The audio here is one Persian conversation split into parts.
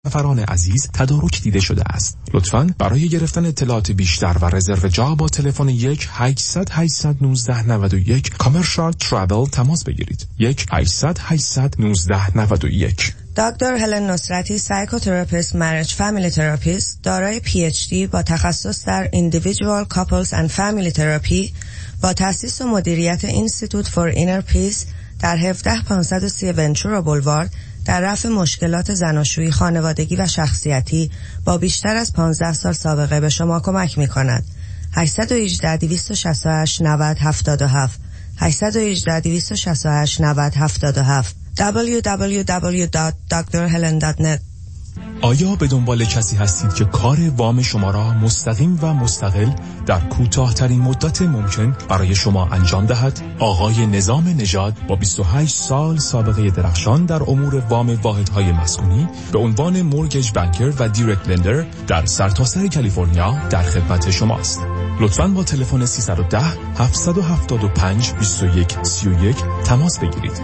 نفران عزیز تدارک دیده شده است. لطفاً برای گرفتن اطلاعات بیشتر و رزرو جا با تلفن 1-800-891 کامرشال ترافل تماس بگیرید. 1-800-891. دکتر هلن نصرتی، سایکوتراپیست، مریج فامیلی تراپیست، دارای PhD با تخصص در Individual Couples and Family Therapy با تأسیس و مدیریت Institute for Inner Peace در 17530 ونچورا بولوارد در رفع مشکلات زناشویی، خانوادگی و شخصیتی با بیشتر از 15 سال سابقه به شما کمک می کند. 818-268-90-77 818-268-90-77 www.drhelen.net. آیا به دنبال کسی هستید که کار وام شما را مستقیم و مستقل در کوتاه‌ترین مدت ممکن برای شما انجام دهد؟ آقای نظام نژاد با 28 سال سابقه درخشان در امور وام واحدهای مسکونی به عنوان مورگیج بانکر و دایرکت لندر در سرتاسر کالیفرنیا در خدمت شماست. لطفاً با تلفن 310-775-2131 تماس بگیرید.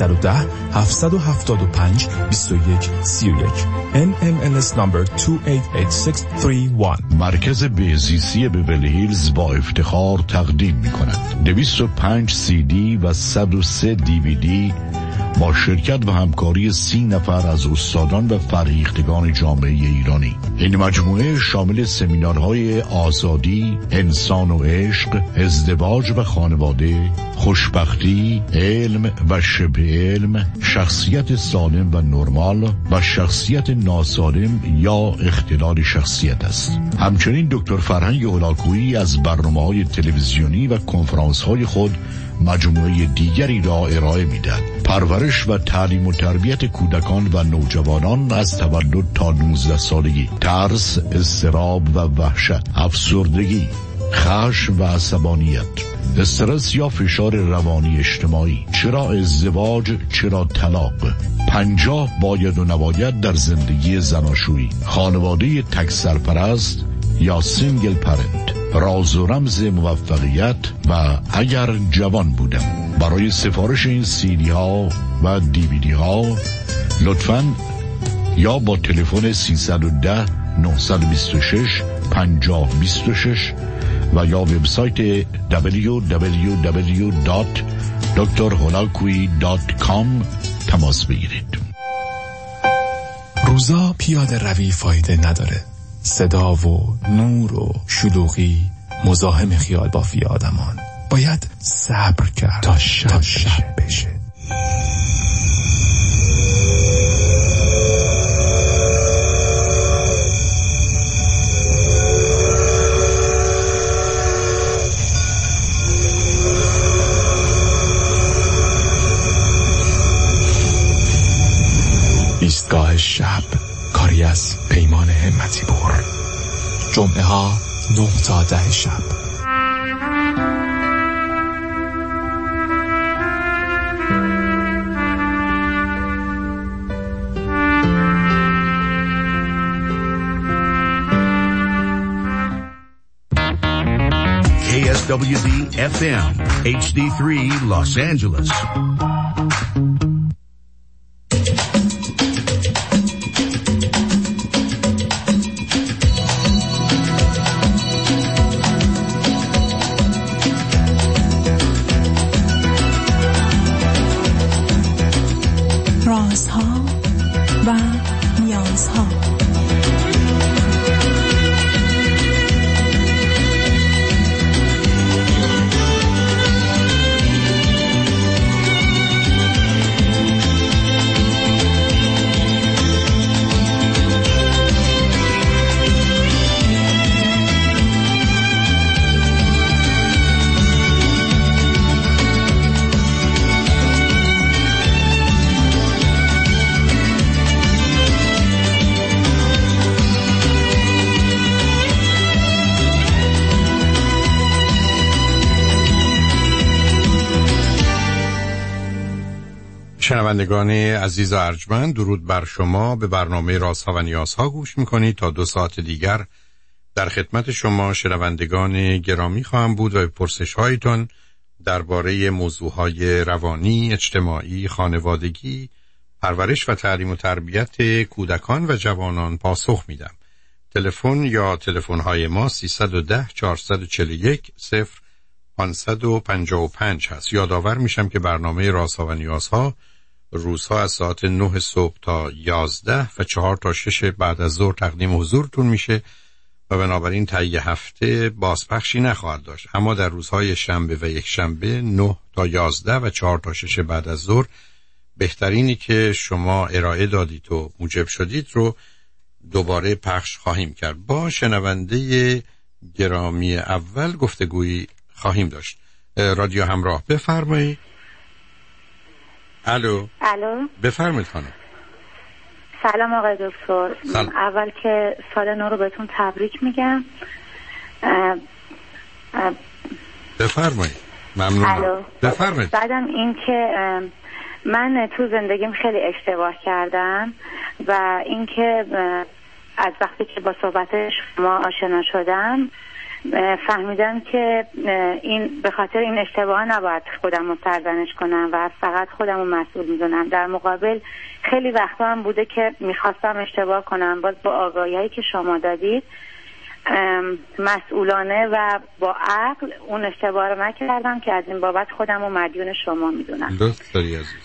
310-775-2131 NMLS number 288631. مرکز بهزیستی بیولی هیلز با افتخار تقدیم می‌کند 205 CD و 103 DVD با شرکت و همکاری 30 نفر از استادان و فرهیختگان جامعه ایرانی. این مجموعه شامل سمینارهای آزادی، انسان و عشق، ازدواج و خانواده، خوشبختی، علم و شبه علم، شخصیت سالم و نرمال و شخصیت ناسالم یا اختلال شخصیت است. همچنین دکتر فرهنگ هولاکویی از برنامه‌های تلویزیونی و کنفرانس‌های خود مجموعه دیگری را ارائه می‌دهد. پرورش و تعلیم و تربیت کودکان و نوجوانان از تولد تا 19 سالگی، ترس، اضطراب و وحشت، افسردگی، خشم و عصبانیت، استرس یا فشار روانی اجتماعی، چرا ازدواج، چرا طلاق، 50 باید و نباید در زندگی زناشویی، خانواده تک سرپرست یا سینگل پرنت، راز و رمز موفقیت و اگر جوان بودم. برای سفارش این CD ها و DVD ها لطفاً یا با تلفن 310-926-5026 و یا وبسایت www.drholakui.com تماس بگیرید. روزا پیاده روی فایده نداره. صدا و نور و شلوغی مزاحم خیال بافی آدمان. باید صبر کرد تا شب بشه. ایستگاه شب، کاری از پیمان همتی پور. جمعه ها 9 تا 10 شب. KSWB FM HD3 Los Angeles. رازها و نیازها. شنوندگان عزیز و ارجمند، درود بر شما. به برنامه رازها و نیازها گوش میکنید. تا 2 ساعت دیگر در خدمت شما شنوندگان گرامی خواهم بود و به پرسش هایتون درباره موضوعهای روانی، اجتماعی، خانوادگی، پرورش و تعلیم و تربیت کودکان و جوانان پاسخ میدم. تلفن یا تلفن‌های ما 310 441 0555 هست. یادآور میشم که برنامه رازها و نیازها روزها از ساعت 9 صبح تا 11 و 4 تا 6 بعد از ظهر تقدیم حضورتون میشه و بنابراین تا یه هفته بازپخشی نخواهد داشت. اما در روزهای شنبه و یک شنبه 9 تا 11 و 4 تا 6 بعد از ظهر بهترینی که شما ارائه دادید و موجب شدید رو دوباره پخش خواهیم کرد. با شنونده گرامی اول گفتگویی خواهیم داشت. رادیو همراه، بفرمایید. الو بفرمایید خانم. سلام آقای دکتر. اول که سال نو رو بهتون تبریک میگم. بفرمایید. ممنونم. بفرمایید. بعدم این که من تو زندگیم خیلی اشتباه کردم و این که از وقتی که با صحبت شما آشنا شدم فهمیدم که این به خاطر این اشتباه نباید خودم رو سرزنش کنم و فقط خودم رو مسئول میدونم. در مقابل خیلی وقتا هم بوده که میخواستم اشتباه کنم، باز با آگاهی که شما دادید مسئولانه و با عقل اون اشتباه رو نکردم که از این بابت خودم رو مدیون شما میدونم. لطف داری عزیز.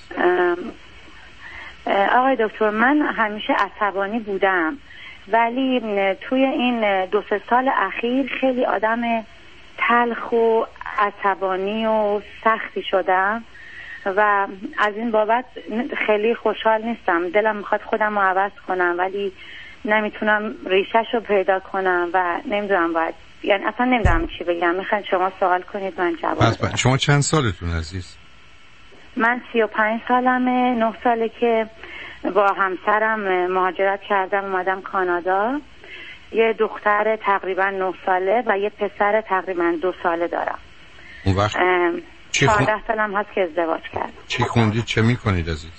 آقای دکتر، من همیشه عصبانی بودم ولی توی این 2-3 سال اخیر خیلی آدم تلخ و عصبانی و سختی شدم و از این بابت خیلی خوشحال نیستم. دلم میخواد خودم رو عوض کنم ولی نمیتونم ریشش رو پیدا کنم و نمیدونم باید، یعنی اصلا نمیدونم چی بگم. میخواین شما سوال کنید من جواب بدم. شما چند سالتون عزیز؟ من 35 سالمه. 9 ساله که با همسرم مهاجرت کردم اومدم کانادا. یه دختر تقریبا 9 ساله و یه پسر تقریبا 2 ساله دارم. اون وقت 14 سالم هست که ازدواج کردم. چی خوندید؟ چه میکنید عزیز؟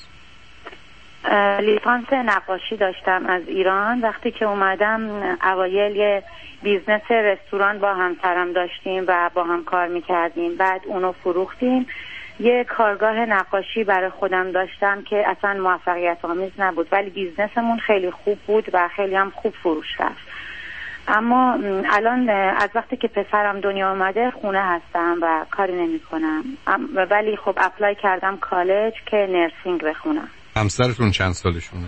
لیسانس نقاشی داشتم از ایران. وقتی که اومدم اوایل یه بیزنس رستوران با همسرم داشتیم و با هم کار میکردیم. بعد اونو فروختیم. یه کارگاه نقاشی برای خودم داشتم که اصلا موفقیت آمیز نبود ولی بیزنسمون خیلی خوب بود و خیلی هم خوب فروش رفت. اما الان از وقتی که پسرم دنیا آمده خونه هستم و کاری نمی کنم ولی خب اپلای کردم کالج که نرسینگ بخونم. همسرتون چند سالشونه؟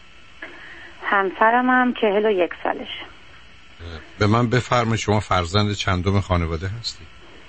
همسرم هم 41 سالش. به من بفرمایید شما فرزند چندم خانواده هستی؟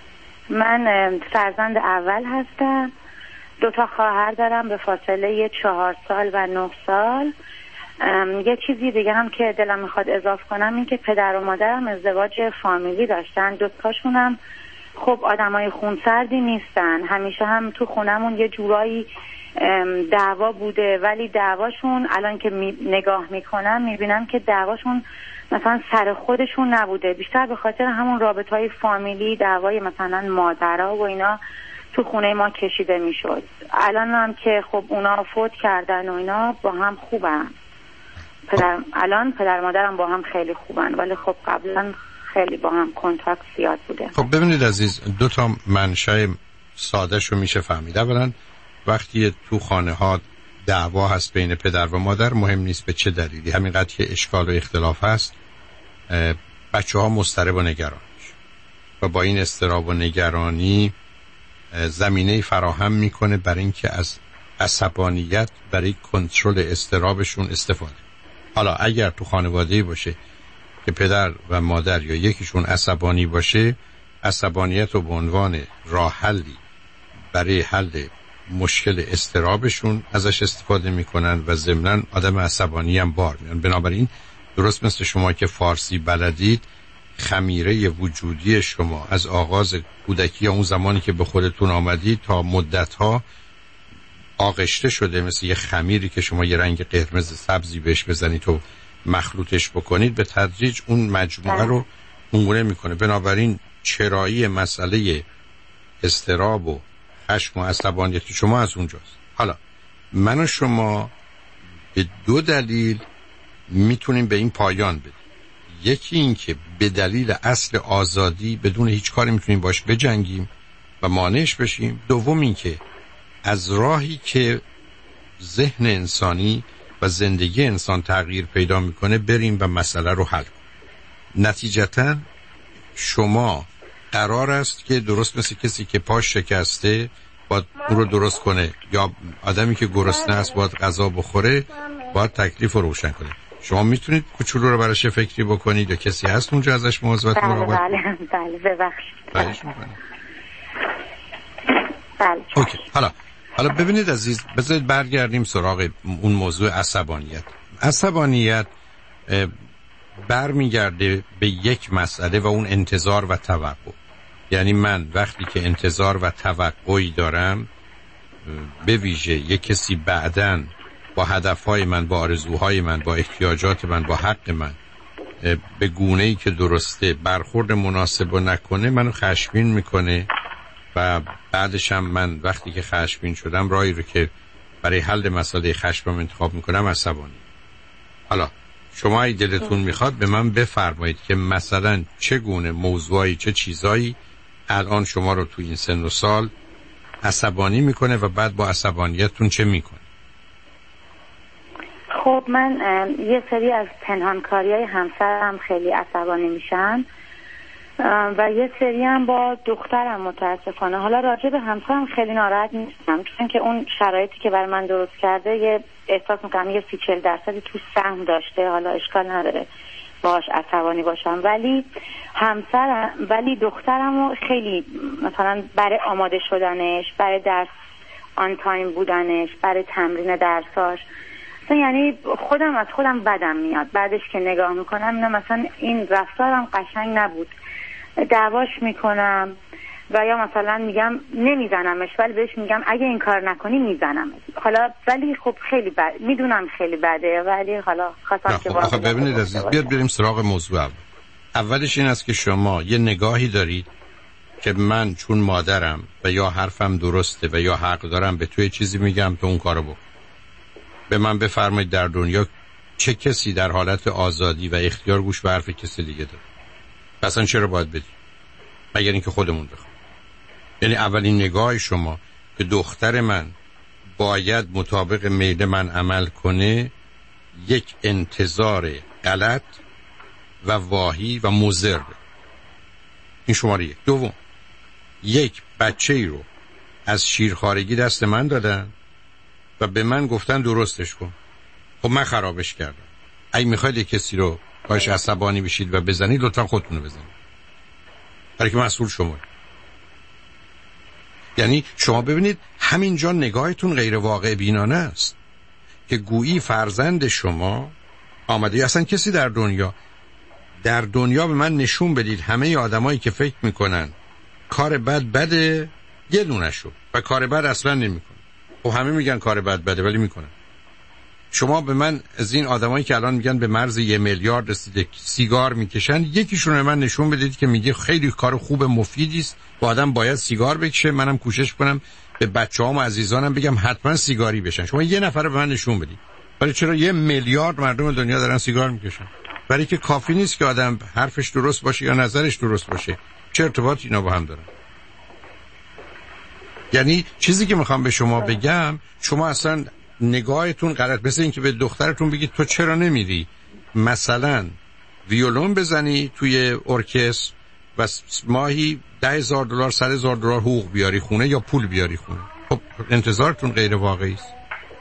من فرزند اول هستم. 2 تا خواهر دارم به فاصله 4 سال و 9 سال. یه چیزی دیگه هم که دلم میخواد اضافه کنم این که پدر و مادرم ازدواج فامیلی داشتن. 2 تاشون هم خب آدمای خونسردی نیستن. همیشه هم تو خونمون یه جورایی دعوا بوده ولی دعواشون الان که نگاه میکنم میبینم که دعواشون مثلا سر خودشون نبوده، بیشتر به خاطر همون رابطهای فامیلی، دعوای مثلا مادرها و اینا تو خونه ما کشیده میشد. الان هم که خب اونا فوت کردن و اینا با هم خوبن. الان پدر مادرم با هم خیلی خوبن ولی خب قبلا خیلی با هم کنتاکت زیاد بوده. خب ببینید عزیز، 2 تا منشأ ساده‌شو میشه فهمید. اولا وقتی تو خانه ها دعوا هست بین پدر و مادر، مهم نیست به چه دلیلی، همینقدر که اشکال و اختلاف هست، بچه ها مضطرب و نگران میشن و با این اضطراب و نگرانی زمینه فراهم میکنه برای اینکه از عصبانیت برای کنترل اضطرابشون استفاده. حالا اگر تو خانواده‌ای باشه که پدر و مادر یا یکیشون عصبانی باشه، عصبانیت رو به عنوان راه حلی برای حل مشکل اضطرابشون ازش استفاده میکنن و ضمناً آدم عصبانی هم بار میان. بنابراین درست مثل شما که فارسی بلدید، خمیره وجودی شما از آغاز کودکی یا اون زمانی که به خودتون آمدید تا مدتها آغشته شده، مثل یه خمیری که شما یه رنگ قرمز سبزی بهش بزنید و مخلوطش بکنید، به تدریج اون مجموعه رو اونگونه میکنه. بنابراین چرایی مسئله اضطراب و خشم و عصبانیت شما از اونجاست. حالا من و شما به 2 دلیل میتونیم به این پایان بدیم. یکی این که به دلیل اصل آزادی بدون هیچ کاری میتونیم باش بجنگیم و مانعش بشیم. دوم این که از راهی که ذهن انسانی و زندگی انسان تغییر پیدا میکنه بریم و مسئله رو حل کنیم. نتیجتاً شما قرار است که درست مثل کسی که پاش شکسته باید اون رو درست کنه، یا آدمی که گرسنه است باید غذا بخوره، باید تکلیف رو روشن کنه. شما میتونید کوچولو رو براش فکری بکنید یا کسی هست اونجا ازش مواظبت مراقبت کنه؟ بله ببخشید. بله. اوکی. حالا ببینید عزیز، بذارید برگردیم سراغ اون موضوع عصبانیت. عصبانیت برمیگرده به یک مسئله و اون انتظار و توقع. یعنی من وقتی که انتظار و توقعی دارم، به ویژه یک کسی بعداً با هدفهای من، با آرزوهای من، با احتیاجات من، با حق من به گونه‌ای که درسته برخورد مناسب نکنه، منو خشمگین میکنه و بعدش هم من وقتی که خشمگین شدم راهی رو که برای حل مسئله خشمم انتخاب میکنم عصبانی. حالا شما اگه دلتون میخواد به من بفرمایید که مثلا چگونه موضوعی، چه چیزایی الان شما رو تو این سن و سال عصبانی میکنه و بعد با عصبانیتتون چه میکنه؟ خب من یه سری از پنهانکاری‌های همسرم خیلی عصبانی میشن و یه سری هم با دخترم متاسفانه. حالا راجع به همسرم خیلی ناراحت نیستم، چون که اون شرایطی که برای من درست کرده یه احساس میکنم یه 30-40% تو سهم داشته، حالا اشکال نداره باهاش عصبانی باشم. ولی دخترمو خیلی مثلا برای آماده شدنش، برای درس آن تایم بودنش، برای تمرین درساش، یعنی خودم از خودم بدم میاد بعدش که نگاه میکنم نه مثلا این رفتارم قشنگ نبود، دعواش میکنم و یا مثلا میگم نمیزنمش ولی بهش میگم اگه این کار نکنی میزنمش. حالا ولی خب خیلی بد، میدونم خیلی بده، ولی حالا خواستم که خب ببینید عزیز، بیاد بریم سراغ موضوع. اولش این است که شما یه نگاهی دارید که من چون مادرم و یا حرفم درسته و یا حق دارم به توی چیزی میگم تو اون کارو بکن. به من بفرمایید در دنیا چه کسی در حالت آزادی و اختیار گوش به حرف کسی دیگه داره؟ اصلا چرا باید بدیم؟ مگر اینکه خودمون بخوایم. یعنی اولین نگاه شما که دختر من باید مطابق میل من عمل کنه یک انتظار غلط و واهی و مضر. این شماره یک. دوم، یک بچه‌ای رو از شیرخوارگی دست من دادن و به من گفتن درستش کن. خب من خرابش کردم. اگه میخواید یک کسی رو باش عصبانی بشید و بزنید، لطفا خودتون رو بزنید، برای که مسئول شما. یعنی شما ببینید همینجا نگاهتون غیر واقع بینانه است که گویی فرزند شما آمده. اصلا کسی در دنیا به من نشون بدید همه آدمایی که فکر میکنن کار بد بده یه دونشو و کار بد اصلا نمیکنه. خب همه میگن کار بد بده ولی میکنن. شما به من از این آدمایی که الان میگن به مرز 1 میلیارد رسیده سیگار میکشن، یکیشون به من نشون بدید که میگه خیلی کار خوب مفیدی است و آدم باید سیگار بکشه، منم کوشش کنم به بچه‌هام و عزیزانم بگم حتما سیگاری بشن. شما یه نفر به من نشون بدید. ولی چرا 1 میلیارد مردم دنیا دارن سیگار میکشن؟ برای که کافی نیست که آدم حرفش درست باشه یا نظرش درست باشه. چه ارتباطی اینا با هم دارن؟ یعنی چیزی که میخوام به شما بگم، شما اصلا نگاهتون غلط. مثل این که به دخترتون بگید تو چرا نمیری مثلا ویولون بزنی توی ارکستر و ماهی $10,000 $100,000 حقوق بیاری خونه یا پول بیاری خونه. خب انتظارتون غیر واقعی است.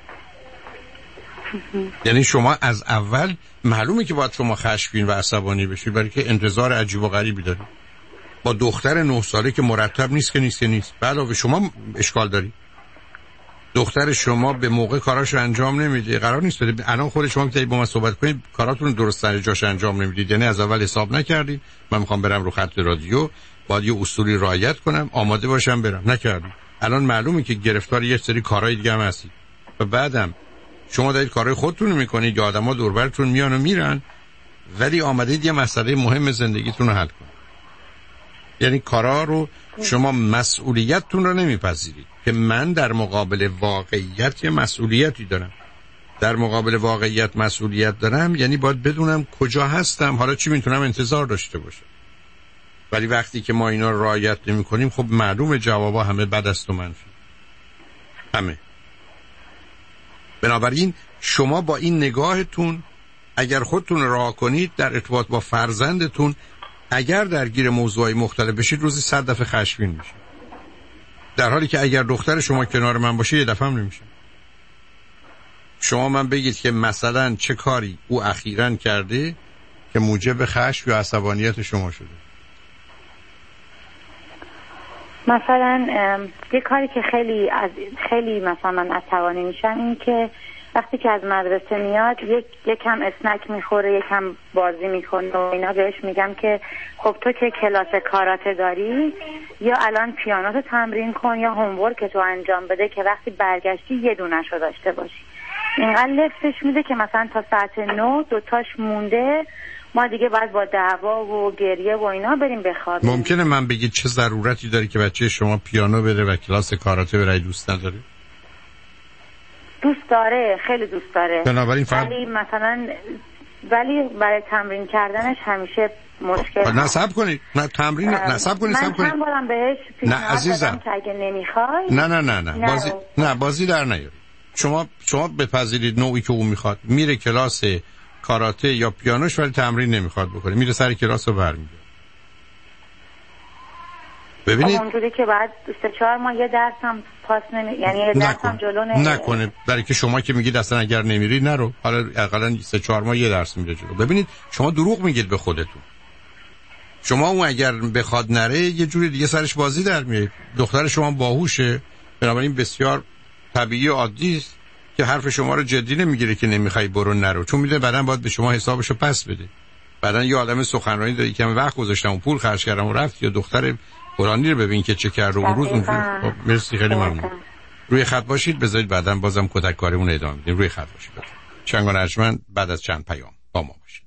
یعنی شما از اول معلومه که باید شما خشمگین و عصبانی بشید، برای که انتظار عجیب و غریبی دارید با دختر 9 ساله که مرتب نیست که نیست. به علاوه شما اشکال داری. دختر شما به موقع کاراشو انجام نمیده. قرار نیست الان خود شما که با من صحبت کنید کاراتون درست سر جاش انجام نمیدید. یعنی از اول حساب نکردید من میخوام برم رو خط رادیو، باید یه اصولی رعایت کنم، آماده باشم برم. نکردید. الان معلومه که گرفتار یه سری کارهای دیگه هم هستید و بعدم شما دارید کارهای خودتون رو میکنید یا آدما دور براتون میان و میرن، ولی آمدید یه مسئله مهم زندگیتون رو حل کنید. یعنی کارا رو شما مسئولیتتون رو نمیپذیرید که من در مقابل واقعیت یه مسئولیتی دارم. در مقابل واقعیت مسئولیت دارم یعنی باید بدونم کجا هستم، حالا چی میتونم انتظار داشته باشم. ولی وقتی که ما اینا رو رعایت نمی کنیم، خب معلومه جوابا همه بد است و منفی. همه. بنابراین شما با این نگاهتون اگر خودتون راه کنید در ارتباط با فرزندتون، اگر درگیر موضوعی مختلف بشید روزی 100 دفعه خشمگین میشید، در حالی که اگر دختر شما کنار من باشه یه دفعه هم نمیشه. شما من بگید که مثلا چه کاری او اخیراً کرده که موجب خشم یا عصبانیت شما شده؟ مثلا یه کاری که خیلی مثلا من عصبانی میشم این که وقتی که از مدرسه میاد یکم اسنک میخوره، یکم بازی میکنه و اینا، بهش میگم که خب تو که کلاس کاراته داری یا الان پیانو تمرین کن یا هومورک تو انجام بده که وقتی برگشتی یه دونه‌شو داشته باشی. اینقدر لفتش میده که مثلا تا ساعت 9 دوتاش مونده، ما دیگه باید با دعوا و گریه و اینا بریم بخوابیم. ممکنه من بگید چه ضرورتی داری که بچه شما پیانو بره و کلاس کاراته بره؟ دوست نداره؟ دوست داره، خیلی دوست داره. بنابراین ولی برای تمرین کردنش همیشه مشکل. نه صبر کنید، نه تمرین، نه صبر کنید، من چند بارم بهش پیشنهاد دادم که اگه نمیخوای بازی در نیاری. شما بپذیرید نوعی که اون میخواد، میره کلاس کاراته یا پیانوش ولی تمرین نمیخواد بکنه، میره سر کلاس رو برمیگرده. ببینید اونجوری که بعد 3-4 ماه یه درسم پاس یعنی یه درسم جلو نکنه. برای که شما که میگید اصلا اگر نمیری نرو، حالا حداقل 3-4 ماه یه درس میره جلو. ببینید شما دروغ میگید به خودتون. شما اون اگر بخواد نره یه جوری دیگه سرش بازی در میاد. دختر شما باهوشه، بنابراین بسیار طبیعی و عادی است که حرف شما رو جدی نمیگیره که نمیخوای برو نرو، چون میده بعدن باید به شما حسابشو پس بده. بعدن یه آدم سخنرانی داری که من وقت گذاشتم و پول خرج کردم و رفت، یا دختر فلانی رو ببین که چه کرد اون روز اونجوری. خب مرسی، خیلی ممنون. روی خط باشید، بذارید بعدن بازم کتک کاریمون ادامه بدیم. روی خط باشید. چنگان ارجمند بعد از چند پیام با ما باشید.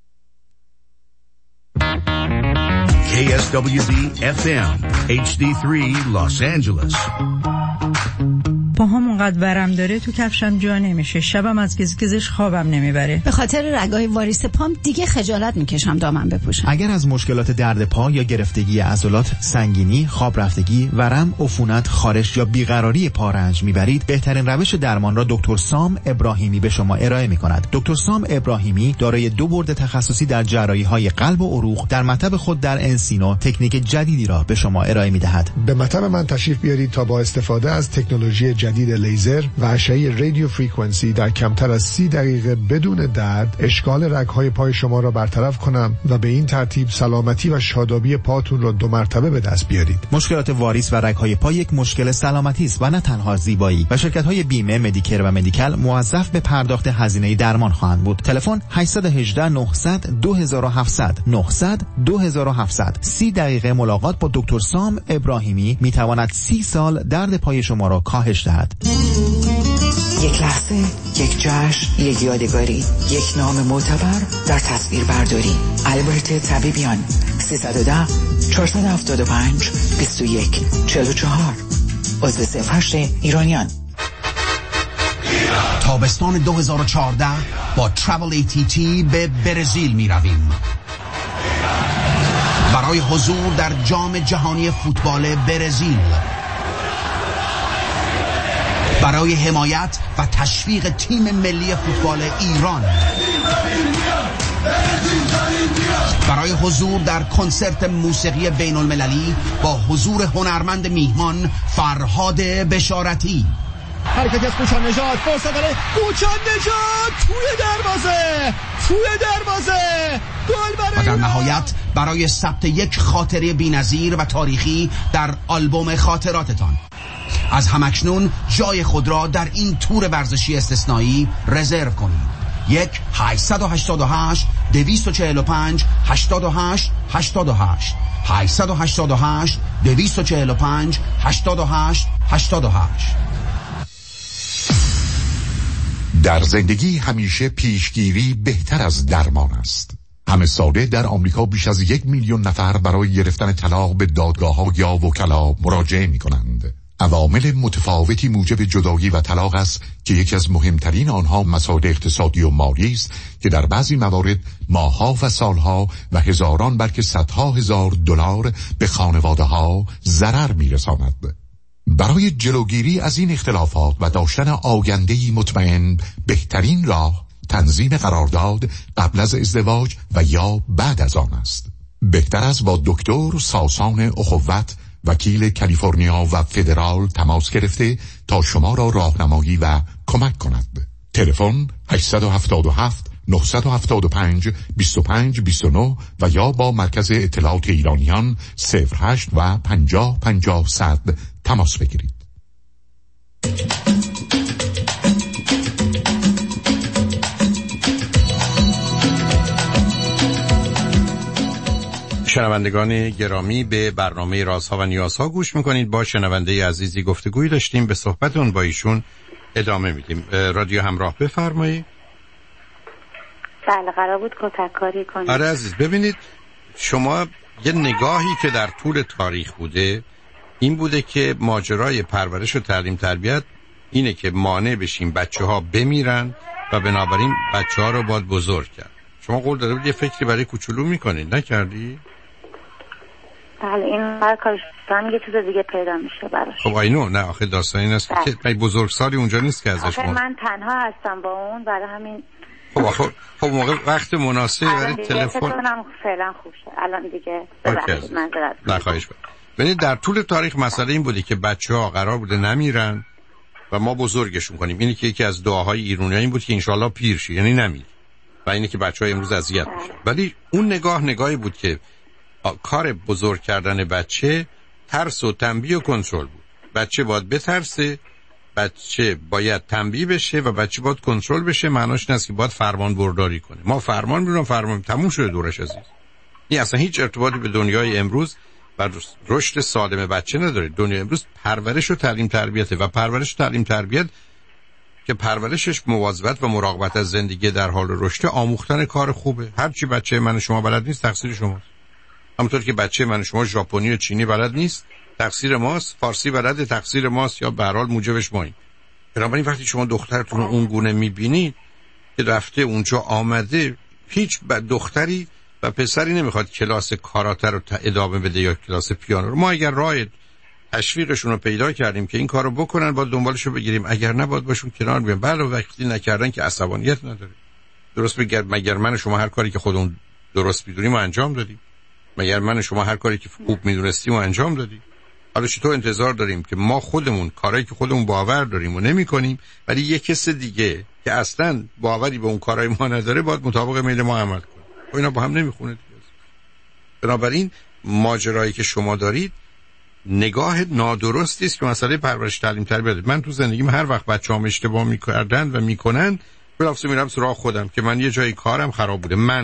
KSWB FM HD3 Los Angeles. پاهام اونقدر ورم داره تو کفشم جا نمیشه، شبم از گزگزش خوابم نمیبره. به خاطر رگای واریس پام دیگه خجالت میکشم دامن بپوشم. اگر از مشکلات درد پا یا گرفتگی عضلات، سنگینی، خواب رفتگی، ورم، عفونت، خارش یا بیقراری پا رنج میبرید، بهترین روش درمان را دکتر سام ابراهیمی به شما ارائه میکند. دکتر سام ابراهیمی دارای 2 برد تخصصی در جراحی‌های قلب و عروق در مطب خود در انسینو تکنیک جدیدی را به شما ارائه میدهد. به مطب من تشریف بیارید تا با استفاده از تکنولوژی جدید لیزر و اشعه رادیو فرکانسی در کمتر از 30 دقیقه بدون درد اشکال رگ‌های پای شما را برطرف کنم و به این ترتیب سلامتی و شادابی پاتون را 2 مرتبه به دست بیارید. مشکلات واریس و رگ‌های پا یک مشکل سلامتی است و نه تنها زیبایی و شرکت‌های بیمه، مدیکر و مدیکال موظف به پرداخت هزینه درمان خواهند بود. تلفن 818 900 2700 900 2700. 30 دقیقه ملاقات با دکتر سام ابراهیمی میتواند 30 سال درد پای شما را کاهش دهد. یک لحظه، یک جشن، یک یادگاری، یک نام معتبر در تصویر برداری. البرت طبیبیان 310 475 21 44 عضو 08 ایرانیان. تابستان 2014 با ترافل ATT به برزیل می رویم برای حضور در جام جهانی فوتبال برزیل، برای حمایت و تشویق تیم ملی فوتبال ایران، برای حضور در کنسرت موسیقی بین المللی با حضور هنرمند میهمان فرهاد بشارتی. حرکتی از کوچان نژاد، فرصت داره کوچان نژاد توی دروازه گل برای، و در نهایت برای ثبت یک خاطره بی‌نظیر و تاریخی در آلبوم خاطراتتان. از همکنون جای خود را در این تور ورزشی استثنایی رزرو کنید. 1-888 245 88 88 888 245 88 88. در زندگی همیشه پیشگیری بهتر از درمان است. همه ساله در آمریکا بیش از 1 میلیون نفر برای گرفتن طلاق به دادگاه‌ها یا وکلا مراجعه می‌کنند. عوامل متفاوتی موجب جدایی و طلاق است که یکی از مهمترین آنها مسائل اقتصادی و مالی است که در بعضی موارد ماه‌ها و سالها و هزاران بلکه صدها هزار دلار به خانواده‌ها ضرر می‌رساند. برای جلوگیری از این اختلافات و داشتن آینده‌ای مطمئن، بهترین راه تنظیم قرارداد قبل از ازدواج و یا بعد از آن است. بهتر است با دکتر ساسان اخوت، وکیل کالیفرنیا و فدرال تماس گرفته تا شما را راهنمایی و کمک کند. تلفن 877 975 2529 و یا با مرکز اطلاعات ایرانیان 08 و 50 50 100 تماس بگیرید. شنوندگان گرامی، به برنامه رازها و نیازها گوش میکنید. با شنونده عزیزی گفتگوی داشتیم، به صحبتون با ایشون ادامه میدیم. رادیو همراه، بفرمایید. بله، قرار بود کتک کاری کنید. آره عزیز، ببینید شما یه نگاهی که در طول تاریخ بوده این بوده که ماجرای پرورش و تعلیم تربیت اینه که مانع بشیم بچه ها بمیرن و بنابراین بچه ها رو باید بزرگ کرد. شما قول داده بود یه فکری برای کوچولو میکنید، نکردی؟ بله، این هر کارش دارم یه چیز دیگه پیدا میشه براش. خب آینو، نه آخه داستان این است که بزرگسالی اونجا نیست که ازش آخه من تنها هستم با اون، برای همین. خب موقع وقت مناسبی برای تلفن فعلا خوب شد الان دیگه. ببخشید معذرت. نه خواهش می‌کنم. ببینید در طول تاریخ مسئله این بوده که بچه‌ها قرار بوده نمیرن و ما بزرگشون کنیم. اینی که یکی از دعاهای ایرانی‌ها این بود که انشالله پیر شی، یعنی نمیری. و اینی که بچه‌ها امروز اذیت میشن. ولی اون نگاهی بود که کار بزرگ کردن بچه ترس و تنبیه و کنترل بود. بچه باید بترسه، بچه باید تنبیه بشه و بچه باید کنترل بشه. معناش این است که باید فرمان برداری کنه. ما فرمان می‌بریم، فرمان تموم شده دورش عزیز. این اصلا هیچ ارتباطی به دنیای امروز و رشد سالم بچه نداره. دنیای امروز پرورش و تعلیم تربیته و پرورش و تعلیم تربیت که پرورشش مواظبت و مراقبت از زندگی در حال رشد، آموختن کار خوبه. هر چی بچه من شما بلد نیست تقصیر شماست. همونطور که بچه من شما ژاپنی و چینی بلد نیست تقصیر ماست، فارسی بلد تقصیر ماست، یا به هر حال موجبش ماییم. بنابراین وقتی شما دخترتون اون گونه میبینید که رفته اونجا آمده، هیچ دختری و پسری نمیخواد کلاس کاراته رو ادامه بده یا کلاس پیانو رو. ما اگر راه تشویقشون رو پیدا کردیم که این کارو بکنن، باید دنبالشو بگیریم. اگر نه باید باشون کنار بیایم. بله، وقتی نکردن که عصبانیت نداره. درست بگید، مگر من شما هر کاری که خودمون درست میدونیم انجام دادیم؟ مگر من شما هر کاری که خوب میدونستیم انجام دادیم؟ حالا چطور انتظار داریم که ما خودمون کارایی که خودمون باور داریم و نمی‌کنیم، ولی یک کس دیگه که اصلاً باوری به اون کارای ما نداره باید مطابق میل ما عمل کنه؟ اینا با هم نمیخونه دیگه. بنابراین ماجرایی که شما دارید نگاه نادرستی است که مسئله پرورش تعلیم تربیت. من تو زندگیم هر وقت بچه‌ام اشتباه می‌کردن و میکنن، بلافاصله میرم سراغ خودم که من یه جایی کارم خراب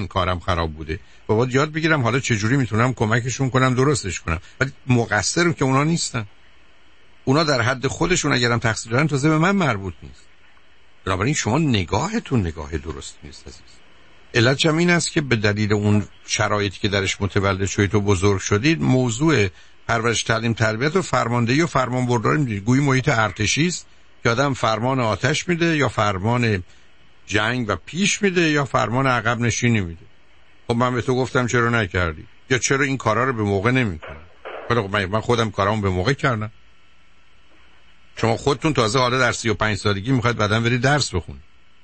بوده و باید یاد بگیرم حالا چجوری میتونم کمکشون کنم درستش کنم. ولی مقصرم که اونا نیستن. اونا در حد خودشون اگرم تقصیر دارن تازه به من مربوط نیست. بنابراین شما نگاهتون نگاه درستی نیست عزیز. علتش این است که به دلیل اون شرایطی که درش متولد شدید و بزرگ شدید، موضوع پرورش تعلیم تربیت و فرماندهی و فرمانبرداری میدید. گویی محیط ارتشی است که آدم فرمان آتش میده یا فرمان جنگ و پیش میده یا فرمان عقب نشینی میده. خب من به تو گفتم چرا نکردی؟ یا چرا این کارا رو به موقع نمیکنی؟ خب من خودم کارامو به موقع کردم. شما خودتون تازه حالا در 35 سالگی میخواید بعداً برید درس بخونید.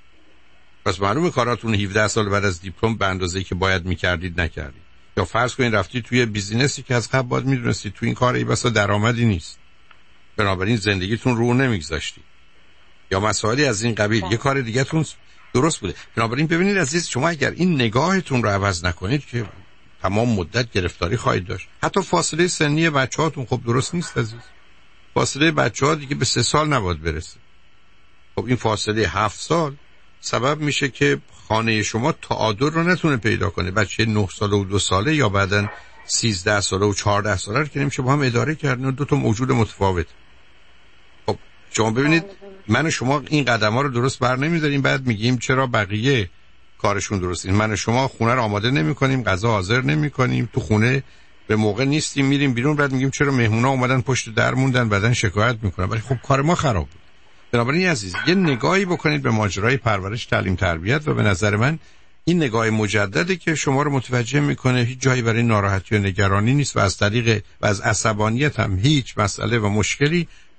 پس معلومه کاراتون 17 سال بعد از دیپلم به اندازه‌ای که باید میکردید نکردید. یا فرض کنید رفتید توی بیزینسی که از قبل باید میدونستید تو این کار ای بسا درآمدی نیست. بنابراین زندگیتون رو نمیگذاشتید. یا مسائلی از این قبیل، یه کار دیگه تون درست بوده. بنابراین ببینید عزیز، شما اگر این نگاهتون رو عوض نکنید که تمام مدت گرفتاری خواهید داشت. حتی فاصله سنی بچه‌هاتون خب درست نیست عزیز. فاصله بچه‌ها دیگه به 3 سال نباید برسه. خب این فاصله 7 سال سبب میشه که خانه شما تعادل رو نتونه پیدا کنه. بچه 9 ساله و 2 ساله یا بعدن 13 ساله و 14 ساله رو که نمیشه با هم اداره کردن. دو تا موجود متفاوت. خب شما ببینید من و شما این قدم‌ها رو درست بر نمی‌داریم، بعد میگیم چرا بقیه کارشون درست نیست. من و شما خونه رو آماده نمی‌کنیم، غذا حاضر نمی‌کنیم، تو خونه به موقع نیستیم، میریم بیرون، بعد میگیم چرا مهمونا اومدن پشت در موندن، بعدن شکایت می‌کنن. ولی خب کار ما خراب بود. بنابراین عزیز یه نگاهی بکنید به ماجرای پرورش تعلیم تربیت و به نظر من این نگاه مجددی که شما رو متوجه میکنه هیچ جایی برای ناراحتی و نگرانی نیست و از طریق و از عصبانیت هم هیچ مسئله و مشکلی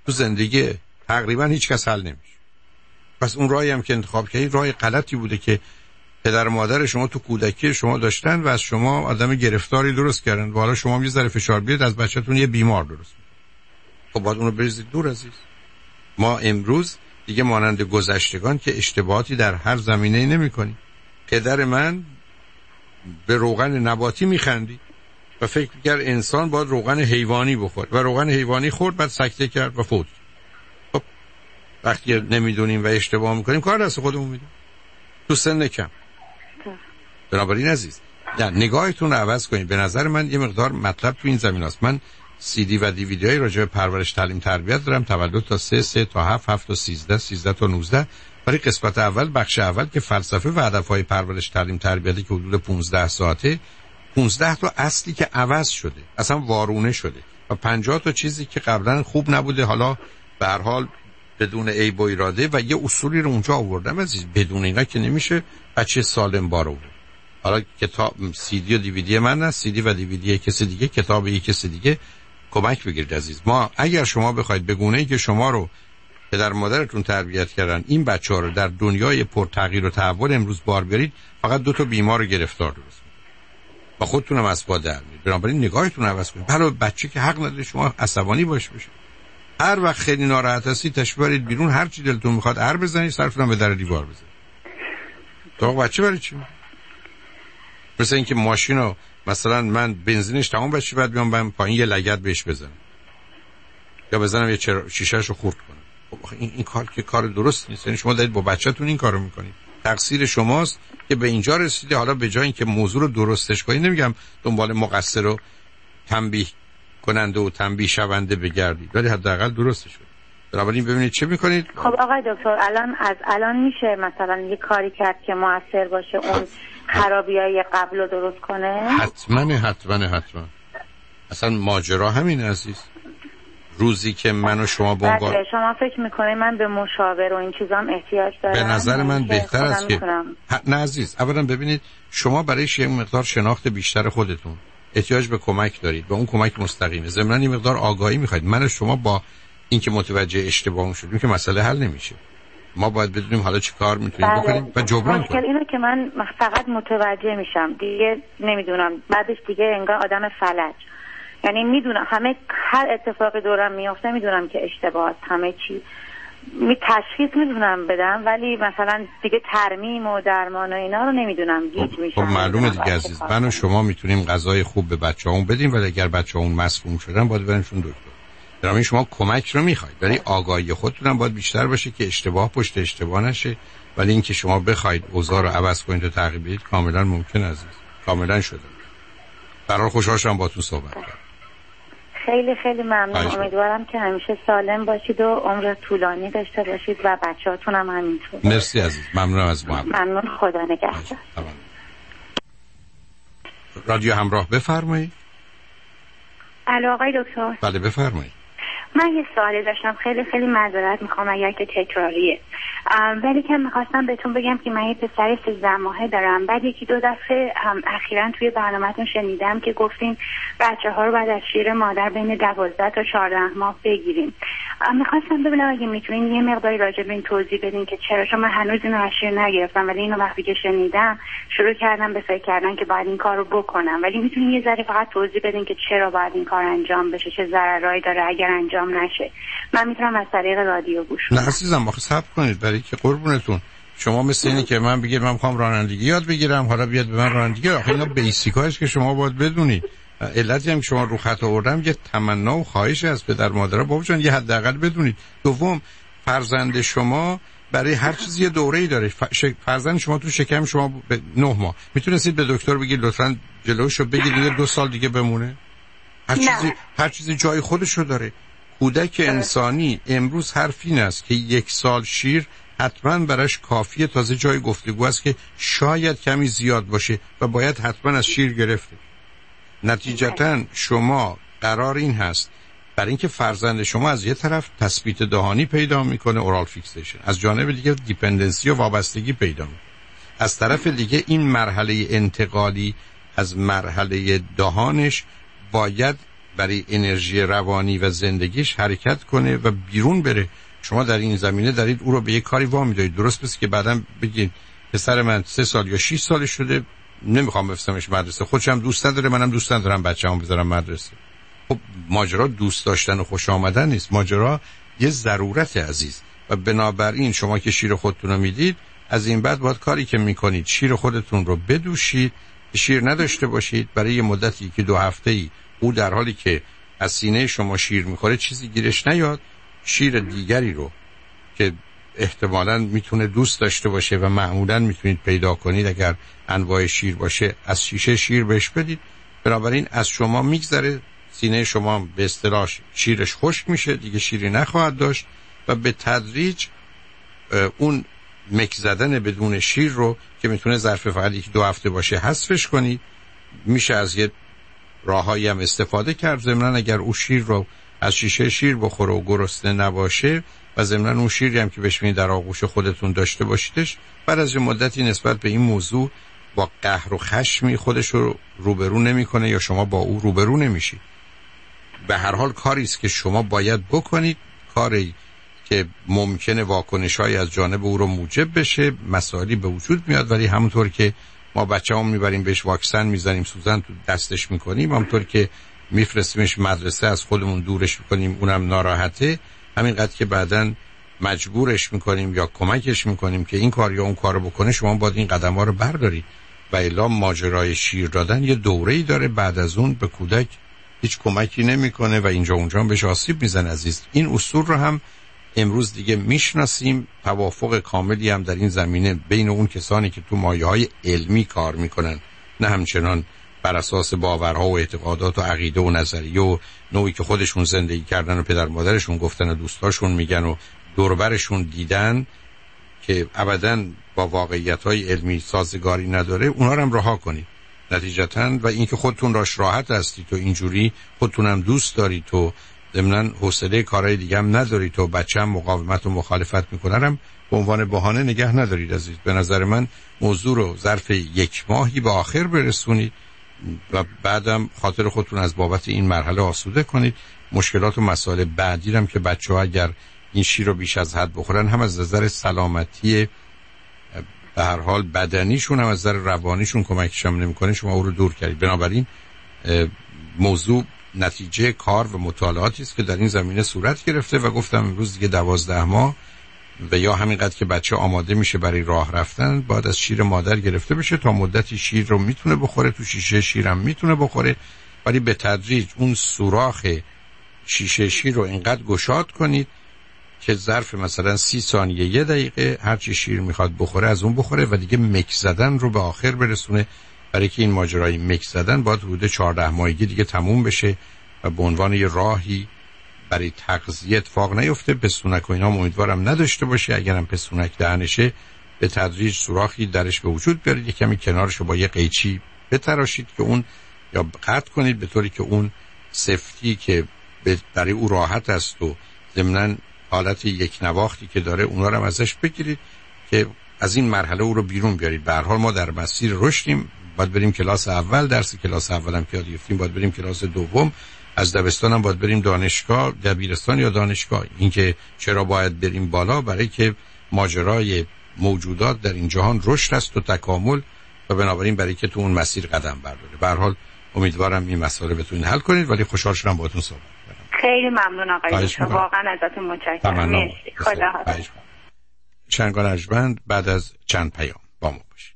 تو زندگی تقریبا هیچ کس حل نمیشه. پس اون راهی هم که انتخاب کردید راه غلطی بوده که پدر و مادر شما تو کودکی شما داشتن و از شما آدم گرفتاری درست کردن و حالا شما یه ذره فشار بیاد از بچه‌تون یه بیمار درست می‌کنید. خب باید اونو بریزید دور عزیز. ما امروز دیگه مانند گذشتگان که اشتباهاتی در هر زمینه‌ای نمی‌کنیم. پدر من به روغن نباتی می‌خندید و فکر می‌کرد انسان باید روغن حیوانی بخوره و روغن حیوانی خورد بعد سکته کرد و فوت. خب وقتی نمی‌دونیم و اشتباه می‌کنیم کار دست خودمون میدیم. تو سن کم. بنابراین عزیز نگاهتون رو عوض کنید. به نظر من یه مقدار مطلب تو این زمین هست. من CD و DVD های راجع به پرورش تعلیم تربیت دارم، تولد تا 3 تا 7 تا 13 تا 19. برای قسمت اول بخش اول که فلسفه و هدفهای پرورش تعلیم تربیتی که حدود 15 ساعته، 15 تا اصلی که عوض شده، اصلا وارونه شده و 50 تا چیزی که قبلا خوب نبوده حالا به هر حال بدون عیب و ایراده و یه اصولی رو اونجا آوردم عزیز. بدون اینا که نمیشه بچه سالم بار آورد. حالا کتاب CD و DVD من نه، CD و DVD کسی دیگه، کتاب یک کسی دیگه. کمک بگیرید عزیز. ما اگر شما بخواید به گونه‌ای که شما رو پدر مادرتون تربیت کردن این بچه‌ها رو در دنیای پر تغییر و تحول امروز بار بیارید، فقط 2 تا بیمار گرفتار درست می‌کنید و خودتونم از پا در میارید. بنابراین نگاهتون رو عوض کنید. برای بچه که حق نداره شما عصبانی بشه. هر وقت خیلی ناراحت هستید تشریف برید بیرون، هر چی دلتون میخواد هر بزنید، سرتون به در دیوار بزنید. تو بچه برای چی؟ مثلا اینکه ماشینو مثلا من بنزینش تمام بشه بعد بیام من پایین یه لگد بهش بزنم یا بزنم یه شیشه‌شو خورد کنم. خب این کار که کار درست نیست. یعنی شما دارید با بچه‌تون این کارو میکنید. تقصیر شماست که به اینجا رسیده. حالا به جای اینکه موضوع رو درستش کنید، نمیگم دنبال مقصر و تنبیه کننده و تنبیه شونده بگردید، ولی حداقل درستش کنید. بنابراین ببینید چه میکنید. خب آقای دکتر الان میشه مثلا یه کاری کرد که موثر باشه اون خرابیای قبل رو درست کنه؟ حتما. اصلا ماجرا همین عزیز. روزی که من و شما به عنوان شما فکر میکنید من به مشاور و این چیزا هم احتیاج دارم؟ به نظر من بهتر است که نه عزیز. اولا ببینید شما برای یه مقدار شناخت بیشتر خودتون احتیاج به کمک دارید و اون کمک مستقیمه. ضمناً این مقدار آگاهی میخواید. من و شما با اینکه متوجه اشتباهمون شدیم که مسئله حل نمیشه. ما باید بدونیم حالا چی کار میتونیم بکنیم و جبران کنیم. مشکل اینه که من فقط متوجه میشم دیگه نمیدونم، بعدش دیگه انگار آدم فلج. یعنی میدونم هر اتفاقی دورم میفته میدونم که اشتباهه، همه چی تشخیص میدونم بدم، ولی مثلا دیگه ترمیم و درمان و اینا رو نمیدونم گیج میشم. خب معلومه دیگه عزیز. من و شما میتونیم غذای خوب به بچه‌هامون بدیم ولی اگر بچه‌هامون مسموم شدن باید برنشون دکتر. درامین شما کمک رو میخواید ولی آگاهی خودتون هم باید بیشتر باشه که اشتباه پشت اشتباه نشه. ولی اینکه شما بخواید اوضاع رو عوض کنید و تغییر بدید کاملا ممکن عزیز. کاملا شده. برای خوشحال شدم باهاتون صحبت کردم. خیلی خیلی ممنون. امیدوارم که همیشه سالم باشید و عمر طولانی داشته باشید و بچه‌هاتون هم همینطور. مرسی عزیز. ممنونم از محبت. ممنون. خدا نگهدار. رادیو همراه بفرمایید. الو آقای دکتر. بله بفرمایید. من یه سوالی داشتم، خیلی خیلی معذرت میخوام اگر که تکراریه، ولی که میخواستم بهتون بگم که من یه پسر 13 ماهه دارم. بعد 1-2 دفعه اخیراً توی برنامه‌تون شنیدم که گفتین بچه‌ها رو بعد از شیر مادر بین 12 تا 14 ماه بگیریم. میخواستم ببینم اگه میتونین یه مقداری راجع به این توضیح بدین که چرا، چون من هنوز اینو از شیر نگرفتم ولی اینو وقتی که شنیدم شروع کردم به فکر کردن که باید این کار رو بکنم. ولی میتونین یه ذره فقط توضیح بدین که چرا باید این کار انجام بشه، چه ضررایی داره اگر انجام نشه؟ من میتونم از طریق رادیو گوش کنم. نه عزیزم آخه صبر کنید، برای که قربونتون شما مثل اینه که من بگید من میخوام رانندگی یاد بگیرم حالا بیاد به من رانندگی. آخه اینا بیسیکاش که شما باید بدونید. علتی هم که شما رو خط آوردم یه تمنا و خواهش از پدر مادرها بابا جان یه حداقل بدونید. دوم فرزند شما برای هر چیزی یه دوره‌ای داره. فرزند شما تو شکم شما 9 ماه میتونستید به دکتر بگید لطفاً جلوشو بگیرید 2 سال دیگه بمونه. هر چیزی جای خودشو داره. کودک انسانی امروز حرف این است که 1 سال شیر حتما براش کافیه. تازه جای گفتگو است که شاید کمی زیاد باشه و باید حتما از شیر گرفته. نتیجتاً شما قرار این هست برای اینکه فرزند شما از یه طرف تثبیت دهانی پیدا میکنه اورال فیکسیشن، از جانب دیگه دیپندنسی و وابستگی پیدا میکنه، از طرف دیگه این مرحله انتقالی از مرحله دهانش باید برای انرژی روانی و زندگیش حرکت کنه و بیرون بره. شما در این زمینه دارید او رو به یک کاری وامی دارید. درست پس که بعداً بگید پسر من 3 سال یا 6 سال شده نمیخوام بفرستمش مدرسه، خودشم دوست نداره، منم دوست ندارم بچه‌مو بذارم مدرسه. خب ماجرا دوست داشتن و خوش آمدن نیست، ماجرا یه ضرورت عزیز. و بنابراین شما که شیر خودتون رو میدید، از این بعد باید کاری که میکنید شیر خودتون رو بدوشید، شیر نداشته باشید. برای یه مدتی که 2 هفته‌ای او در حالی که از سینه شما شیر میخوره چیزی گیرش نیاد، شیر دیگری رو که احتمالاً میتونه دوست داشته باشه و معمولاً میتونید پیدا کنید اگر انواع شیر باشه، از شیشه شیر بهش بدید. بنابراین از شما میگذره، سینه شما به اصطلاح شیرش خشک میشه، دیگه شیری نخواهد داشت و به تدریج اون مک زدن بدون شیر رو که میتونه ظرف فقط 1-2 هفته باشه حذفش کنید. میشه از یه راههایی هم استفاده کرد. ضمناً اگر او شیر رو از شیشه شیر بخوره و گرسنه نباشه و ضمناً اون شیری هم که بهش میدید در آغوش خودتون داشته باشیدش، بعد از یه مدتی نسبت به این موضوع با قهر و خشمی خودش رو روبرو نمیکنه یا شما با او روبرو نمیشید. به هر حال کاری است که شما باید بکنید، کاری که ممکنه واکنش‌های از جانب او رو موجب بشه، مسائلی به وجود میاد، ولی همونطور که ما بچه‌مون میبریم بهش واکسن میزنیم، سوزن تو دستش میکنیم، همونطور که میفرستیمش مدرسه از خودمون دورش میکنیم اونم ناراحته، همینقدر که بعداً مجبورش میکنیم یا کمکش میکنیم که این کار یا اون کارو بکنه، شما باید این قدم‌ها رو بردارید. و الا ماجرای شیر دادن یه دوره‌ای داره، بعد از اون به کودک هیچ کمکی نمیکنه و اینجا اونجا بهش آسیب میزنه عزیز. این اصول رو هم امروز دیگه میشناسیم. توافق کاملی هم در این زمینه بین اون کسانی که تو مایه‌های علمی کار میکنن، نه همچنان بر اساس باورها و اعتقادات و عقیده و نظریه و نوعی که خودشون زندگی کردن و پدر مادرشون گفتن و دوستاشون میگن و دوربرشون دیدن که ابداً با واقعیت‌های علمی سازگاری نداره، اونا رو هم رها کنید نتیجتاً. و اینکه خودتون راش راحت هستید و اینجوری خودتونم دوست دارید و ضمناً حوصله کارهای دیگه هم ندارید و بچه‌م مقاومت و مخالفت میکنه، به عنوان بهانه نگه ندارید عزیز. به نظر من موضوع رو ظرف 1 ماهی به آخر برسونید و بعدم خاطر خودتون از بابت این مرحله آسوده کنید. مشکلات و مسائل بعدی هم که بچه‌ها اگر این شیر رو بیش از حد بخورن، هم از نظر سلامتی به هر حال بدنیشون هم از نظر روانیشون کمکش هم نمی‌کنه، شما او رو دور کردید. بنابراین موضوع نتیجه کار و مطالعاتی است که در این زمینه صورت گرفته و گفتم امروز دیگه 12 ماه و یا همینقدر که بچه آماده میشه برای راه رفتن باید از شیر مادر گرفته بشه. تا مدتی شیر رو میتونه بخوره، تو شیشه شیرم میتونه بخوره، ولی به تدریج اون سوراخ شیشه شیر رو اینقدر گشاد کنید که ظرف مثلا 30 ثانیه 1 دقیقه هرچی شیر میخواد بخوره از اون بخوره و دیگه مک زدن رو به آخر برسونه. برای که این ماجرای مک زدن باید حدود 14 ماهگی دیگه تموم بشه و به عنوان یه راهی برای تغذیه اتفاق نیفته. پستونک و اینا امیدوارم نداشته باشه. اگرم پستونک دهنشه به تدریج سوراخی درش به وجود بیارید، یه کمی کنارش رو با یه قیچی بتراشید که اون یا قطع کنید به طوری که اون سفتی که برای او راحت است و ضمناً حالت یک نواختی که داره اونا رو هم ازش بگیرید که از این مرحله او رو بیرون بیارید. به هر حال ما در مسیر رشدیم، باید بریم کلاس اول، درس کلاس اول هم که یاد گرفتیم باید بریم کلاس دوم، از دبستان هم باید بریم دانشگاه، دبیرستان یا دانشگاه. اینکه چرا باید بریم بالا؟ برای که ماجرای موجودات در این جهان رشد است و تکامل و بنابراین برای که تو اون مسیر قدم برداره. به هر حال امیدوارم این مسئله بتونید حل کنید، ولی خوشحال شدم باهاتون صحبت کردم. خیلی ممنون آقای دکتر، واقعا ازتون متشکرم. مرسی. خداحافظ. چنگال ارجمند بعد از چند پیام با ما باشید.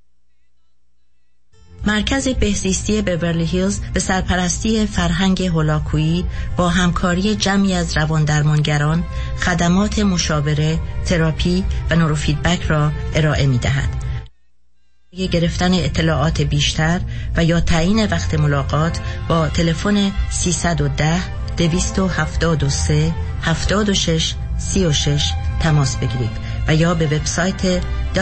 مرکز بهزیستی بیورلی هیلز به سرپرستی فرهنگ هولاکویی با همکاری جمعی از رواندرمانگران خدمات مشاوره، تراپی و نوروفیدبک را ارائه می‌دهد. برای گرفتن اطلاعات بیشتر و یا تعیین وقت ملاقات با تلفن 310 273 76 36 تماس بگیرید و یا به وبسایت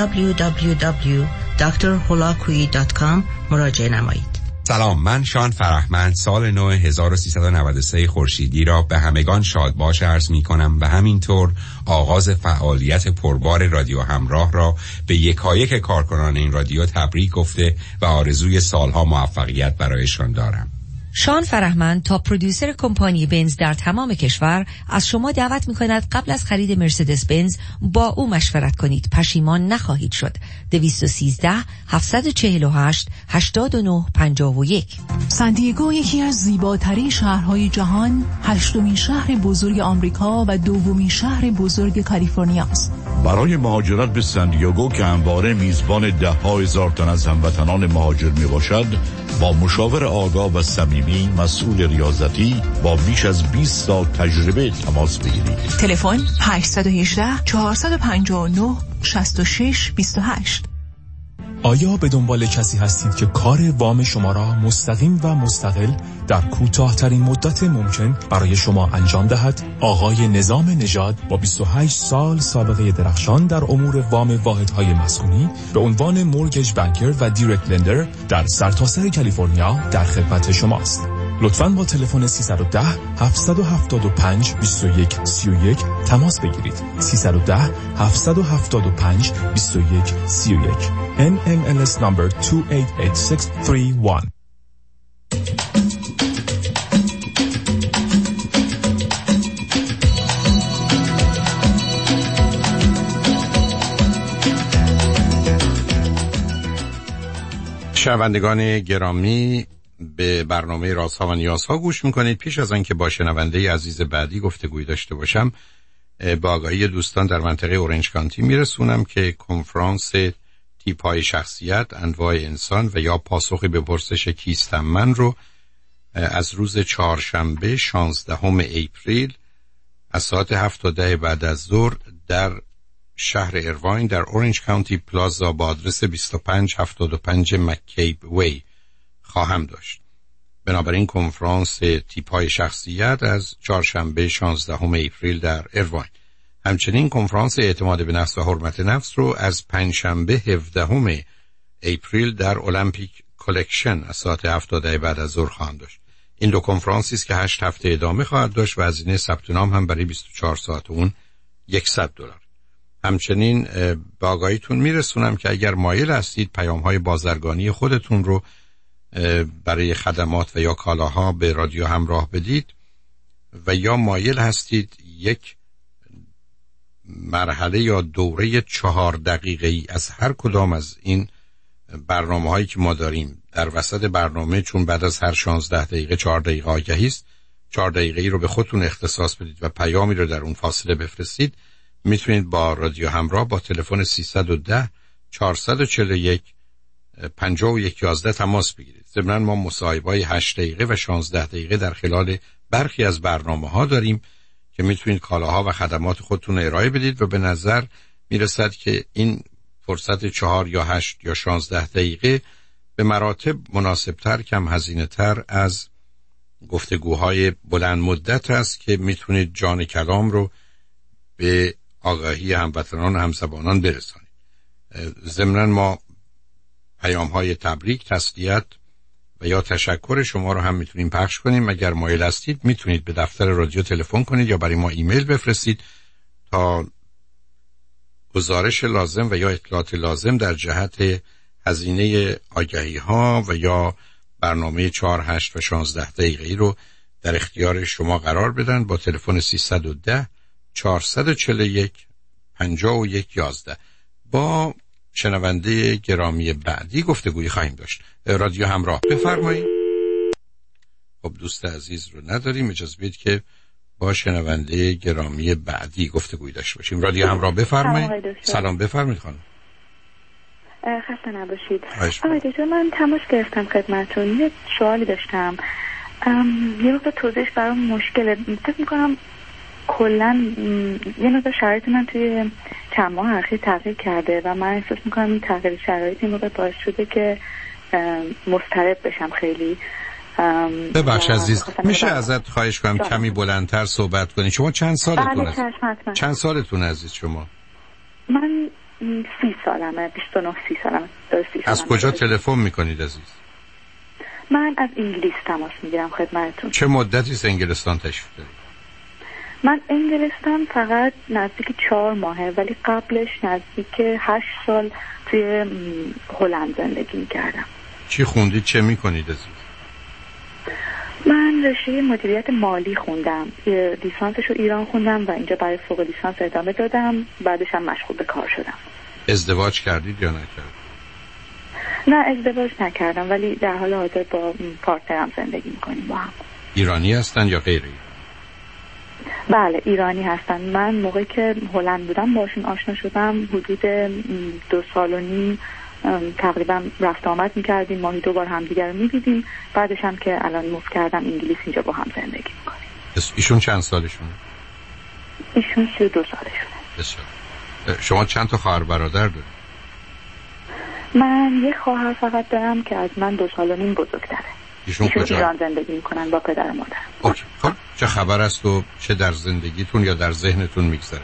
www.drholakui.com مراجعه نمایید. سلام، من شان فرهمند سال نو 1393 خورشیدی را به همگان شادباش عرض می کنم و همینطور آغاز فعالیت پربار رادیو همراه را به یکایک کارکنان این رادیو تبریک گفته و آرزوی سالها موفقیت برایشان دارم. شان فرهمند تا پرودیوسر کمپانی بنز در تمام کشور از شما دعوت می‌کند قبل از خرید مرسدس بنز با او مشورت کنید. پشیمان نخواهید شد. 213 748 8951. سان دیگو یکی از زیباترین شهرهای جهان، 8مین شهر بزرگ آمریکا و 2مین شهر بزرگ کالیفرنیا است. برای مهاجرت به سان دیگو که همواره میزبان 10,000 تن از هموطنان مهاجر میباشد، با مشاور آگاه و صمیمی مسئول ریاضتی با بیش از 20 سال تجربه تماس بگیرید. تلفن 818 459 66 28. آیا به دنبال کسی هستید که کار وام شما را مستقیم و مستقل در کوتاه‌ترین مدت ممکن برای شما انجام دهد؟ آقای نظام نژاد با 28 سال سابقه درخشان در امور وام واحدهای مسکونی به عنوان مورگیج بانکر و دایرکت لندر در سرتاسر کالیفرنیا در خدمت شماست. لطفاً با تلفن 310 775 2131 تماس بگیرید. 310 775 2131. NMLS number 288631. شنوندگان گرامی، به برنامه رازها و نیازها گوش میکنید. پیش از آنکه با شنونده عزیز بعدی گفتگوی داشته باشم، با آگاهی دوستان در منطقه اورنج کانتی میرسونم که کنفرانس تیپ‌های شخصیت، انواع انسان و یا پاسخی به پرسش کیستم من رو از روز چهارشنبه 16 اپریل از ساعت 7 تا 10 بعد از ظهر در شهر ایرواین در اورنج کانتی پلازا با آدرس 2575 مککیب وی خواهم داشت. بنابراین کنفرانس تیپ‌های شخصیت از چهارشنبه 16 اپریل در ایرواین. همچنین کنفرانس اعتماد به نفس و حرمت نفس رو از پنجشنبه 17 اپریل در المپیک کلکشن از ساعت 7 تا 10 بعد از ظهر خواهم داشت. این دو کنفرانسی است که 8 هفته ادامه خواهد داشت و هزینه ثبت نام هم برای 24 ساعت اون $100. همچنین به آگاهیتون میرسونم که اگر مایل هستید پیام‌های بازرگانی خودتون رو برای خدمات و یا کالاها به رادیو همراه بدید و یا مایل هستید یک مرحله یا دوره 4 دقیقه‌ای از هر کدام از این برنامه‌هایی که ما داریم در وسط برنامه، چون بعد از هر 16 دقیقه 4 دقیقه آگهی است، 4 دقیقه‌ای رو به خودتون اختصاص بدید و پیامی رو در اون فاصله بفرستید، میتونید با رادیو همراه با تلفن 310 441 5111 تماس بگیرید. ضمناً ما مصاحبه‌های 8 دقیقه و 16 دقیقه در خلال برخی از برنامه‌ها داریم که میتونید کالاها و خدمات خودتون ارائه بدید و به نظر میرسد که این فرصت 4 یا 8 یا 16 دقیقه به مراتب مناسبتر، کم هزینه تر از گفتگوهای بلند مدت است که میتونید جان کلام رو به آگاهی هموطنان و همزبانان برسانید. ضمناً ما پیام‌های تبریک، تسلیت و یا تشکر شما رو هم میتونیم پخش کنیم. اگر مایل هستید میتونید به دفتر رادیو تلفن کنید یا برای ما ایمیل بفرستید تا گزارش لازم و یا اطلاعات لازم در جهت هزینه آگهی ها و یا برنامه 4، 8 و 16 دقیقه‌ای رو در اختیار شما قرار بدن با تلفن 310 441 5111. با شنونده گرامی بعدی گفتگویی خواهیم داشت. رادیو همراه، بفرمایید. خب دوست عزیز رو نداریم، اجازه بدید که با شنونده گرامی بعدی گفتگویی داشته باشیم. رادیو همراه، بفرمایید. سلام، بفرمایید خانم. خسته نباشید. آقای دکتر، من تماس گرفتم خدمتتون، یه سوالی داشتم. یه وقت توضیحش برام مشکله. فکر می‌کنم کلا یه مقدار شرایط من توی چند ماه اخیر تغییر کرده و من احساس میکنم این تغییر شرایط این موقع باعث شده که مضطرب بشم خیلی. ببخش عزیز، میشه ازت خواهش کنم کمی بلندتر صحبت کنی؟ شما چند سالتون است؟ چند سالتون عزیز شما؟ من 30 سالمه، 29-30 سالمه. از کجا تلفن میکنید عزیز؟ من از انگلیس تماس میگیرم خدمتتون. چه مدتی از انگلستان تشریف دارید؟ من انگلستان فقط نزدیک 4 ماهه، ولی قبلش نزدیک 8 سال توی هلند زندگی میکردم. چی خوندید، چه میکنید عزیز؟ رشته مدیریت مالی خوندم، لیسانسش رو ایران خوندم و اینجا برای فوق لیسانس ادامه دادم، بعدش هم مشغول به کار شدم. ازدواج کردید یا نکردید؟ نه ازدواج نکردم، ولی در حال حاضر با پارتنرم زندگی میکنیم با هم. ایرانی هستن یا غیر ایرانی؟ بله ایرانی هستن. من موقعی که هلند بودم باشون آشنا شدم، حدود 2 سال و نیم تقریبا رفت آمد میکردیم، ماهی 2 بار همدیگر رو میدیدیم. بعدش هم که الان موف کردم انگلیس، اینجا با هم زندگی میکنیم. ایشون چند سالشونه؟ ایشون 32 سالشونه. بسیار. شما چند تا خواهر برادر دارید؟ من یه خواهر فقط دارم که از من 2 سال و نیم بزرگتره. ایشون کجا؟ ایران زندگی میکنن با پدر و مادر. اوکی. خب چه خبر است و چه در زندگیتون یا در ذهنتون میگذره؟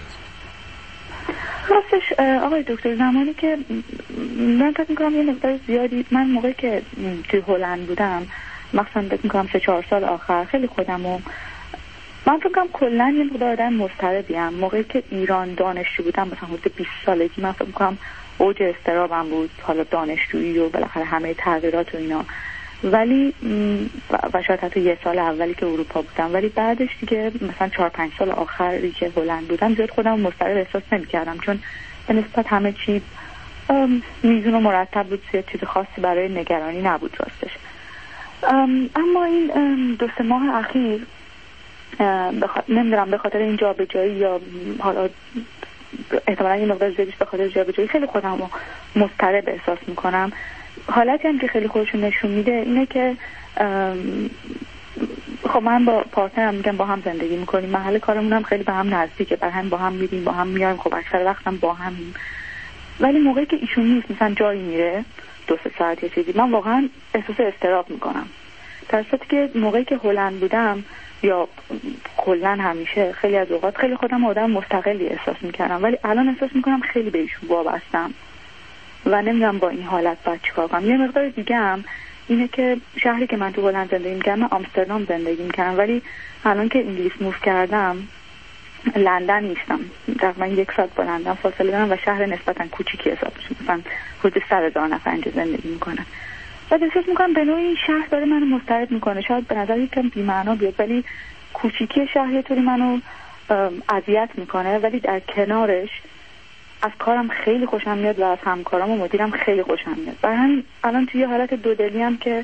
راستش آقای دکتر، زمانی که من فکر میکنم یه مقدار زیادی، من موقعی که توی هلند بودم مثلا فکر میکنم 3-4 سال آخر خیلی خودمو، من فکر میکنم کلا یه مقدار آدم مضطربیم. موقعی که ایران دانشجو بودم مثلا حدود 20 سالگی، من فکر میکنم اوج استرابم بود، حالا دانشجویی و بالاخره همه تغییرات و اینا، ولی و شاید حتی 1 سال اولی که اروپا بودم، ولی بعدش دیگه مثلا 4-5 سال آخری که هلند بودم زیاد خودم مضطرب احساس نمی‌کردم، چون به نسبت همه چی میزون و مرتب بود، چیز خاصی برای نگرانی نبود راستش. اما این 2-3 ماه اخیر نمیدونم به خاطر این جابجایی یا حالا احتمالاً یه مقدار زیادیش به خاطر جابجایی خیلی خودم رو مضطرب احساس میکنم. حالتی هم که خیلی خودشون نشون میده اینه که خب من با پارتنرم میگم با هم زندگی میکنیم، محل کارمون هم خیلی به هم نزدیکه، برای هم با هم میریم با هم میایم، خب اکثر وقتم با همیم. ولی موقعی که ایشون نیست، مثلا جایی میره 2-3 ساعت یه چیزی، من واقعا احساس اضطراب میکنم. در صورتی که موقعی که هلند بودم یا کلا همیشه خیلی از اوقات خیلی خودم آدم مستقلی احساس میکردم، ولی الان احساس میکنم خیلی به ایشون وابستم و نمیدونم با این حالت باید چیکار کنم. یه مقدار دیگه هم اینه که شهری که من تو هلند زندگی می‌کردم، من آمستردام زندگی می‌کردم، ولی الان که انگلیس موف کردم لندن نیستم، تقریبا 1 ساعت با لندن فاصله دارم و شهر نسبتا کوچیکی حساب میشه، مثلا حدود 100,000 نفر اینجا زندگی میکنن و احساس میکنم به نوعی این شهر داره منو مضطرب میکنه. شاید به نظر یکم بی‌معنا بیاد، ولی کوچیکی شهر یه طوری منو اذیت میکنه، ولی در کنارش از کارم خیلی خوشم میاد و از همکارام و مدیرم خیلی خوشم میاد. برای همین الان توی حالت دودلی هم که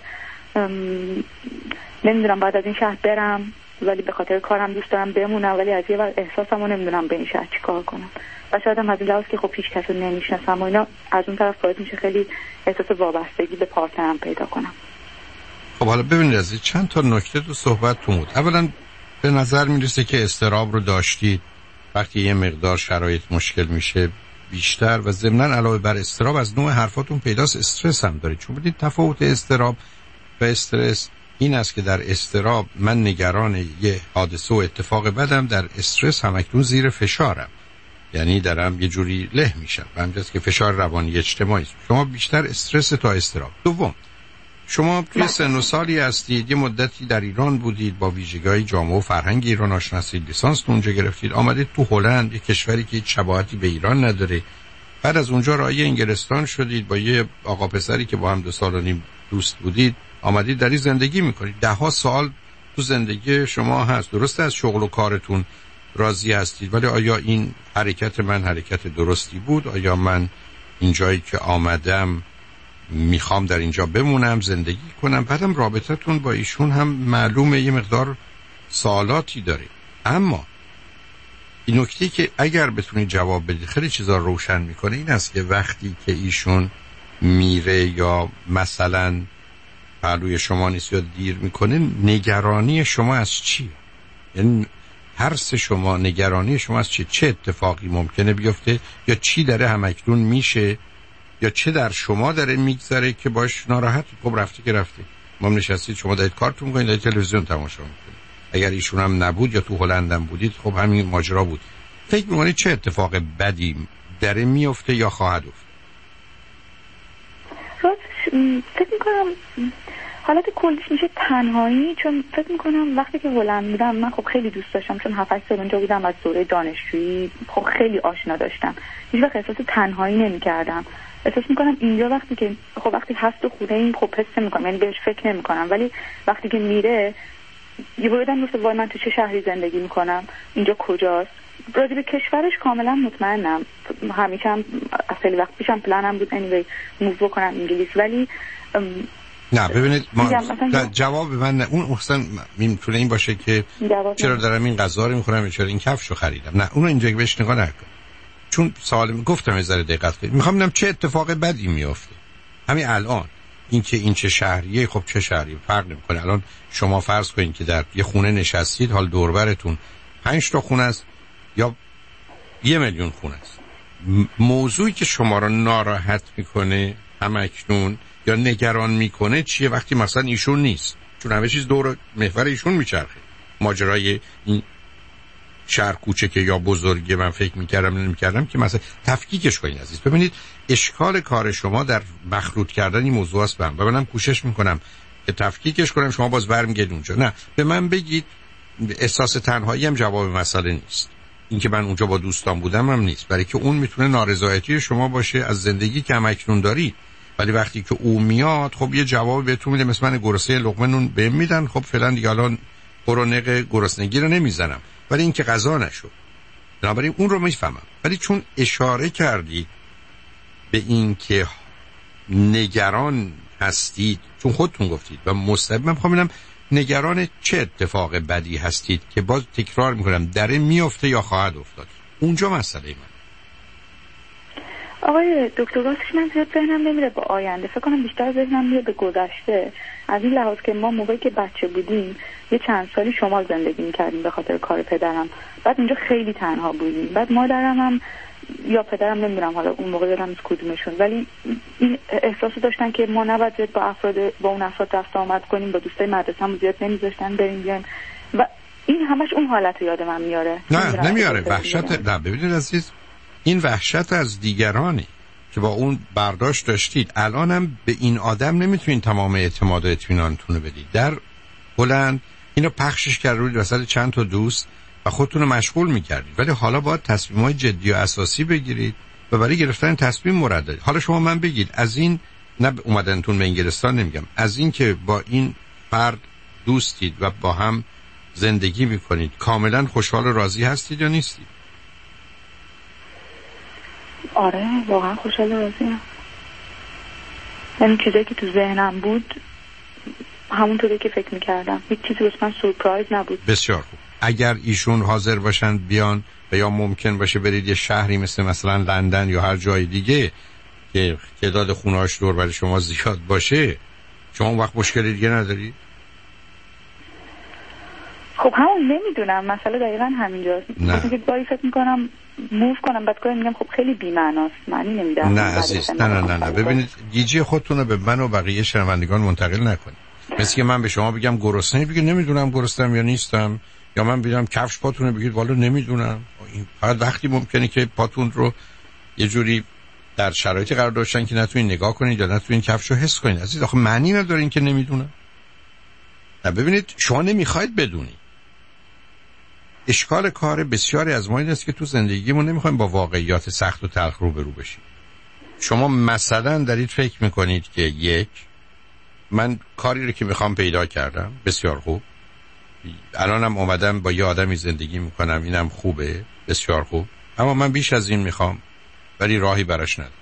نمیدونم بعد از این شهر برم، ولی به خاطر کارم دوست دارم بمونم، ولی از یه ور احساسمو نمیدونم به این شهر چیکار کنم. و شاید هم از این لحاظ که خب هیچ کس رو نمیشناسم و اینا، از اون طرف باعث میشه خیلی احساس وابستگی به پارتنرم پیدا کنم. خب حالا ببینید از این چند تا نکته تو صحبتتون بود. اولا به نظر میرسه که اضطراب رو داشتید وقتی یه مقدار شرایط مشکل میشه بیشتر، و ضمناً علاوه بر اضطراب از نوع حرفاتون پیداست استرس هم دارید. چون بدید تفاوت اضطراب و استرس این است که در اضطراب من نگران یه حادثه و اتفاق بدم، در استرس همکنون زیر فشارم، یعنی دارم یه جوری له میشم و همجاست که فشار روانی اجتماعی است. شما بیشتر استرس تا اضطراب. دوم، شما توی سن و سالی هستید، یه مدتی در ایران بودید، با ویژگی‌های جامعه و فرهنگ ایران آشنا هستید، لیسانس اونجا گرفتید، آمدید تو هلند، یه کشوری که هیچ شباهتی به ایران نداره. بعد از اونجا راهی انگلستان شدید، با یه آقا پسری که با هم 2 سال و نیم دوست بودید، آمدید در این زندگی میکنید. 10 سال تو زندگی شما هست. درسته از شغل و کارتون راضی هستید، ولی آیا این حرکت من حرکت درستی بود؟ آیا من این جایی که آمدم میخوام در اینجا بمونم زندگی کنم؟ بعدم رابطتون با ایشون هم معلومه یه مقدار سوالاتی داره. اما این نکته که اگر بتونید جواب بدید خیلی چیزا روشن میکنه این است که وقتی که ایشون میره یا مثلا پهلوی شما نیست یا دیر میکنه، نگرانی شما از چی؟ یعنی ترس شما، نگرانی شما از چی؟ چه اتفاقی ممکنه بیفته یا چی داره همکنون میشه یا چه در شما داره میگذره که باش ناراحت؟ خب رفته که رفته، ما نشستید، شما دارید کارتون میکنید، دارید تلویزیون تماشا میکنید. اگر ایشون هم نبود یا تو هلندم بودید، خب همین ماجرا بود. فکر میکنید چه اتفاق بدی داره میفته یا خواهد افتاد؟ فکر میکنم حالت کلیش میشه تنهایی، چون فکر میکنم وقتی که هلند بودم من خب خیلی دوست داشتم، چون 7-8 سال اونجا بودم، از دوره دانشجویی خب خیلی آشنا داشتم، هیچ وقت احساس تنهایی نمیکردم. احساس میکنم اینجا وقتی که خب وقتی هست و خوده این خب حس نمیکنم، یعنی بهش فکر نمیکنم، ولی وقتی که میره یه بودم گفته وای من تو چه شهری زندگی میکنم، اینجا کجاست. راجع به کشورش کاملا مطمئنم، همیشه هم خیلی وقت پیشم پلانم بود anyway موو بکنم انگلیس، ولی نه ببینید جواب من اون اصلا میتونه این باشه که چرا دارم این غذا رو میخورم، چرا این کفشو خریدم. نه اونو اینجا بهش نگاه نکن، چون سوال گفتم یه ذره دقت کنید. میخوام ببینم چه اتفاق بدی میفته همین الان. اینکه این چه شهریه، خب چه شهری فرق نمیکنه. الان شما فرض کنید که در یه خونه نشستید، حال دور برتون 5 تا خونه است یا 1 میلیون خونه است. موضوعی که شما رو ناراحت میکنه همکنون یا نگران میکنه چیه؟ وقتی مثلا ایشون نیست، چون همه چیز دور محور ایشون میچرخه. ماجرای این شهر کوچکه یا بزرگه من فکر نمیکردم که مثلا تفکیکش کنید عزیز. ببینید اشکال کار شما در مخلوط کردن این موضوع است. منم کوشش میکنم که تفکیکش کنم، شما باز برمیگردید اونجا. نه به من بگید احساس تنهایی هم جواب مسئله نیست. اینکه من اونجا با دوستان بودم هم نیست، برای که اون میتونه نارضایتی شما باشه از زندگی که همکنون دارید. ولی وقتی که او میاد خب یه جواب بهتون میده، مثل من گرسنه لقمه نون بهم میدن، خب فعلا دیگه الان قرنق گرسنگی رو نمیزنم، ولی اینکه غذا نشد. بنابراین اون رو میفهمم. ولی چون اشاره کردید به این که نگران هستید، چون خودتون گفتید و مستقیم من میخوام ببینم نگران چه اتفاق بدی هستید که باز تکرار میکنم داره میفته یا خواهد افتاد. اونجا مسئله من. آقای دکتر راستش من زیاد ذهنم نمیره به آینده، فکر کنم بیشتر ذهنم میره به گذشته. از این لحاظ که ما موقعی که بچه بودیم یه چند سالی شمال زندگی میکردیم به خاطر کار پدرم، بعد اونجا خیلی تنها بودیم. بعد مادرم هم یا پدرم نمیدونم حالا اون موقع دارم از کدومشون، ولی این احساسو داشتن که ما نباید زیاد با اون افراد رفت آمد کنیم، با دوستای مدرسه‌مون زیاد نمیذاشتن بریم بیایم و این همش اون حالت رو یاد من میاره. نه نمیاره وحشت. نه ببینید عزیز، این وحشت از دیگرانی که با اون برداشت داشتید. الانم به این آدم نمیتونین تمام اعتماد و اطمینانتون رو بدید. در هلند اینو پخشش کردید وسط چند تا دوست و خودتون رو مشغول میکردید، ولی حالا باید تصمیم‌های جدی و اساسی بگیرید و برای گرفتن تصمیم مردد. حالا شما من بگید از این نه اومدنتون به انگلستان نمیگم، از این که با این فرد دوستید و با هم زندگی میکنید کاملا خوشحال و راضی هستید یا نیستید؟ آره واقعا خوشحال و راضیم. یعنی چیزایی که تو ذهنم بود همونطوری که فکر میکردم، هیچ چیزی واسه من سورپرایز نبود. بسیار خوب. اگر ایشون حاضر باشن بیان و یا ممکن باشه برید یه شهری مثلا لندن یا هر جای دیگه که تعداد خونه‌هاش دور برای شما زیاد باشه، شما اون وقت مشکلی دیگه ندارید؟ خب همون نمیدونم، مسئله دقیقا همینجاست. مثلا گاهی فکر میکنم موو کنم، بعد گاهی میگم خب خیلی بی‌معناست، معنی نمیدم. نه عزیز، نه ببینید گیجی خودتون رو به من و بقیه شنوندگان منتقل نکنید. مثل که من به شما بگم گرسنه‌ای، بگید نمیدونم گرسنه‌ام یا نیستم، یا من بگم کفش پاتونه، بگید والا نمیدونم. این فقط وقتی ممکنه که پاتون رو یه جوری در شرایطی قرار داشتن که نتونین نگاه کنید یا نتونین کفشو حس کنید. عزیز آخه معنی نداره این که نمیدونم. نه ببینید شما نمیخواید بدونید. اشکال کار بسیاری از ما این است که تو زندگیمون نمیخوایم با واقعیات سخت و تلخ روبرو بشیم. شما مثلا دارید فکر میکنید که یک، من کاری رو که میخوام پیدا کردم، بسیار خوب، الانم اومدم با یه آدمی زندگی میکنم، اینم خوبه، بسیار خوب، اما من بیش از این میخوام ولی راهی براش ندارم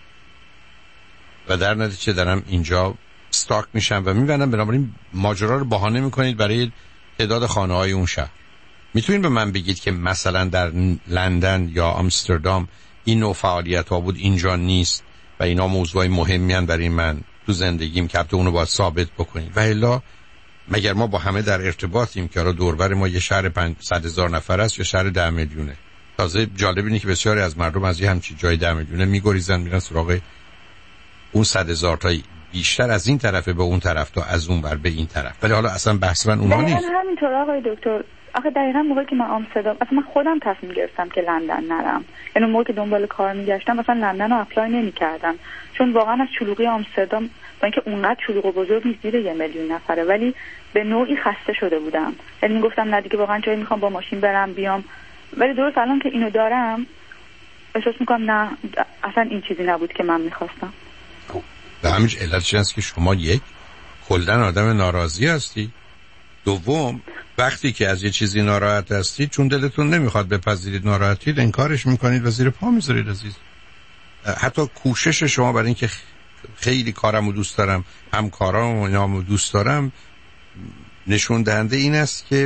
و در نتیجه دارم اینجا استاک میشم و میبندم. بنابراین ماجرا رو بهانه میکنید برای تعداد خانه‌های اون شهر. میتونید به من بگید که مثلا در لندن یا آمستردام این نوع فعالیت ها بود، اینجا نیست و اینا موضوعی مهمی هستند برای من تو زندگیم که اونو باید ثابت بکنید؟ و الا مگر ما با همه در ارتباطیم که دوربر ما یه شهر 500,000 نفر است یا شهر 10 میلیونه؟ تازه جالب اینه که بسیاری از مردم از یه همچین جای 10 میلیونه میگریزن میرن سراغ اون 100,000 تا بیشتر از این طرف به اون طرف تا از اون بر به این طرف. ولی حالا اصلا بحث من اونها نیست. همینطور آقای دکتر. آخه دقیقاً موقعی که من آمستردام، اصلا من خودم تصمیم گرفتم که لندن نرم. یعنی موقعی که دنبال کار میگشتم مثلا لندن رو اپلای نمی‌کردم، چون واقعا از شلوغی آمستردام با اینکه اونقدر شلوغ و بزرگ نیست، زیر 1 میلیون نفره، ولی به نوعی خسته شده بودم. یعنی میگفتم نه دیگه واقعا جایی میخوام با ماشین برم بیام. ولی درست الان که اینو دارم احساس میکنم نه اصلا این چیزی نبود که من میخواستم. به همین علتش هست که شما یک کلاً آدم ناراضی هستی دوم، وقتی که از یه چیزی ناراحت هستید چون دلتون نمیخواد بپذیرید ناراحتید، انکارش میکنید و زیر پا میذارید عزیز. حتی کوشش شما برای اینکه خیلی کارمو دوست دارم، همکارامو دوست دارم، نشون دهنده این است که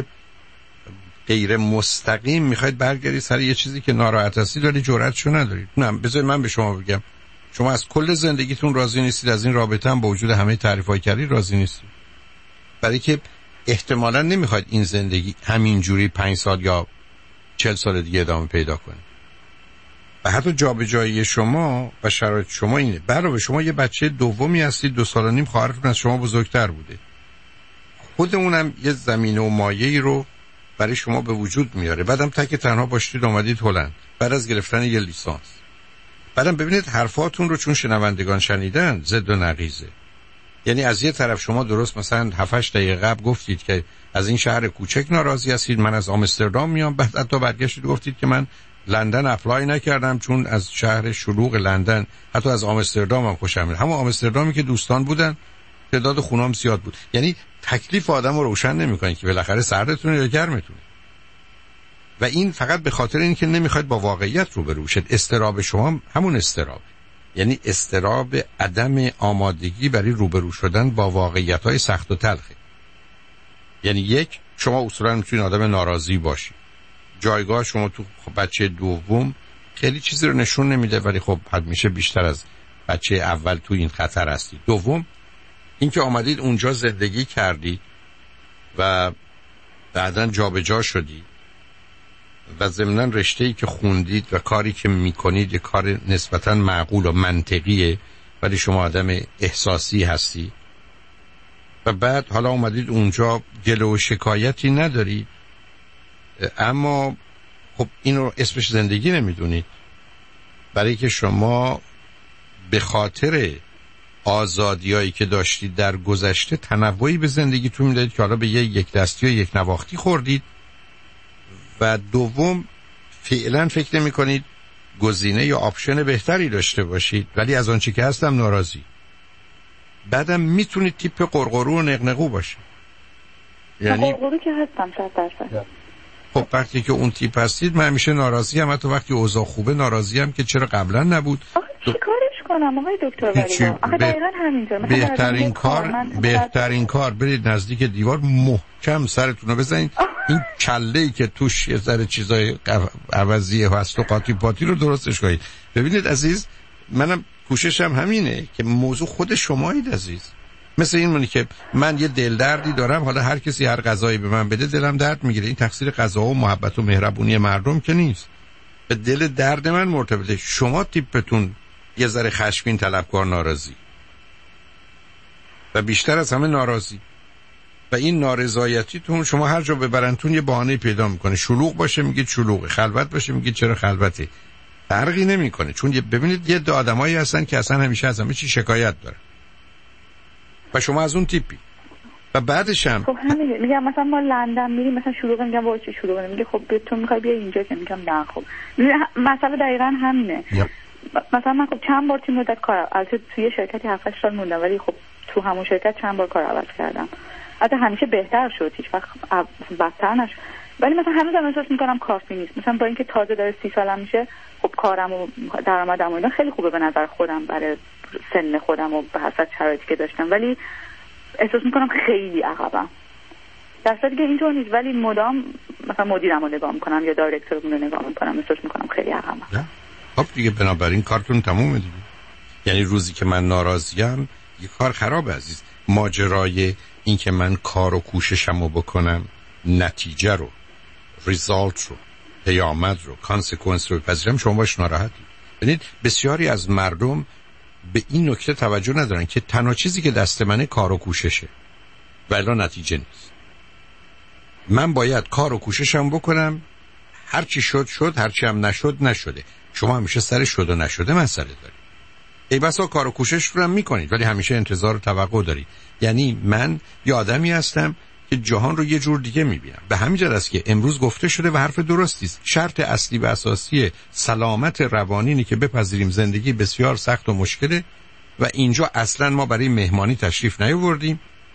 غیر مستقیم میخواید برگردید سر یه چیزی که ناراحت هستید ولی جرأتشو ندارید. نه، بذارید من به شما بگم، شما از کل زندگیتون راضی نیستید، از این رابطه هم با وجود همه تعریفای کردی راضی نیستید، برای که احتمالاً نمیخواید این زندگی همینجوری 5 سال یا 40 سال دیگه ادامه پیدا کنه. و حتی جابجایی شما و شرایط شما اینه. برای شما یه بچه دومی هستید، 2 سال و نیم خواهرتون از شما بزرگتر بوده، خود اونم یه زمینه و مایه‌ای رو برای شما به وجود میاره. بعدم تک تنها باشید اومدید هلند بعد از گرفتن یه لیسانس. بعدم ببینید حرفاتون رو چون شنوندگان شنیدن ضد و نقیضه. یعنی از یه طرف شما درست مثلا 7-8 دقیقه قبل گفتید که از این شهر کوچک ناراضی هستید، من از آمستردام میام، بعد حتی برگشتید گفتید که من لندن اپلای نکردم چون از شهر شلوغ لندن، حتی از آمستردام هم خوشم میاد، همون آمستردامی که دوستان بودن تعداد خونام زیاد بود. یعنی تکلیف آدم رو روشن نمی‌کنه که بالاخره سردتونه یا گرمتونه. و این فقط به خاطر اینکه نمیخواید با واقعیت روبرو شید. استراب شما همون استراب، یعنی استراب عدم آمادگی برای روبرو شدن با واقعیت‌های سخت و تلخه. یعنی یک، شما اصولاً میتونید آدم ناراضی باشید، جایگاه شما تو بچه دوم خیلی چیزی رو نشون نمیده، ولی خب حد میشه بیشتر از بچه اول تو این خطر هستید. دوم، اینکه آمدید اونجا زندگی کردید و بعداً جابجا شدید و ضمناً رشته‌ای که خوندید و کاری که میکنید یه کار نسبتاً معقول و منطقیه، ولی شما آدم احساسی هستی و بعد حالا اومدید اونجا گله و شکایتی نداری، اما خب اینو اسمش زندگی نمیدونید، برای که شما به خاطر آزادیایی که داشتید در گذشته تنوعی به زندگیتون میدادید که حالا به یک دستی و یک نواختی خوردید. و دوم، فعلا فکر نمی کنید گزینه یا آپشن بهتری داشته باشید، ولی از آنچه که هستم ناراضی. بعدم میتونید تیپ قرقرو و نقنقو باشید. یعنی قرقرو که هستم 100%. خب وقتی که اون تیپ هستید من همیشه ناراضی هم، حتی وقتی اوضاع خوبه ناراضی هم که چرا قبلا نبود. چیکارش کنم آقای دکتر؟ ولی دقیقاً همینطور. بهترین کار برید نزدیک دیوار، محکم سرتون رو بزنید، این کله‌ای که توش یه ذره چیزای عوضیه هست و قاطی پاتی رو درستش کنید. ببینید عزیز، منم کوششم همینه که موضوع خود شمایید عزیز. مثل این مونی که من یه دل دردی دارم، حالا هر کسی هر غذایی به من بده دلم درد میگیره، این تقصیر غذا و محبت و مهربونی مردم که نیست، به دل درد من مرتبطه. شما تیپتون یه ذره خشمگین، طلبکار، ناراضی و بیشتر از همه ناراضی، و این نارضایتیتون شما هر جا ببرنتون یه بهانه پیدا میکنه. شلوغ باشه میگید شلوغه، خلوت باشه میگید چرا خلوته، فرقی نمیکنه. چون ببینید یه آدمایی هستن که اصلا همیشه از همه چی شکایت دارن و شما از اون تیپی. و بعدش هم خب همین میگم مثلا ما لندن میریم مثلا شلوغه، میگم وای چه شلوغه، میگه خب تو میخوای بیا اینجا، که میگم نه. خب مسئله دقیقاً همینه. مثلا من خب چند بار توی مدت کار، البته توی شرکتی 7-8 سال موندم، ولی خب تو همون شرکت چند بار کار عوض کردم، البته همیشه بهتر شد، هیچ وقت بدتر نشد، ولی مثلا هنوزم احساس میکنم کافی نیست. مثلا با اینکه تازه داره 30 سالم میشه، خب کارم و درآمدم و اینا خیلی خوبه به نظر خودم، برای سن خودم و به حسب شرایطی که داشتم، ولی احساس میکنم خیلی عقبم. در صورتی که اینطور نیست، ولی مدام مثلا مدیرم رو نگاه میکنم یا دایرکتورم رو نگاه میکنم، احساس میکنم خیلی عقبم. خب دیگه بنابراین کارتون تمومه دیگه. یعنی روزی که من ناراضیم یه کار خرابه عزیز. ماجرای این که من کار و کوششم رو بکنم، نتیجه رو، ریزالت رو، پیامد رو، کانسیکوئنس رو بپذیرم، شما باش ناراحتی. ببینید بسیاری از مردم به این نکته توجه ندارن که تنها چیزی که دست منه کار و کوششه و الا نتیجه نیست. من باید کار و کوششم بکنم، هرچی شد، هرچی هم نشده. شما همیشه سر شد و نشده مسئله دارید. ای بسا کار و کوشش رو هم میکنید ولی همیشه انتظار و توقع دارید. یعنی من یه آدمی هستم که جهان رو یه جور دیگه میبینم. به همین جهت است که امروز گفته شده و حرف درستی است، شرط اصلی و اساسی سلامت روانی اینه که بپذیریم زندگی بسیار سخت و مشکله و اینجا اصلا ما برای مهمانی تشریف نیاوردیم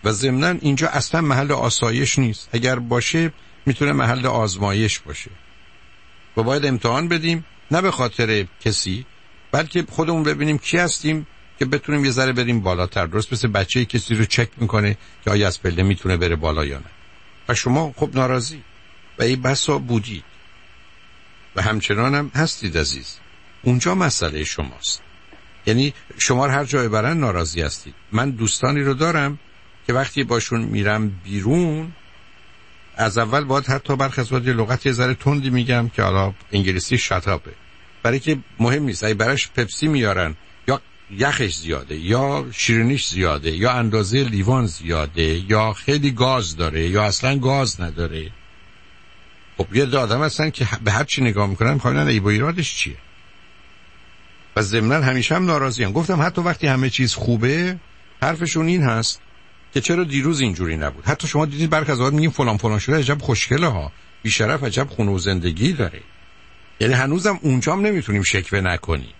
و ضمناً اینجا اصلا محل آسایش نیست. اگر باشه میتونه محل آزمایش باشه و باید امتحان بدیم، نه به خاطر کسی بلکه خودمون ببینیم کی هستیم که بتونیم یه ذره بریم بالاتر. درست مثل بچه‌ای کسی رو چک میکنه که آیا از پله میتونه بره بالا یا نه. و شما خب ناراضی و این بسا بودید و همچنان هم هستید عزیز. اونجا مسئله شماست. یعنی شما هر جای برن ناراضی هستید. من دوستانی رو دارم که وقتی باشون میرم بیرون از اول باید حتی برخی از وقت لغت یه ذره تندی میگم که حالا انگلیسی شتابه، برای که مهم نیست. اگه براش پپسی میارن یا یخش زیاده یا شیرینیش زیاده یا اندازه لیوان زیاده یا خیلی گاز داره یا اصلا گاز نداره، خب یه آدم هستن که به هر چی نگاه میکنن میخوان ای با ایرادش چیه و ضمناً همیشه هم ناراضی هم. گفتم حتی وقتی همه چیز خوبه حرفشون این هست که چرا دیروز اینجوری نبود. حتی شما دیدید برخی از اوقات میگیم فلان فلان شده عجب خوشگله ها، بی شرف، عجب خونه و زندگی داره. یعنی هنوزم اونجام نمیتونیم شکوه نکنیم.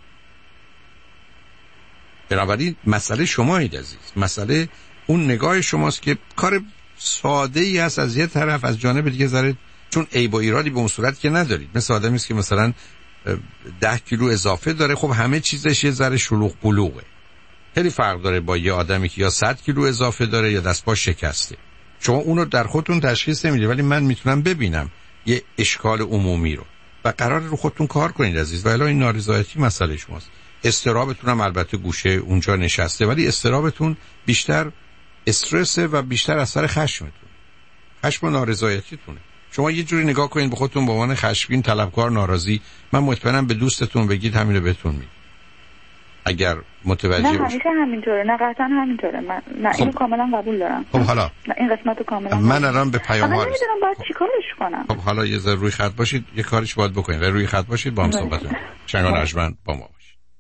بنابراین مسئله شمایید عزیز، مسئله اون نگاه شماست که کار ساده ای است از یه طرف، از جانب دیگه ذره چون عیب و ایرادی به اون صورت که ندارید. مثل آدمی است که مثلا 10 کیلو اضافه داره، خب همه چیزش یه ذره شلوغ بلوغه. خیلی فرق داره با یه آدمی که یا 100 کیلو اضافه داره یا دست پا شکسته. شما اونو در خودتون تشخیص نمیدید ولی من میتونم ببینم یه اشکال عمومی رو و قرار رو خودتون کار کنید عزیز. و الا این نارضایتی مسئله شماست. استرابتون هم البته گوشه اونجا نشسته ولی استرابتون بیشتر استرسه و بیشتر اثر خشمتون، خشم و نارضایتیتونه. شما یه جوری نگاه کنید به خودتون به عنوان خشمگین، طلبکار، ناراضی. من مطمئنم به دوستتون بگید همین رو بهتون میگه. اگر متوجه نه همیشه همینطوره، نه قطعا همینطوره. من نه اینو کاملا قبول دارم. خب حالا نه این قسمتو کاملا من الان به پیام‌ها نمیدونم باید چیکارش کنم. خب حالا یه ذره روی خط باشید، یه کاریش باید بکنید و روی خط باشید با هم صحبت کنیم. شنگان ارجمند با ما باشید.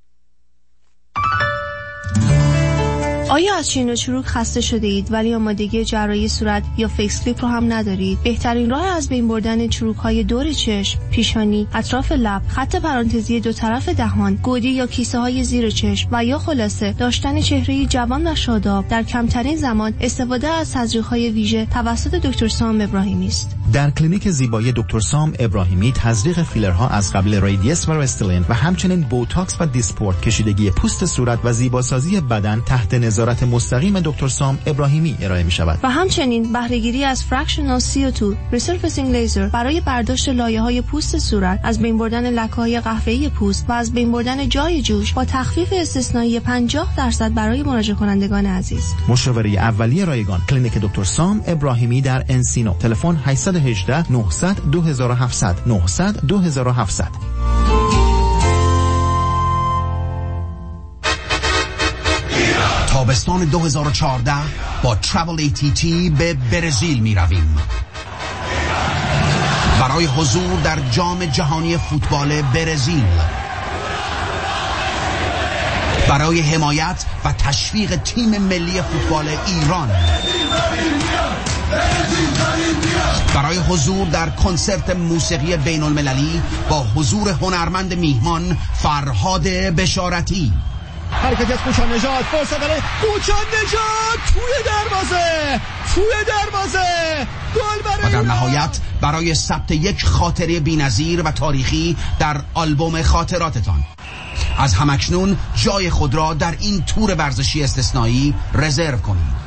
آیا از چین و چروک خسته شده اید ولی آمادگی جراحی صورت یا فیس لیفت رو هم ندارید؟ بهترین راه از بین بردن چروک‌های دور چشم، پیشانی، اطراف لب، خط پرانتزی دو طرف دهان، گودی یا کیسه‌های زیر چشم و یا خلاصه داشتن چهره‌ای جوان و شاداب در کمترین زمان استفاده از تزریق‌های ویژه توسط دکتر سام ابراهیمی است. در کلینیک زیبایی دکتر سام ابراهیمی تزریق فیلرها از قبل ریدیس و رستلین و همچنین بوتاکس و دیسپورت، کشیدگی پوست صورت و زیباسازی بدن تحت نظارت مستقیم دکتر سام ابراهیمی ارائه می شود. و همچنین بهره‌گیری از فرکشنال CO2 ریسرفیسینگ لیزر برای برداشت لایه‌های پوست صورت، از بین بردن لکه‌های قهوه‌ای پوست و از بین بردن جای جوش با تخفیف استثنایی 50% برای مراجعه کنندگان عزیز. مشاوره اولیه رایگان کلینیک دکتر سام ابراهیمی در انسینو. تلفن 818 900 2700 900 2700. تابستان 2014 با ترافل ATT به برزیل می رویم برای حضور در جام جهانی فوتبال برزیل، برای حمایت و تشویق تیم ملی فوتبال ایران، برای حضور در کنسرت موسیقی بین المللی با حضور هنرمند میهمان فرهاد بشارتی. حرکتی از کوچان نجات، فرصت داره کوچان نجات، توی دروازه گل برای و در نهایت برای ثبت یک خاطره بی‌نظیر و تاریخی در آلبوم خاطراتتان از همکنون جای خود را در این تور ورزشی استثنایی رزرو کنید.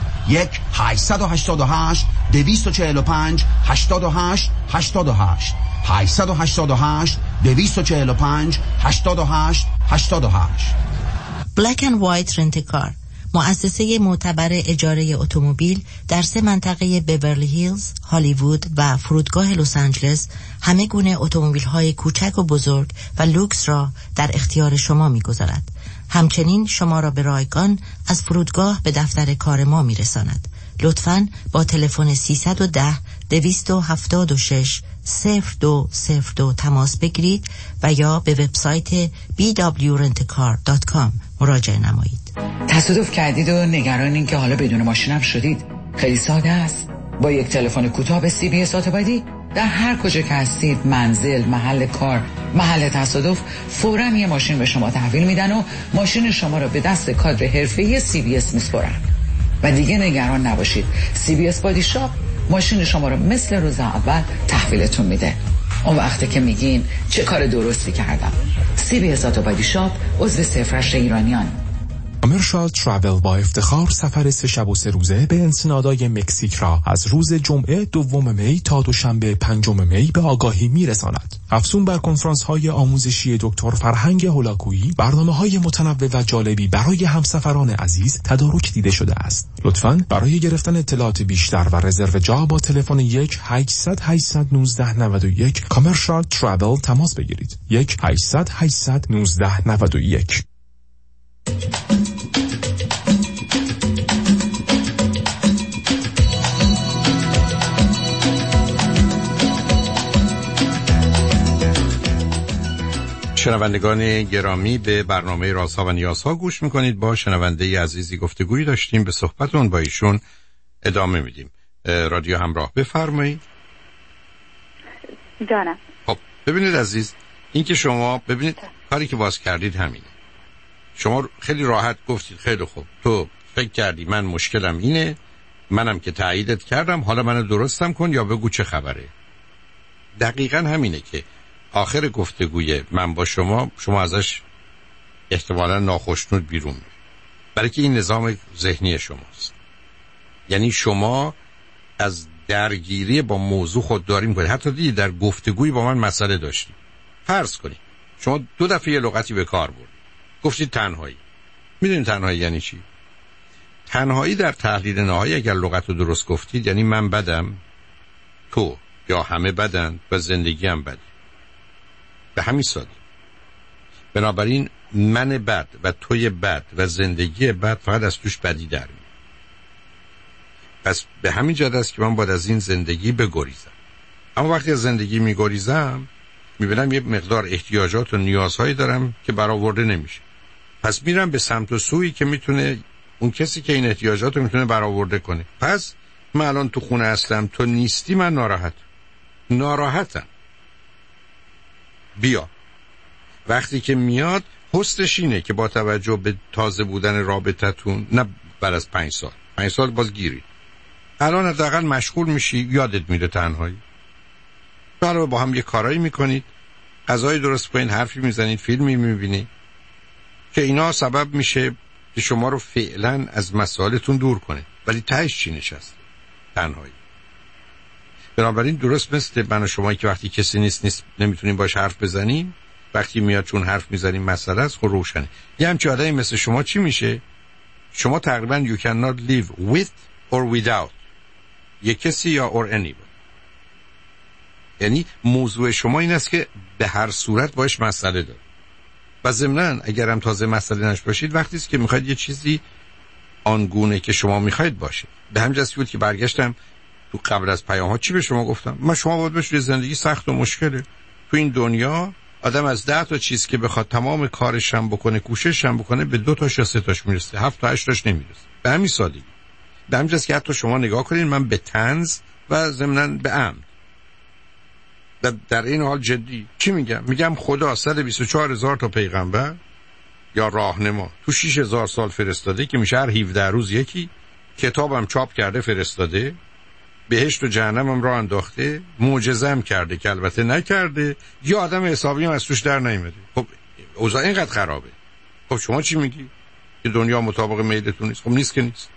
888 245 88 88 888 245 88 88. بلک اند وایت رنت کار، مؤسسه معتبر اجاره اتومبیل در 3 منطقه بیورلی هیلز، هالیوود و فرودگاه لس آنجلس همه گونه اتومبیل‌های کوچک و بزرگ و لوکس را در اختیار شما می‌گذارد. همچنین شما را به رایگان از فرودگاه به دفتر کار ما می‌رساند. لطفاً با تلفن 310 276 0202 تماس بگیرید و یا به وبسایت bwrentcar.com مراجعه نمایید. تصادف کردید و نگرانین که حالا بدون ماشینم شدید؟ خیلی ساده است. با یک تلفن کوتاه به CBS اتوبادی در هر کجا که هستید، منزل، محل کار، محل تصادف، فوراً یه ماشین به شما تحویل میدن و ماشین شما را به دست کادر حرفه‌ای CBS میسپارن. و دیگه نگران نباشید. CBS بادی شاپ ماشین شما رو مثل روز اول تحویلتون میده. اون وقته که میگین چه کار درستی کردم. CBS آتو بادی شاپ عضو سفرش ایرانیان. کامرشال ترافل با افتخار سفر 3 شب و 3 روزه به انسنادای مکزیک را از روز جمعه 2 می تا دوشنبه 5 می به آگاهی میرساند. افزون بر کنفرانس های آموزشی دکتر فرهنگ هولاکویی، برنامه‌های متنوع و جالبی برای همسفران عزیز تدارک دیده شده است. لطفاً برای گرفتن اطلاعات بیشتر و رزرو جا با تلفن 1-800-819-91 کامرشال ترافل تماس بگیرید. 1-800-819-91. شنوندگان گرامی، به برنامه رازها و نیازها گوش میکنید. با شنونده عزیزی گفتگویی داشتیم، به صحبتون با ایشون ادامه میدیم. رادیو همراه، بفرمایید. جانم. خب ببینید عزیز، این که شما ببینید کاری که باز کردید همینه. شما خیلی راحت گفتید خیلی خوب، تو فکر کردی من مشکلم اینه، منم که تاییدت کردم، حالا منو درستم کن یا بگو چه خبره. دقیقاً همینه که آخر گفتگوی من با شما ازش احتمالاً ناخوشنود بیرون میاد، برای که این نظام ذهنی شماست. یعنی شما از درگیری با موضوع خودداری میکنید. حتی دیدید در گفتگوی با من مسئله داشتید، فرض کنید شما 2 دفعه یه لغتی به کار بردید، گفتید تنهایی. میدونید تنهایی یعنی چی؟ تنهایی در تحلیل نهایی اگر لغت رو درست گفتید یعنی من بدم، تو یا همه بدن و زندگی هم بده. به همین سادگی. بنابراین من بد و توی بد و زندگی بد فقط از توش بدی در میاد. پس به همین جهت است که من باید از این زندگی بگریزم. اما وقتی از زندگی میگریزم میبینم یه مقدار احتیاجات و نیازهایی دارم که برآورده نمیشه. پس میرم به سمت و سویی که میتونه اون کسی که این احتیاجات رو میتونه برآورده کنه. پس من الان تو خونه هستم، تو نیستی، من ناراحتم. بیا. وقتی که میاد حسنش اینه که با توجه به تازه بودن رابطتون، نه بعد از 5 سال باز گیری، الان حداقل مشغول میشی، یادت میره تنهایی. حالا با هم یه کارایی میکنید، غذای درست کنید، حرفی میزنید، فیلمی میبینید که اینا سبب میشه که شما رو فعلا از مسائلتون دور کنه. ولی تهش چی نشسته؟ تنهایی. بنابراین درست مثل من و شمایی که وقتی کسی نیست نمیتونیم باش حرف بزنیم، وقتی میاد چون حرف میزنیم مسئله است، خب روشنه. یه همچه آدمی مثل شما چی میشه؟ شما تقریبا you cannot live with or without یه کسی یا or anybody. یعنی موضوع شما این است که به هر صورت باش مسئله داره. و ضمناً اگر هم تازه مسئله نش باشید، وقتی است که میخواید یه چیزی آنگونه که شما میخواید باشه. به همین جهت بود که برگشتم تو قبل از پیام ها چی به شما گفتم؟ من شما باید بشه زندگی سخت و مشکله. تو این دنیا آدم از 10 تا چیز که بخواد تمام کارش هم بکنه، کوشش هم بکنه، به 2 تاش یا 3 تاش میرسه، 7 تا 8 تاش نمیرسه. به همین سادگی. به همین جاست که حتی شما نگاه کنین، من به طنز و ضمناً به عمد در این حال جدی چی میگم خدا 124,000 تا پیغمبر یا راهنما تو 6,000 سال فرستاده که میشه هر 17 روز یکی، کتابم چاپ کرده فرستاده، بهشت و جهنم هم راه انداخته، معجزه هم کرده که البته نکرده، یا آدم حسابی هم از توش در نیامده. خب اوضاع اینقدر خرابه. خب شما چی میگی؟ که دنیا مطابق میلتون نیست. خب نیست که نیست.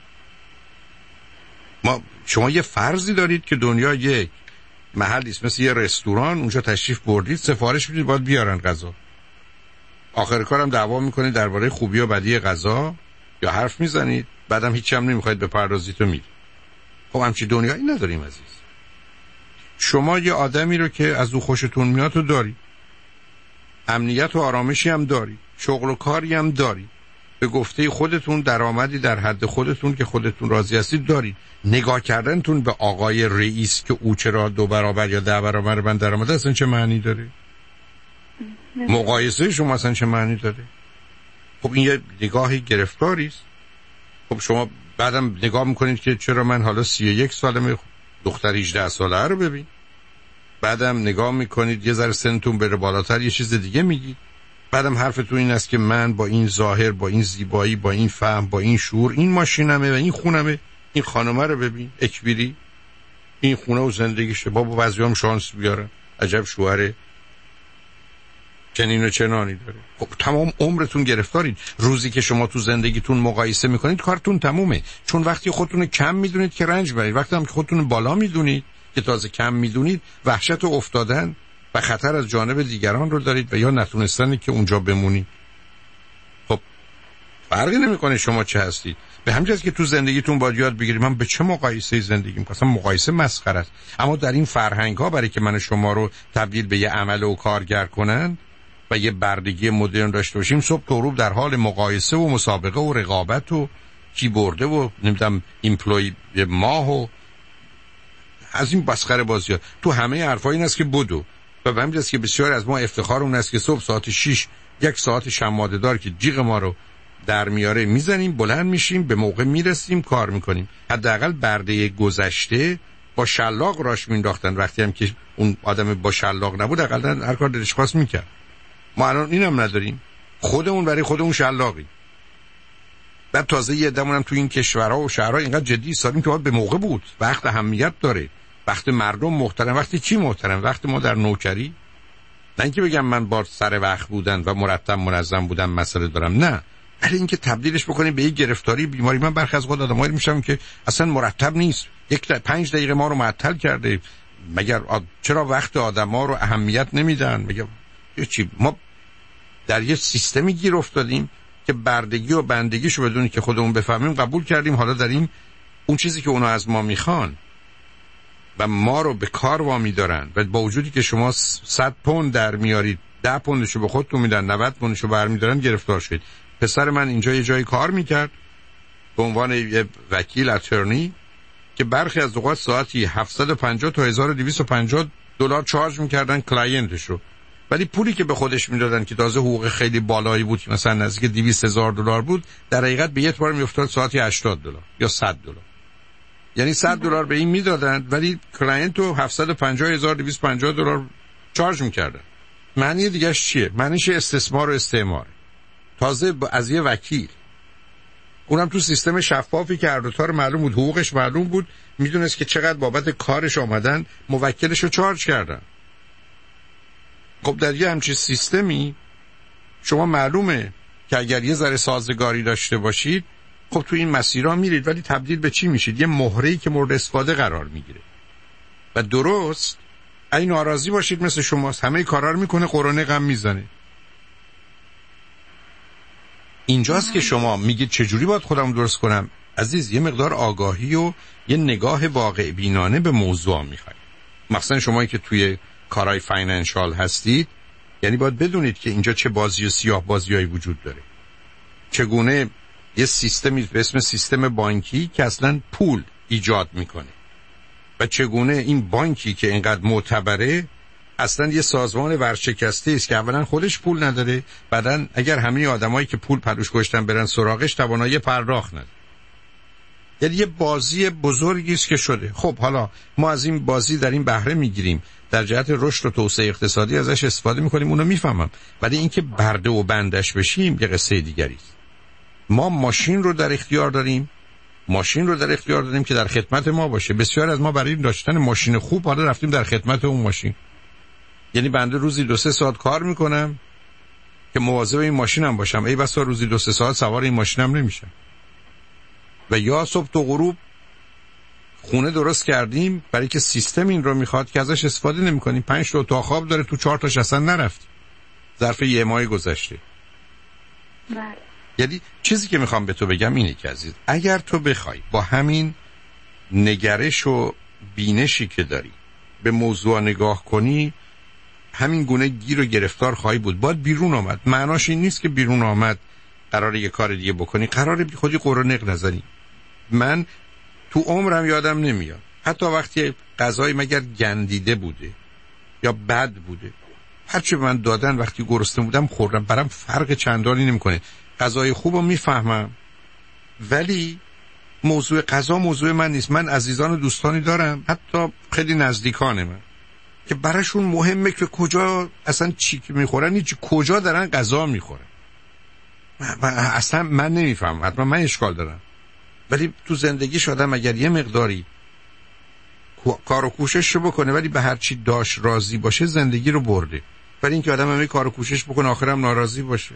شما یه فرضی دارید که دنیا یک محلی است مثل یه رستوران، اونجا تشریف بردید، سفارش میدید باید بیارن غذا. آخر کارم دعوا میکنید درباره خوبی و بدی غذا یا حرف میزنید، بعدم هیچ هم نمیخواید بپردازید و میرید. خب همچی دنیایی نداریم عزیز. شما یه آدمی رو که از او خوشتون میاد رو داری، امنیت و آرامشی هم داری، شغل و کاری هم داری، به گفته خودتون درآمدی در حد خودتون که خودتون راضی هستید دارید. نگاه کردنتون به آقای رئیس که او چرا 2 برابر یا 10 برابر من درآمد اصلا چه معنی داره؟ مقایسه شما اصلا چه معنی داره؟ خب این یه نگاهی گرفتاری است. خب شما بعدم نگاه میکنید که چرا من حالا 31 سالمه، دختر 18 ساله رو ببین. بعدم نگاه میکنید یه ذره سنتون بره بالاتر یه چیز دیگه میگید. بعدم حرفتون این است که من با این ظاهر، با این زیبایی، با این فهم، با این شعور، این ماشینمه و این خونمه، این خانمه رو ببین اکبیری، این خونه و زندگیشه، بابا بعضیام شانس بیارن، عجب شوهره، چنین و چنانی داره. خب تمام عمرتون گرفتارید. روزی که شما تو زندگیتون مقایسه میکنید کارتون تمومه، چون وقتی خودتون کم میدونید که رنج برید، وقتی هم که خودتون بالا میدونید که تازه کم میدونید، وحشت افتادن و خطر از جانب دیگران رو دارید و یا نتونستنی که اونجا بمونید. خب فرقی نمیکنه شما چه هستید. به همین جاست که تو زندگیتون باید یاد بگیرید من به چه مقایسه زندگی میکنم. اصلا مقایسه مسخره است. اما در این فرهنگ ها برای که من شما رو تبدیل به یه عمل و کارگر کنن و یه بردگی مدرن داشته باشیم، صبح تا غروب در حال مقایسه و مسابقه و رقابت و کی برده و نمیدونم ایمپلوی ماه و از این مسخره بازی‌ها تو همه حرفا این است که بدو. و به همین جاست که بسیار از ما افتخار اون است که صبح ساعت 6 یک ساعت شماده دار که جیغ ما رو در میاره میزنیم، بلند میشیم، به موقع میرسیم، کار میکنیم. حداقل برده گذشته با شلاق راش مینداختن، وقتی هم که اون آدم با شلاق نبود حداقل هر کار دلش خواست میکرد. ما الان اینم نداریم، خودمون برای خودمون شلاقی. بعد تازه یه عده‌مون تو این کشورها و شهرها اینقدر جدی ایستادیم که باید به موقع بود. وقت اهمیت داره، وقت مردم محترم. وقتی چی محترم؟ وقت ما در نوکری. نه اینکه بگم من با سر وقت بودن و مرتب منظم بودن مسئله دارم، نه، ولی اینکه تبدیلش بکنیم به یک گرفتاری بیماری. من برخی از وقت آدمایی میشم که اصلا مرتب نیست، 5 دقیقه ما رو معطل کرده. مگر چرا وقت آدما رو اهمیت نمیدن؟ مگر چی؟ ما در یه سیستمی گیر افتادیم که بردگی و بندگیشو بدون که خودمون بفهمیم قبول کردیم. حالا داریم اون چیزی که اونا از ما میخوان و ما رو به کار وامی دارن و با وجودی که شما 100 پوند در میارید، 10 پوندشو به خودتون میدن، 90 پوندشو برمیدارن، گرفتار شید. پسر من اینجا یه جایی کار میکرد به عنوان یه وکیل اترنی که برخی از اوقات ساعتی 750 تا 1250 دلار چارج میکردن کلاینتشو، ولی پولی که به خودش میدادن که تازه حقوق خیلی بالایی بود، مثلا نزدیک 200,000 دلار بود، در حقیقت به یک بار میافتاد ساعتی 80 دلار یا 100 دلار. یعنی 100 دلار به این میدادن ولی کلاینت رو 750,250 دلار چارج میکردن. معنی دیگهش چیه؟ معنیش استثمار و استعمار. تازه از یه وکیل، اونم تو سیستم شفافی که هر دو تا رو معلوم بود، حقوقش معلوم بود، میدونست که چقدر بابت کارش آمدن موکلش رو چارج کردن. خب در یه همچین سیستمی شما معلومه که اگر یه ذره سازگاری داشته باشید، خب تو این مسیرها میرید، ولی تبدیل به چی میشید؟ یه مهره‌ای که مورد استفاده قرار میگیره. و درست این ناراضی باشید مثل شماست، همه کارا رو میکنه، قرانه غم میزنه. اینجاست که شما میگید چجوری باید خودم درست کنم. عزیز، یه مقدار آگاهی و یه نگاه واقع بینانه به موضوع میخواید. مثلا شمایی که توی کارهای فاینانشال هستید، یعنی باید بدونید که اینجا چه بازی و سیاه بازیایی وجود داره. چگونه یه سیستمی به اسم سیستم بانکی که اصلا پول ایجاد میکنه و چگونه این بانکی که اینقدر معتبره اصلا یه سازمان ورشکسته است که اولا خودش پول نداره، بعدن اگر همه آدمایی که پول پروش گشتن برن سراغش توانایی پرداخت نداره. یعنی یه بازی بزرگی است که شده. خب حالا ما از این بازی در این بهره میگیریم، در جهت رشد و توسعه اقتصادی ازش استفاده میکنیم، اونو میفهمم، ولی اینکه برده و بندش بشیم یه قصه دیگری است. ما ماشین رو در اختیار داریم، ماشین رو در اختیار داریم که در خدمت ما باشه. بسیار از ما برای داشتن ماشین خوب حالا رفتیم در خدمت اون ماشین. یعنی بنده روزی 2-3 ساعت کار میکنم که مواظب این ماشینم باشم، ای بسا روزی 2-3 ساعت سوار این ماشینم نمیشم. و یا صبح تا غروب خونه درست کردیم برای که سیستم این رو میخواد که ازش استفاده نمیکنیم. 5 تا اتاق خواب داره، تو 4 تاش اصلا نرفتیم ظرف یه ماه گذشته. بله. یعنی چیزی که میخوام به تو بگم اینه که عزیز، اگر تو بخوای با همین نگرش و بینشی که داری به موضوع نگاه کنی، همین گونه گیر و گرفتار خواهی بود. باید بیرون آمد. معناش این نیست که بیرون آمد قراره یه کار دیگه بکنی، قراره بی خودی قرنق نزنی. من تو عمرم یادم نمیاد حتی وقتی غذای مگر گندیده بوده یا بد بوده، هرچی من دادن وقتی گرسنه بودم خوردم، برام فرق چندانی نمیکنه. غذای خوبو میفهمم، ولی موضوع غذا موضوع من نیست. من عزیزان و دوستانی دارم، حتی خیلی نزدیکان من، که براشون مهمه که کجا اصلا چی میخورن، هیچ کجا دارن غذا میخورن. اصلا من نمیفهم، حتما من اشکال دارم، ولی تو زندگیش آدم اگر یه مقداری کار و کوشش رو بکنه ولی به هر چی داشت راضی باشه، زندگی رو برده. ولی اینکه آدم همه کار و کوشش بکنه آخرام ناراضی باشه.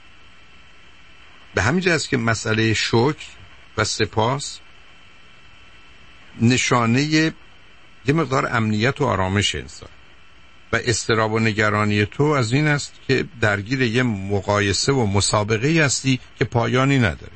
به همین جهت است که مسئله شکر و سپاس نشانه یه مقدار امنیت و آرامش انسان و اضطراب و نگرانی تو از این است که درگیر یه مقایسه و مسابقه هستی که پایانی نداره.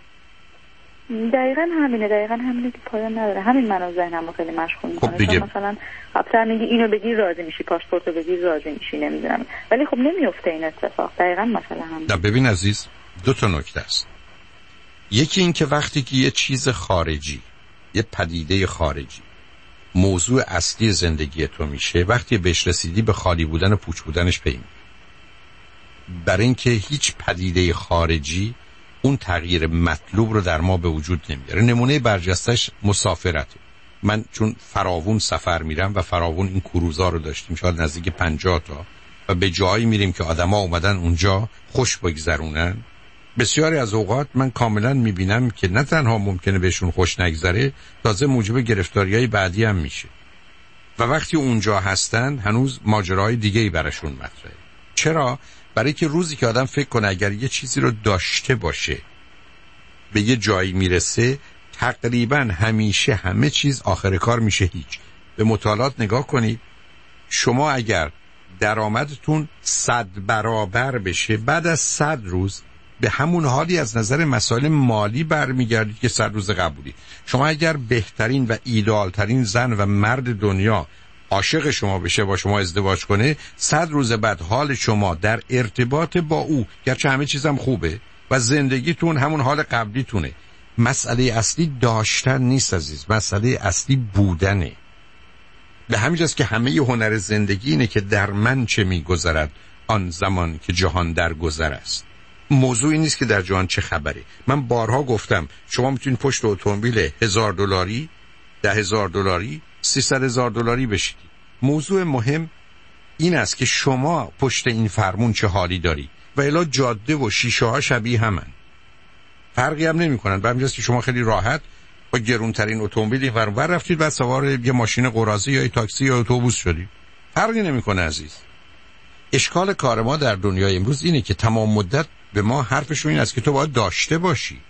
دقیقاً همینه که پایان نداره. همین منو ذهنمو خیلی مشغول میکنه. خب مثلا قبلا میگی اینو بگی راضی میشی، پاسپورتو بگی راضی میشی، نمیدونم، ولی خب نمیفته این اتفاق. دقیقاً مثلا همین. ببین عزیز، دو تا نکته است. یکی این که وقتی که یه چیز خارجی، یه پدیده خارجی موضوع اصلی زندگی تو میشه، وقتی بهش رسیدی به خالی بودن و پوچ بودنش پی میبری. برای اینکه هیچ پدیده خارجی اون تغییر مطلوب رو در ما به وجود نمیاره. نمونه برجستش مسافرته. من چون فراوون سفر میرم و فراوون این کروزا رو داشتیم، شاید نزدیک 50 تا، و به جایی میریم که آدما اومدن اونجا خوش بگذرونن، بسیاری از اوقات من کاملا میبینم که نه تنها ممکنه بهشون خوش نگذره، تازه موجب گرفتاریای بعدی هم میشه. و وقتی اونجا هستن هنوز ماجراهای دیگه‌ای براشون مطرحه. چرا؟ برای که روزی که آدم فکر کنه اگر یه چیزی رو داشته باشه به یه جایی میرسه، تقریبا همیشه همه چیز آخر کار میشه هیچ. به مطالعات نگاه کنید، شما اگر درآمدتون 100 برابر بشه، بعد از 100 روز به همون حالی از نظر مسائل مالی برمیگردید که 100 روز قبولی. شما اگر بهترین و ایدئالترین زن و مرد دنیا عاشق شما بشه، با شما ازدواج کنه، 100 روز بعد حال شما در ارتباط با او، گرچه همه چیزم خوبه و زندگیتون همون حال قبلیتونه. مسئله اصلی داشتن نیست عزیز، مسئله اصلی بودنه. به همین جاست که همه ی هنر زندگی اینه که در من چه میگذرد آن زمان که جهان در گذر است. موضوعی نیست که در جهان چه خبره. من بارها گفتم شما میتونید پشت اتومبیل $1000 $10,000 $300,000 بشید. موضوع مهم این است که شما پشت این فرمون چه حالی داری و الا جاده و شیشه ها شبیه همن، فرقی هم نمی کنن. به همین جاست که شما خیلی راحت با گرونترین اتومبیل این ور رفتید و سوار یه ماشین قراضه یا تاکسی یا اتوبوس شدید، فرقی نمیکنه عزیز. اشکال کار ما در دنیای امروز اینه که تمام مدت به ما حرفشون این است که تو باید داشته باشی.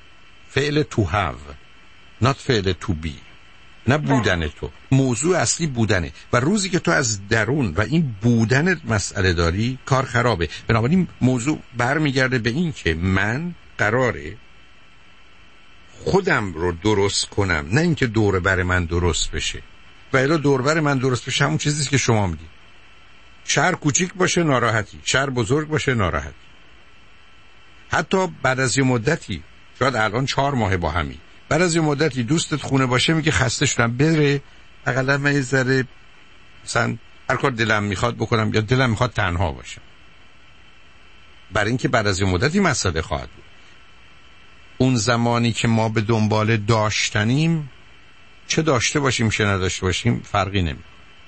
فعل to have not فعل to be، نه بودن تو. موضوع اصلی بودنه و روزی که تو از درون و این بودن مسئله داری، کار خرابه. بنابراین موضوع برمیگرده به این که من قراره خودم رو درست کنم، نه اینکه دور بر من درست بشه. و الا دور بر من درست بشه همون چیزیست که شما میگید. شهر کوچیک باشه ناراحتی، شهر بزرگ باشه ناراحتی. حتی بعد از یه مدتی، شاید الان 4 ماه با همین، بعد از یه مدتی دوستت خونه باشه میگه خسته شدم، بره اقلا من یه ذره مثلا هر کار دلم میخواد بکنم یا دلم میخواد تنها باشم. برای اینکه بعد از یه مدتی مسئله خواهد بود. اون زمانی که ما به دنبال داشتنیم، چه داشته باشیم چه نداشته باشیم فرقی نمیکنه.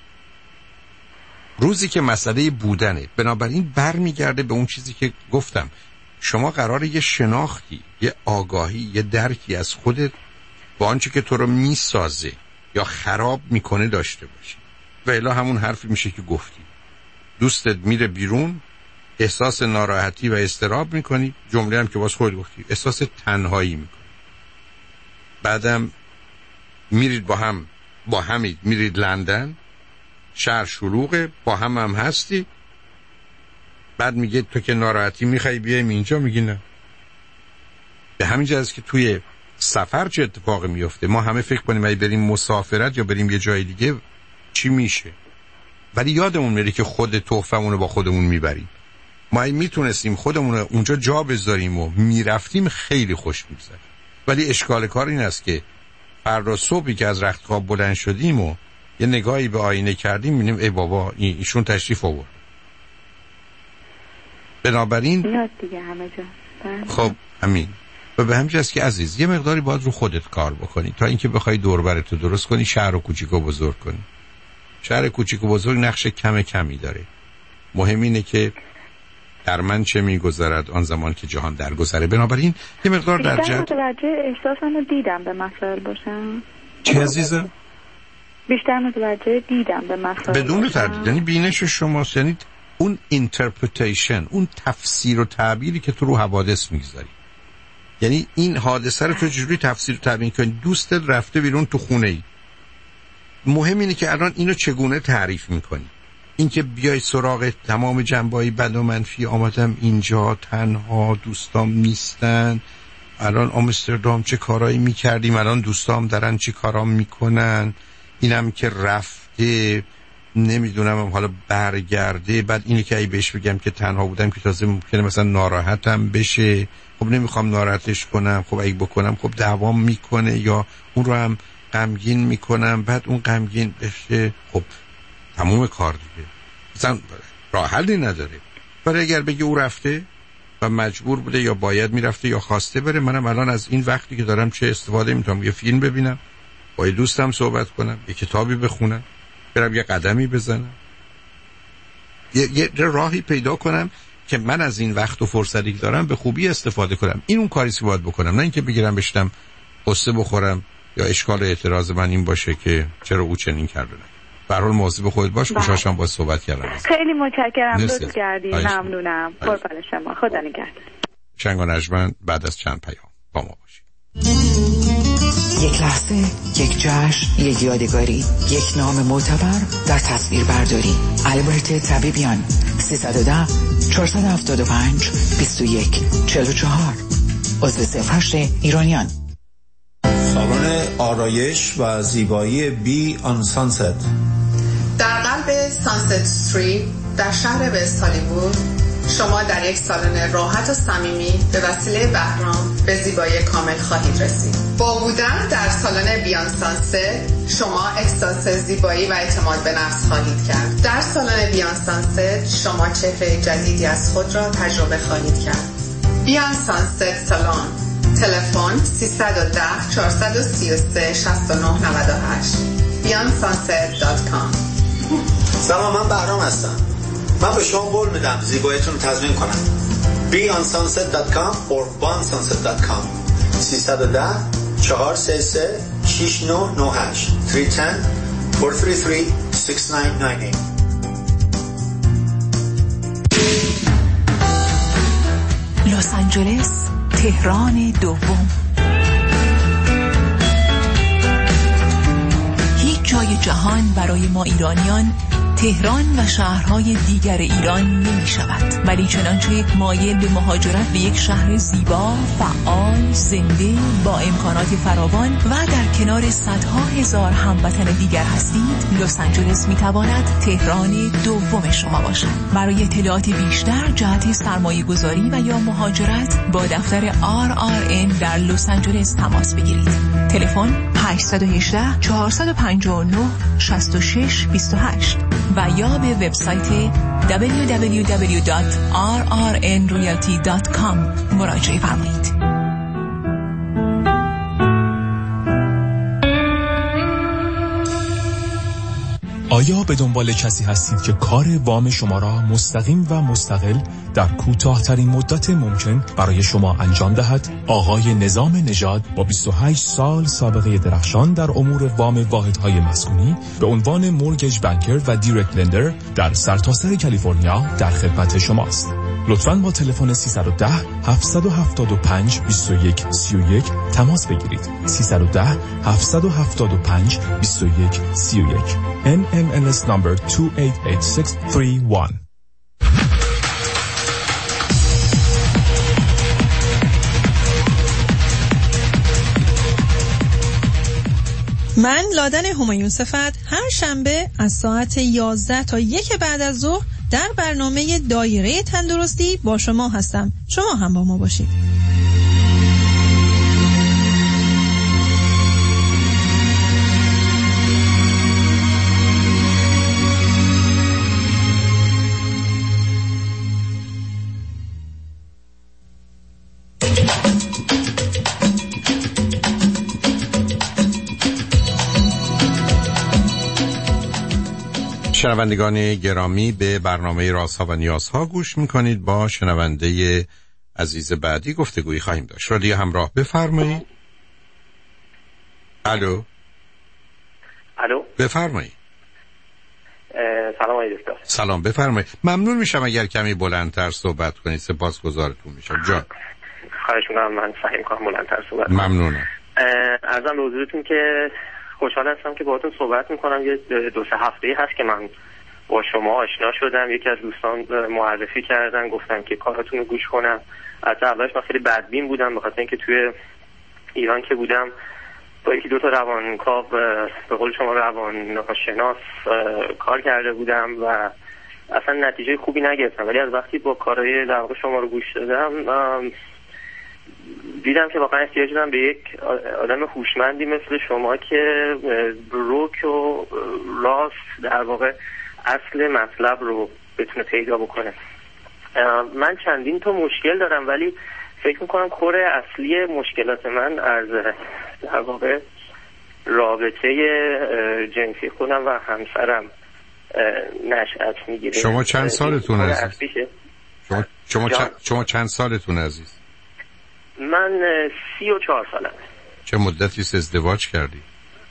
روزی که مسئله بودنه، بنابراین برمیگرده به اون چیزی که گفتم. شما قراره یه شناختی، یه آگاهی، یه درکی از خودت با آنچه که تو رو میسازه یا خراب میکنه داشته باشی. و الا همون حرفی میشه که گفتی. دوستت میره بیرون، احساس ناراحتی و اضطراب میکنی، جمله هم که باز خود گفتی، احساس تنهایی میکنی. بعدم میرید با همید میرید لندن، شهر شلوغه، با هم هستی، بعد میگه تو که ناراحتی میخوای بیایم اینجا، میگی نه. به همین جهت که توی سفر چه اتفاقی میفته، ما همه فکر کنیم اگه بریم مسافرت یا بریم یه جای دیگه چی میشه، ولی یادمون میره که خود تحفمون رو با خودمون میبریم. ما اگه میتونستیم خودمون رو اونجا جا بذاریم و میرفتیم خیلی خوش میگذره. ولی اشکال کار این است که فردا صبحی که از رخت خواب بلند شدیم و یه نگاهی به آینه کردیم میبینیم ای بابا ایشون تشریف آورد. بنابراین میاد دیگه همه جا. خب همین. و به همین جاست که عزیز یه مقداری باید رو خودت کار بکنی تا اینکه بخوای دور برت رو درست کنی، شهر رو کوچیک و بزرگ کنی. شهر کوچیک و بزرگ نقش کمی داره. مهم اینه که در من چه میگذرد آن زمان که جهان درگذره. بنابراین یه مقدار در بیشتر متوجه احساسم رو دیدم به مسائل باشم. چی عزیزم؟ بیشتر متوجه دیدم به مسائل بدون تردید. یعنی بینش شماست، یعنی اون اینترپریتیشن، اون تفسیر و تعبیری که تو رو حوادث میگذاری. یعنی این حادثه رو تو چجوری تفسیر و تعبیر کنی؟ دوستت رفته بیرون تو خونه ای، مهم اینه که الان اینو چگونه تعریف میکنی. اینکه بیای سراغ تمام جنبه‌های بد و منفی، آمدم اینجا تنها، دوستام نیستن، الان آمستردام چه کارایی میکردیم، الان دوستام دارن چه کارا میکنن، اینم که رفته نمیدونم حالا برگرده، بعد اینو که ای بهش بگم که تنها بودم که تازه ممکنه مثلا ناراحتم بشه، خب نمیخوام ناراحتش کنم، خب اگه بکنم خب دعوام میکنه یا اون رو هم غمگین میکنم، بعد اون غمگین بشه، خب تموم کار دیگه، مثلا راه حلی نداره. برای اگر بگی او رفته و مجبور بوده یا باید میرفته یا خواسته بره، منم الان از این وقتی که دارم چه استفاده میتونم؟ یه فیلم ببینم، با یه دوستم صحبت کنم، یه کتابی بخونم، برم یه قدمی بزنم، یه راهی پیدا کنم که من از این وقت و فرصتی که دارم به خوبی استفاده کنم. این اون کاری که باید بکنم، نه اینکه بگیرم بشتم قصه بخورم یا اشکال اعتراض من این باشه که چرا او چنین کرده. به هر حال مواظب خودت باش. خوشحالم باهات صحبت کردم. خیلی متشکرم، لطف کردید، ممنونم. قربان شما، خدا نگهدار. شنگ و نجمن بعد از چند پیام با ما باشید. یک لحظه، یک جشن، یک یادگاری، یک نام معتبر در تصویر برداری. البرت طبیبیان 310 475 21 44 عضو 08 ایرانیان. سالن آرایش و زیبایی بی آن سانست در قلب سانست استریت در شهر وست هالیوود شما در یک سالن راحت و صمیمی به وسیله بهرام به زیبایی کامل خواهید رسید. با بودن در سالن بیان سانست شما احساس زیبایی و اعتماد به نفس خواهید کرد. در سالن بیان سانست شما چهره جدیدی از خود را تجربه خواهید کرد. بیان سانست سالن، تلفن 310 433 6998 beyondsunset.com. سلام، من بهرام هستم. من به شما قول میدم زیباییتون رو تضمین کنم. beyondsunset.com or beyondsunset.com 310 433 6998 310 433 6998. لس آنجلس، تهران دوم. هیچ جای جهان برای ما ایرانیان تهران و شهرهای دیگر ایران نمی شود، ولی چنانچه مایل به مهاجرت به یک شهر زیبا، فعال، زنده، با امکانات فراوان و در کنار صدها هزار هموطن دیگر هستید، لس آنجلس می تواند تهران دوم شما باشد. برای اطلاعات بیشتر جهت سرمایه گذاری و یا مهاجرت با دفتر RRN در لس آنجلس تماس بگیرید. تلفن 818 459 66 28 و یا به وبسایت www.rrnrealty.com مراجعه فرمایید. آیا به دنبال کسی هستید که کار وام شما را مستقیم و مستقل در کوتاه‌ترین مدت ممکن برای شما انجام دهد؟ آقای نظام نژاد با 28 سال سابقه درخشان در امور وام واحدهای مسکونی به عنوان مورگیج بانکر و دایرکت لندر در سرتاسر کالیفرنیا در خدمت شماست. لطفاً با تلفن 310 775 21 31 تماس بگیرید. 310 775 21 31 NMLS number 288631. من لادن همایون صفت هر شنبه از ساعت 11 تا 1 بعد از ظهر در برنامه دایره تندرستی با شما هستم. شما هم با ما باشید. شنوندگان گرامی، به برنامه رازها و نیازها گوش میکنید. با شنونده عزیز بعدی گفتگویی خواهیم داشت. رادیو همراه، بفرمایید. الو بفرمایید. سلام آقای دکتر. سلام، بفرمایید. ممنون میشم اگر کمی بلندتر صحبت کنید، سپاسگزارتون میشم. جان خواهش میکنم، من سعی میکنم بلندتر صحبت کنم. ممنونم. عرضم به حضورتون که خوشحال هستم که باهاتون صحبت میکنم. یه 2-3 هفته‌ای هست که من با شما آشنا شدم. یکی از دوستان معرفی کردن، گفتن که کاراتون رو گوش کنم. از اولش من خیلی بدبین بودم، بخاطر اینکه توی ایران که بودم با 1-2 تا روانکاو، به قول شما روانشناس کار کرده بودم و اصلا نتیجه خوبی نگرفتم. ولی از وقتی با کارهای در واقع شما رو گوش دادم، دیدم که واقعا احتیاج دارم به یک آدم هوشمندی مثل شما که روک و راست در واقع اصل مطلب رو بتونه پیدا بکنه. من چندین تا مشکل دارم، ولی فکر میکنم کور اصلی مشکلات من از در واقع رابطه جنسی خودم و همسرم نشأت میگیره. شما چند سالتون عزیز؟ شما چند سالتون عزیز؟ من 34 سالم. چه مدتی ازدواج کردی؟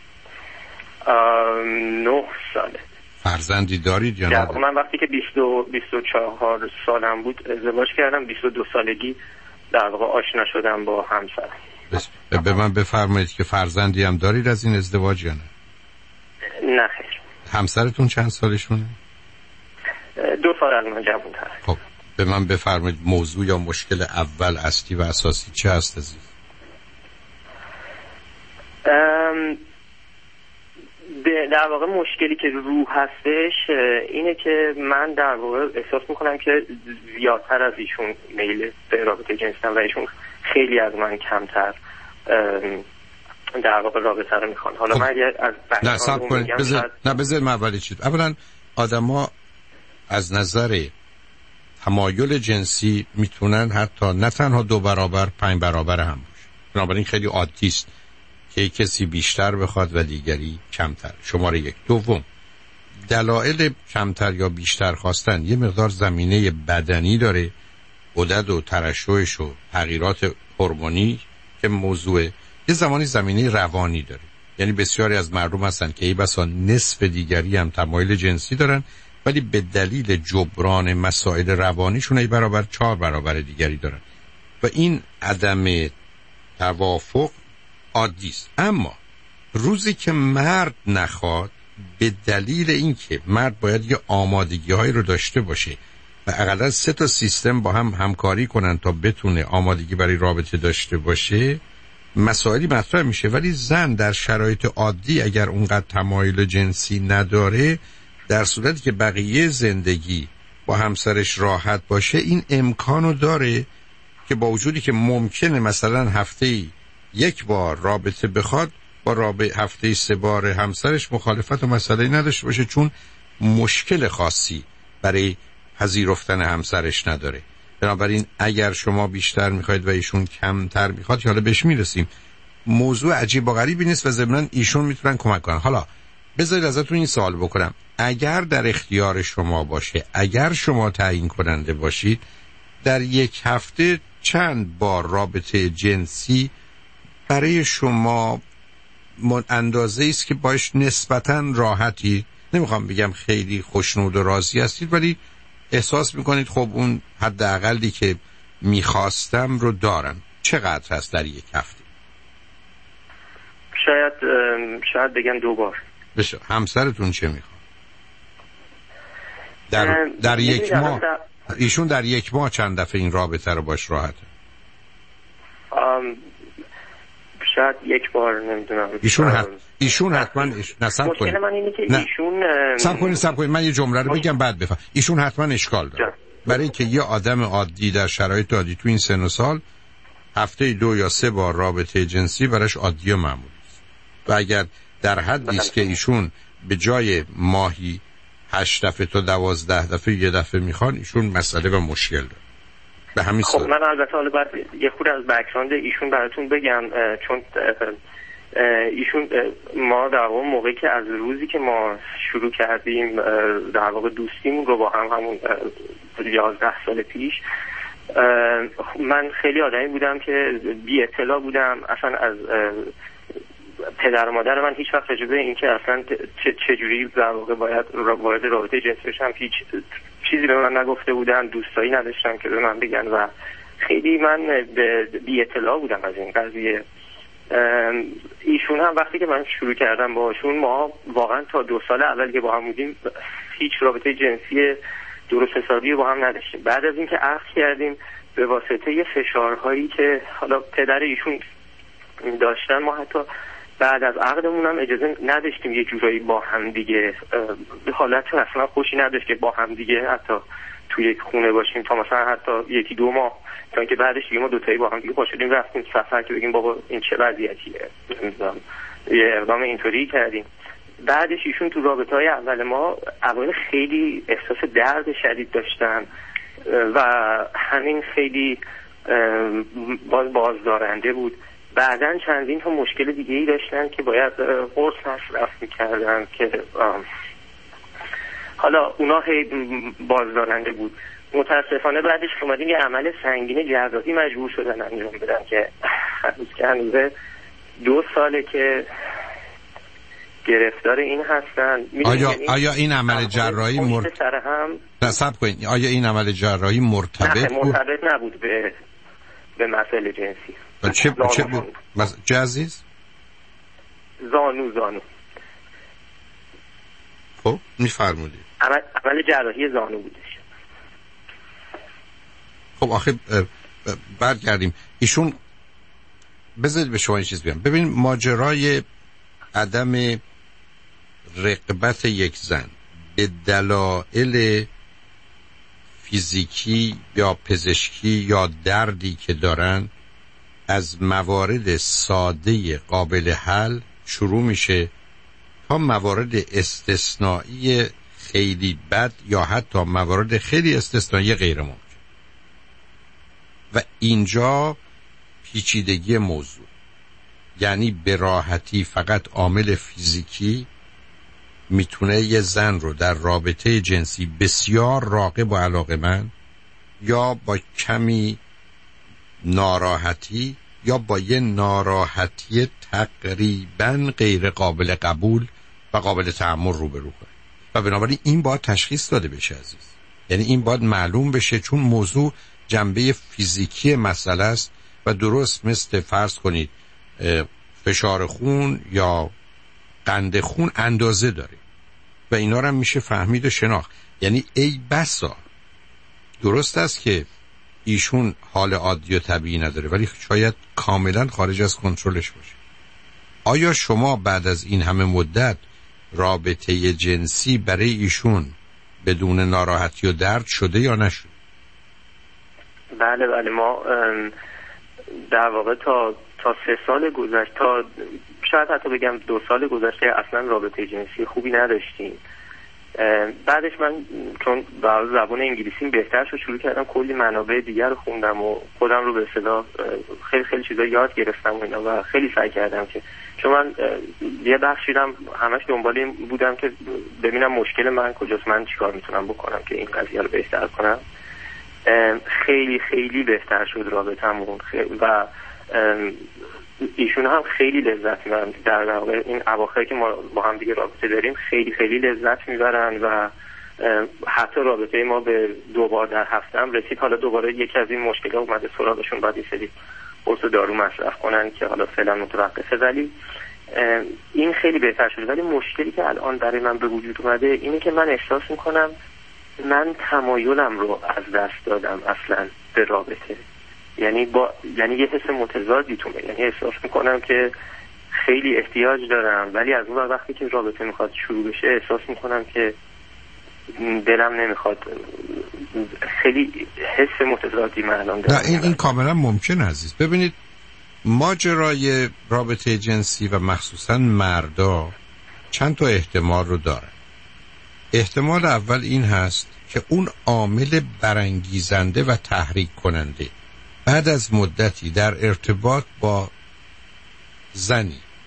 9 ساله. فرزندی دارید یا نه؟ من وقتی که 24 سالم بود ازدواج کردم. 22 سالگی در واقع آشنا شدم با همسرم. به من بفرمایید که فرزندی هم دارید از این ازدواج یا نه؟ نه خیر. همسرتون چند سالشونه؟ 2 سال از من جوان‌تره. خب به من بفرمایید موضوع یا مشکل اول اصلی و اساسی چه هست عزیز؟ در واقع مشکلی که رو هستش اینه که من در واقع احساس میکنم که زیادتر از ایشون میل به رابطه جنسی دارم و ایشون خیلی از من کمتر در واقع رابطه رو میخوان. حالا من از نه صبر کنید، بذار من اولی چیز. اولا آدما از نظر تمایل جنسی میتونن حتی نه تنها 2 برابر 5 برابر هم باشه. بنابراین خیلی عادی است که کسی بیشتر بخواد و دیگری کمتر. شماره 1. دوم، دلایل کمتر یا بیشتر خواستن یه مقدار زمینه بدنی داره، غدد و ترشحش و تغییرات هورمونی که موضوع، یه زمانی زمینه روانی داره. یعنی بسیاری از مردم هستن که ای بسا نصف دیگری هم تمایل جنسی دارن، ولی به دلیل جبران مسائل روانیشون ای برابر 4 برابر دیگری دارن و این عدم توافق عادی است. اما روزی که مرد نخواد، به دلیل اینکه مرد باید یه آمادگی‌هایی رو داشته باشه و اقلا 3 تا سیستم با هم همکاری کنن تا بتونه آمادگی برای رابطه داشته باشه، مسائلی مطرح میشه. ولی زن در شرایط عادی اگر اونقدر تمایل جنسی نداره، در صورتی که بقیه زندگی با همسرش راحت باشه، این امکانو داره که با وجودی که ممکنه مثلا هفته‌ای 1 بار رابطه بخواد، با هفته‌ای 3 بار همسرش مخالفت و مسئله نداشته باشه، چون مشکل خاصی برای پذیرفتن همسرش نداره. بنابراین اگر شما بیشتر میخواید و ایشون کمتر میخواد، حالا بهش میرسیم، موضوع عجیب و غریبی نیست و ضمناً ایشون میتونن کمک کنن. حالا بذارید ازتون این سوال بکنم، اگر در اختیار شما باشه، اگر شما تعیین کننده باشید، در 1 هفته چند بار رابطه جنسی برای شما اندازه است که باش نسبتاً راحتی، نمیخوام بگم خیلی خوشنود و راضی هستید، ولی احساس میکنید خب اون حداقلی که میخواستم رو دارم؟ چقدر هست در 1 هفته؟ شاید بگم 2 بار. بشه. همسرتون چه میخواد؟ در 1 ماه ایشون در 1 ماه چند دفعه این رابطه رو باش راحته؟ شاید 1 بار، نمیدونم. ایشون حتما نصب کنید. مشکل من اینه که ایشون صبر کنید من یه جمله رو بگم بعد بفهم. ایشون حتما اشکال داره. برای که یه آدم عادی در شرایط عادی تو این سن و سال هفته 2 یا 3 بار رابطه جنسی براش عادی و معمولی است. و اگر در حدی است که ایشون به جای ماهی 8 دفعه تا 12 دفعه یه دفعه میخوان، ایشون مسئله و مشکل داره. به همین خب من البته حالا بعد یه خورده از بک‌گراند ایشون براتون بگم، چون ایشون ما در واقع موقعی که از روزی که ما شروع کردیم در واقع دوستیمون رو با همون 11 سال پیش، من خیلی آدمی بودم که بی اطلاع بودم اصلا از پدر و مادر من هیچ وقت راجع به این که اصلا چجوری در واقع باید وارد رابطه جنسی بشم هیچ چیزی به من نگفته بودن، دوستایی نداشتم که به من بگن و خیلی من بی اطلاع بودم از این قضیه. ایشون هم وقتی که من شروع کردم باشون، ما واقعا تا 2 سال اول که با هم بودیم هیچ رابطه جنسی درست حسابی با هم نداشتیم. بعد از اینکه عقد کردیم به واسطه فشارهایی که حالا پدر ایشون داشتن، ما حتی بعد از عقدمون هم اجازه نداشتیم یه جورایی با هم دیگه، حالت اصلا خوشی نداشت که با هم دیگه حتی توی یک خونه باشیم تا مثلا حتی 1-2 ماه، تا اینکه بعدش دیگه ما دوتایی با هم دیگه پاشدیم رفتیم سفر که بگیم بابا این چه وضعیتیه، یه اقدام اینطوری کردیم. بعدش ایشون تو رابطه‌های اول ما اوایل خیلی احساس درد شدید داشتن و همین خیلی بازدارنده بود. بعدن چندین تا مشکل دیگه ای داشتن که باید قرص مصرف میکردن که حالا اونا هی بازدارنده بود. متاسفانه بعدش اومدیم یه عمل سنگین جراحی مجبور شدن انجام بدن که هنوز 2 ساله که گرفتار این هستن. آیا این عمل جراحی نصب کنید، آیا این عمل جراحی مرتبط نبود به مسئله جنسی؟ چه بود؟ عزیز؟ زانو. خب میفرمودید عمل جراحی زانو بودش. خب آخه برگردیم. ایشون بذارید به شما این چیز بگم. ببین ماجرای عدم رغبت یک زن به دلایل فیزیکی یا پزشکی یا دردی که دارن از موارد ساده قابل حل شروع میشه تا موارد استثنایی خیلی بد یا حتی موارد خیلی استثنایی غیر ممکن. و اینجا پیچیدگی موضوع، یعنی به راحتی فقط عامل فیزیکی میتونه یه زن رو در رابطه جنسی بسیار راغب و علاقه‌مند یا با کمی ناراحتی یا با یه ناراحتی تقریباً غیر قابل قبول و قابل تحمل روبرو کنه. و بنابراین این باید تشخیص داده بشه عزیز، یعنی این باید معلوم بشه، چون موضوع جنبه فیزیکی مسئله است و درست مثل فرض کنید فشار خون یا قند خون اندازه داره و اینا رو هم میشه فهمید و شناخت. یعنی ای بسا درست است که ایشون حال عادی و طبیعی نداره ولی شاید کاملا خارج از کنترلش باشه. آیا شما بعد از این همه مدت رابطه جنسی برای ایشون بدون ناراحتی و درد شده یا نشد؟ بله ما در واقع تا 3 سال گذشته، تا شاید حتی بگم 2 سال گذشته اصلا رابطه جنسی خوبی نداشتیم. بعدش من چون با زبان انگلیسیم بهتر شروع کردم کلی منابع دیگر رو خوندم و خودم رو به اصطلاح خیلی چیزا یاد گرفتم و اینا و خیلی سعی کردم که چون من یه بخشیدم همش دنبال این بودم که ببینم مشکل من کجاست، من چیکار میتونم بکنم که این قضیه رو بهتر کنم. خیلی بهتر شد رابطمون و ایشون هم خیلی لذت میبرن در واقع این اواخر که ما با هم دیگه رابطه داریم، خیلی لذت میبرن و حتی رابطه ما به 2 بار در هفته هم رسید. حالا دوباره یکی از این مشکلات اومده سراغشون، بعد یه سری قرص دارو مصرف کنن که حالا فعلا متوقفه، ولی این خیلی بهتر شد. ولی مشکلی که الان برای من به وجود اومده اینه که من احساس میکنم من تمایلم رو از دست دادم اصلا به رابطه. یعنی یه حس متضادی تو من، یعنی احساس میکنم که خیلی احتیاج دارم ولی از اون وقتی که رابطه میخواد شروع بشه احساس میکنم که دلم نمیخواد. خیلی حس متضادی من الان دارم. نه این کاملا ممکن عزیز. ببینید ماجرای رابطه جنسی و مخصوصا مردا چند تا احتمال رو داره. احتمال اول این هست که اون عامل برانگیزنده و تحریک کننده بعد از مدتی در ارتباط با زنی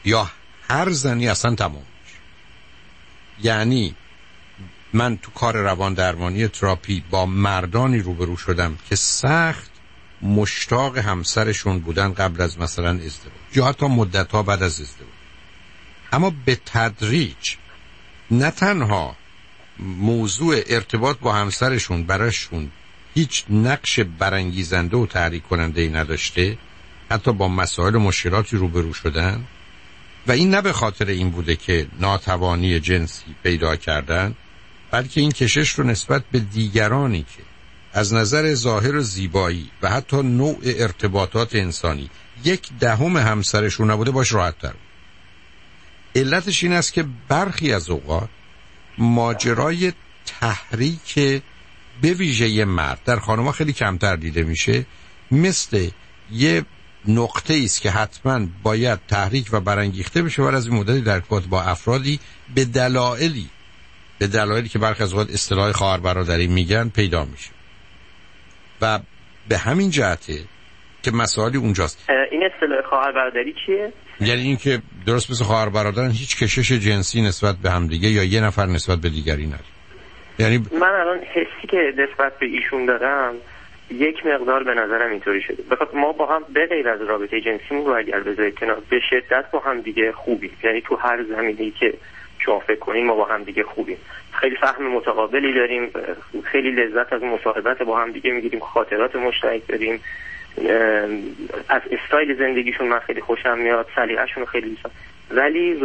یا هر زنی اصلا تمام میشه. یعنی من تو کار روان درمانی تراپی با مردانی روبرو شدم که سخت مشتاق همسرشون بودن قبل از مثلا ازدواج یا حتی مدت‌ها بعد از ازدواج، اما به تدریج نه تنها موضوع ارتباط با همسرشون براشون هیچ نقش برانگیزنده و تحریک کننده‌ای نداشته، حتی با مسائل و مشکلاتی روبرو شدن و این نه به خاطر این بوده که ناتوانی جنسی پیدا کردن، بلکه این کشش رو نسبت به دیگرانی که از نظر ظاهر و زیبایی و حتی نوع ارتباطات انسانی 1/10 همسرشون نبوده باش راحت تر. علتش این است که برخی از اوقات ماجرای تحریک به ویژه مرد در خانم‌ها خیلی کمتر دیده میشه، مثل یه نقطه است که حتما باید تحریک و برانگیخته بشه و از این مدتی در ارتباط با افرادی به دلایلی که برخی از اوقات اصطلاح خواهر برادری میگن پیدا میشه و به همین جهته که مسائلی اونجاست. این اصطلاح خواهر برادری چیه؟ یعنی این که درست مثل خواهر برادرن هیچ کشش جنسی نسبت به همدیگه یا یه نفر نسبت به دیگری نداره. یعنی من الان حسی که نسبت به ایشون دارم یک مقدار به نظرم اینطوری شده، بخاطر ما با هم به غیر از رابطه جنسیمون رو اگر بذارید کنار به شدت با هم دیگه خوبیم، یعنی تو هر زمینه‌ای که شما فکر کنین ما با هم دیگه خوبیم، خیلی فهم متقابلی داریم، خیلی لذت از مصاحبت با هم دیگه میگیریم، خاطرات مشترک داریم، از استایل زندگیشون من خیلی خوشم میاد، سلیقه‌شون خیلی دوست دارم. ولی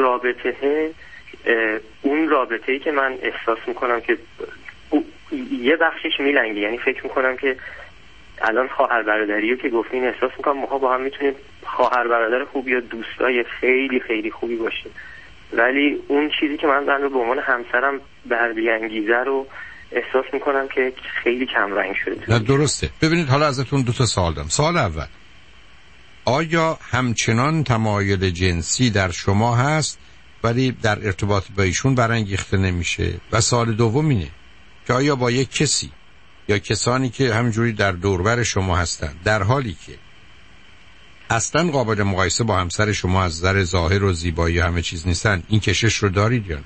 اون رابطه‌ای که من احساس میکنم که یه بخشش میلنگه، یعنی فکر میکنم که الان خواهر برادریو که گفتین احساس میکنم ما با هم میتونیم خواهر برادر خوبی یا دوستای خیلی خیلی خوبی باشیم، ولی اون چیزی که من به عنوان همسرم برانگیزه رو احساس میکنم که خیلی کم رنگ شده. نه درسته. ببینید حالا ازتون 2 سوال دارم. سوال اول، آیا همچنان تمایل جنسی در شما هست ولی در ارتباط با ایشون برانگیخته نمیشه؟ و سوال دوم اینه که آیا با یک کسی یا کسانی که همینجوری در دوربر شما هستن در حالی که اصلا قابل مقایسه با همسر شما از نظر ظاهر و زیبایی همه چیز نیستن، این کشش رو دارید یا نه؟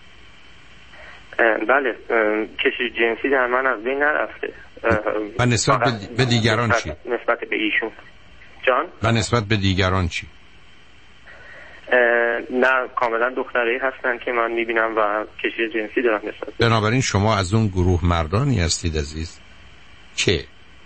بله، کشش جنسی در من از بین نرفته. و نسبت به دیگران چی؟ نسبت به ایشون جان؟ و نسبت به دیگران چی؟ نه کاملا دخترایی هستن که من میبینم و کشش جنسی دارم نسبت. بنابراین شما از اون گروه مردانی هستید عزیز که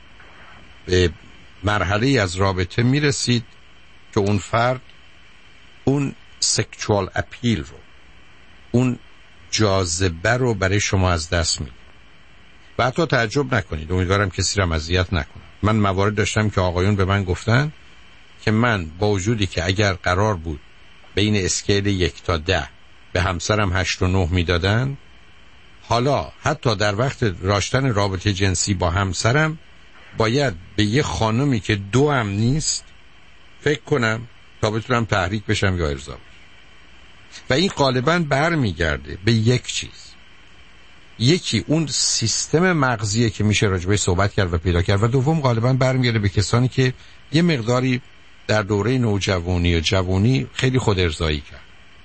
به مرحله از رابطه میرسید که اون فرد اون سکشوال اپیل رو، اون جاذبه رو برای شما از دست میده. و حتی تعجب نکنید، امیدوارم کسی رو اذیت نکنم، من موارد داشتم که آقایون به من گفتن که من با وجودی که اگر قرار بود بین اسکیل 1 تا 10 به همسرم 8 و 9 میدادن، حالا حتی در وقت داشتن رابطه جنسی با همسرم باید به یه خانمی که 2 هم نیست فکر کنم تا بتونم تحریک بشم یا ارضا بشم. و این غالباً برمیگرده به یک چیز، یکی اون سیستم مغزیه که میشه راجبه صحبت کرد و پیدا کرد، و دوم غالباً برمیگرده به کسانی که یه مقداری در دوره نوجوانی و جوانی خیلی خود ارضایی کرد.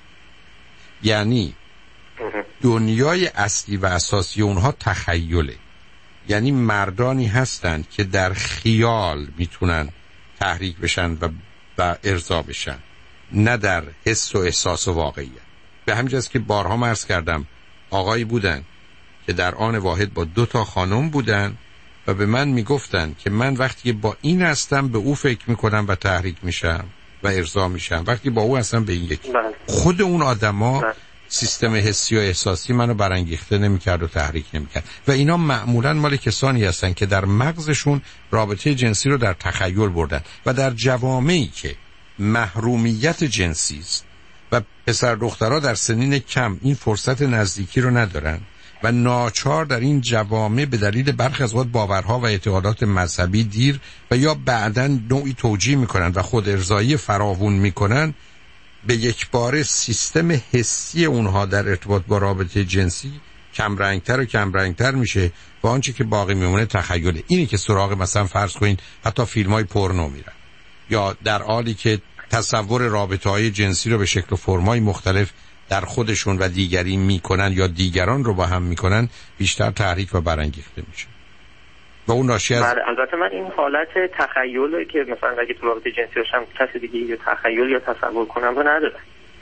یعنی دنیای اصلی و اساسی اونها تخیله، یعنی مردانی هستند که در خیال میتونن تحریک بشن و ارضا بشن، نه در حس و احساس و واقعیت. به همین جاست که بارها عرض کردم آقایی بودن که در آن واحد با 2 خانم بودن و به من میگفتن که من وقتی با این هستم به او فکر میکنم و تحریک میشم و ارضا میشم، وقتی با او هستم به این یکی. خود اون آدما سیستم حسی و احساسی منو برانگیخته نمیکرد و تحریک نمیکرد. و اینا معمولا مال کسانی هستن که در مغزشون رابطه جنسی رو در تخیل بردن و در جوامعی که محرومیت جنسی است و پسر دخترها در سنین کم این فرصت نزدیکی رو ندارن و ناچار در این جوامع به دلیل برخی از باورها و اعتقادات مذهبی دیر و یا بعداً نوعی توجیه میکنن و خود ارضایی فراوون میکنن، به یک باره سیستم حسی اونها در ارتباط با رابطه جنسی کمرنگتر و کمرنگتر میشه و آنچه که باقی میمونه تخیله. اینی که سراغ مثلا فرض کنین حتی فیلم‌های پورنو میرن یا در حالی که تصور رابطه‌های جنسی رو به شکل و فرم‌های مختلف در خودشون و دیگری میکنن یا دیگران رو با هم میکنن بیشتر تحریک و برانگیخته میشه. و اون ناشی از البته من این حالت تخیلی که مثلا اگه تو رابطه جنسی باشم کسی دیگه یا تخیل یا تصور کنم رو ندارم.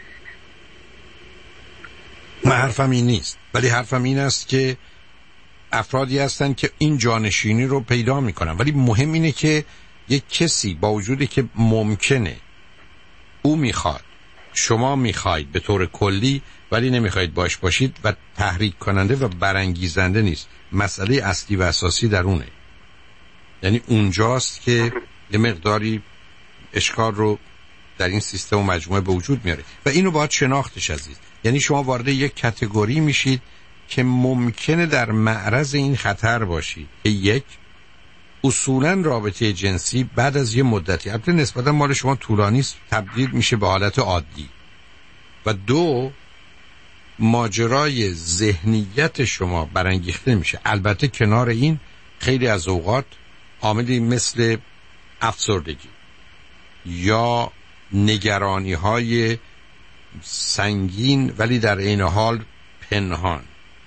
من حرفم این نیست، ولی حرفم این است که افرادی هستن که این جانشینی رو پیدا میکنن، ولی مهم اینه که یک کسی با وجودی که ممکنه او میخواد، شما میخواید به طور کلی ولی نمیخواید باش باشید و تحریک کننده و برانگیزنده نیست. مسئله اصلی و اساسی درونه، یعنی اونجاست که یه مقداری اشکال رو در این سیستم و مجموعه به وجود میاره و اینو باید شناختش عزیز. یعنی شما وارد یک کاتگوری میشید که ممکنه در معرض این خطر باشید که یک، اصولا رابطه جنسی بعد از یه مدتی، البته نسبتا مال شما طولانی است، تبدیل میشه به حالت عادی، و دو، ماجرای ذهنیت شما برانگیخته میشه. البته کنار این خیلی از اوقات عاملی مثل افسردگی یا نگرانی های سنگین ولی در عین حال پنهان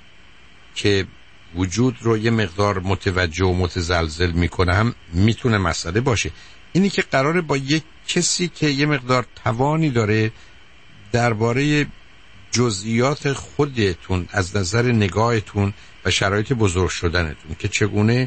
که وجود رو یه مقدار متوجه و متزلزل میکنه هم میتونه مسئله باشه. اینی که قراره با یک کسی که یه مقدار توانی داره درباره جزئیات خودتون از نظر نگاهتون و شرایط بزرگ شدنتون که چگونه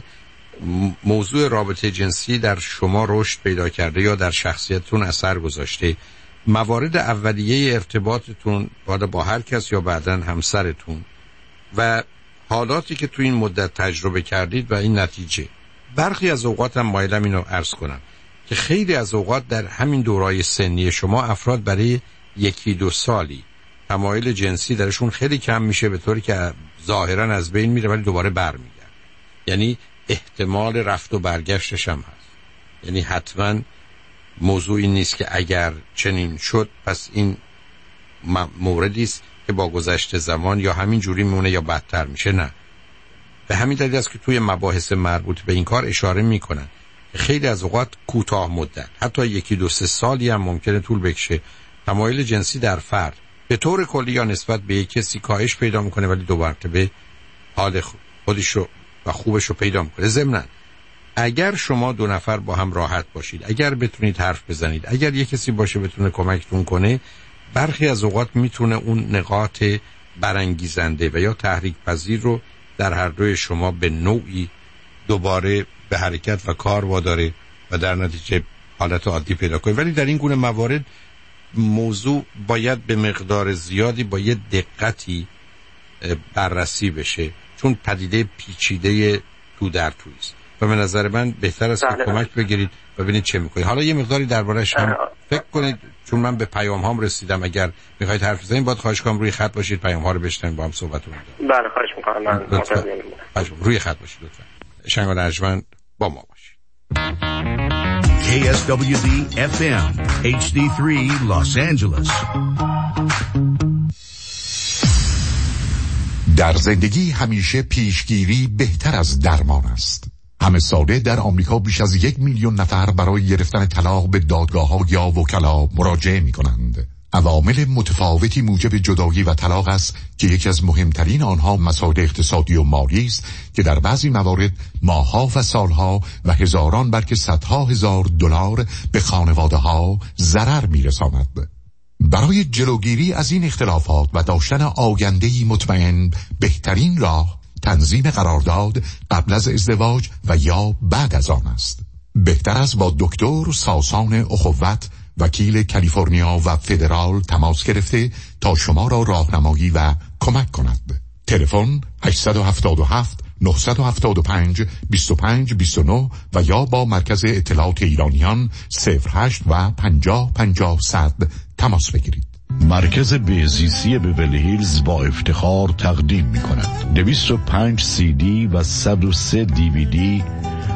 موضوع رابطه جنسی در شما رشد پیدا کرده یا در شخصیتتون اثر گذاشته، موارد اولیه ارتباطتون با هر کس یا بعداً همسرتون و حالاتی که تو این مدت تجربه کردید و این نتیجه. برخی از اوقات هم مایلم اینو عرض کنم که خیلی از اوقات در همین دورای سنی شما افراد برای 1-2 سالی تمایل جنسی درشون خیلی کم میشه، به طوری که ظاهرا از بین میره ولی دوباره برمیگرده. یعنی احتمال رفت و برگشتش هم هست. یعنی حتما موضوعی نیست که اگر چنین شد پس این موردی است که با گذشت زمان یا همین جوری میمونه یا بدتر میشه. نه، به همین دلیل است که توی مباحث مربوط به این کار اشاره میکنن که خیلی از اوقات کوتاه مدت، حتی 1-2-3 سالی هم ممکنه طول بکشه، تمایل جنسی در فرد به طور کلی یا نسبت به یک کسی کاهش پیدا میکنه ولی دو مرتبه حال خودش رو و خوبش رو پیدا میکنه. ضمناً اگر شما 2 نفر با هم راحت باشید، اگر بتونید حرف بزنید، اگر یک کسی باشه بتونه کمکتون کنه، برخی از اوقات میتونه اون نقاط برانگیزنده و یا تحریک پذیر رو در هر دوی شما به نوعی دوباره به حرکت و کار واداره و در نتیجه حالت عادی پیدا کنه. ولی در این گونه موارد موضوع باید به مقدار زیادی با یه دقتی بررسی بشه، چون پدیده پیچیده تو در تویست و به نظر من بهتر است که کمک بگیرید و ببینید چه میکنید. حالا یه مقداری درباره‌اش هم فکر کنید، چون من به پیام هام رسیدم. اگر میخواید حرف بزنید باید خواهش کنم روی خط باشید، پیام ها رو بشنوید، با هم صحبت کنید. بله خواهش میکنم. من روی خط باشید لطفا. شنگ ارجمند با ما باشید. KSWD FM HD3 Los Angeles. در زندگی همیشه پیشگیری بهتر از درمان است. همه ساله در آمریکا بیش از 1 میلیون نفر برای گرفتن طلاق به دادگاه‌ها یا وکلا مراجعه می‌کنند. عوامل متفاوتی موجب جدایی و طلاق است که یکی از مهمترین آنها مسائل اقتصادی و مالی است که در بعضی موارد ماه‌ها و سال‌ها و هزاران بلکه صدها هزار دلار به خانواده‌ها ضرر می‌رساند. برای جلوگیری از این اختلافات و داشتن آینده‌ای مطمئن، بهترین راه تنظیم قرارداد قبل از ازدواج و یا بعد از آن است. بهتر است با دکتر ساسان اخوت، وکیل کالیفرنیا و فدرال تماس گرفته تا شما را راهنمایی و کمک کند. تلفن 877 975 2529 و یا با مرکز اطلاعات ایرانیان 08 و 50 50 100 تماس بگیرید. مرکز بهزیستی بیورلی هیلز با افتخار تقدیم می کند 205 CD و 103 DVD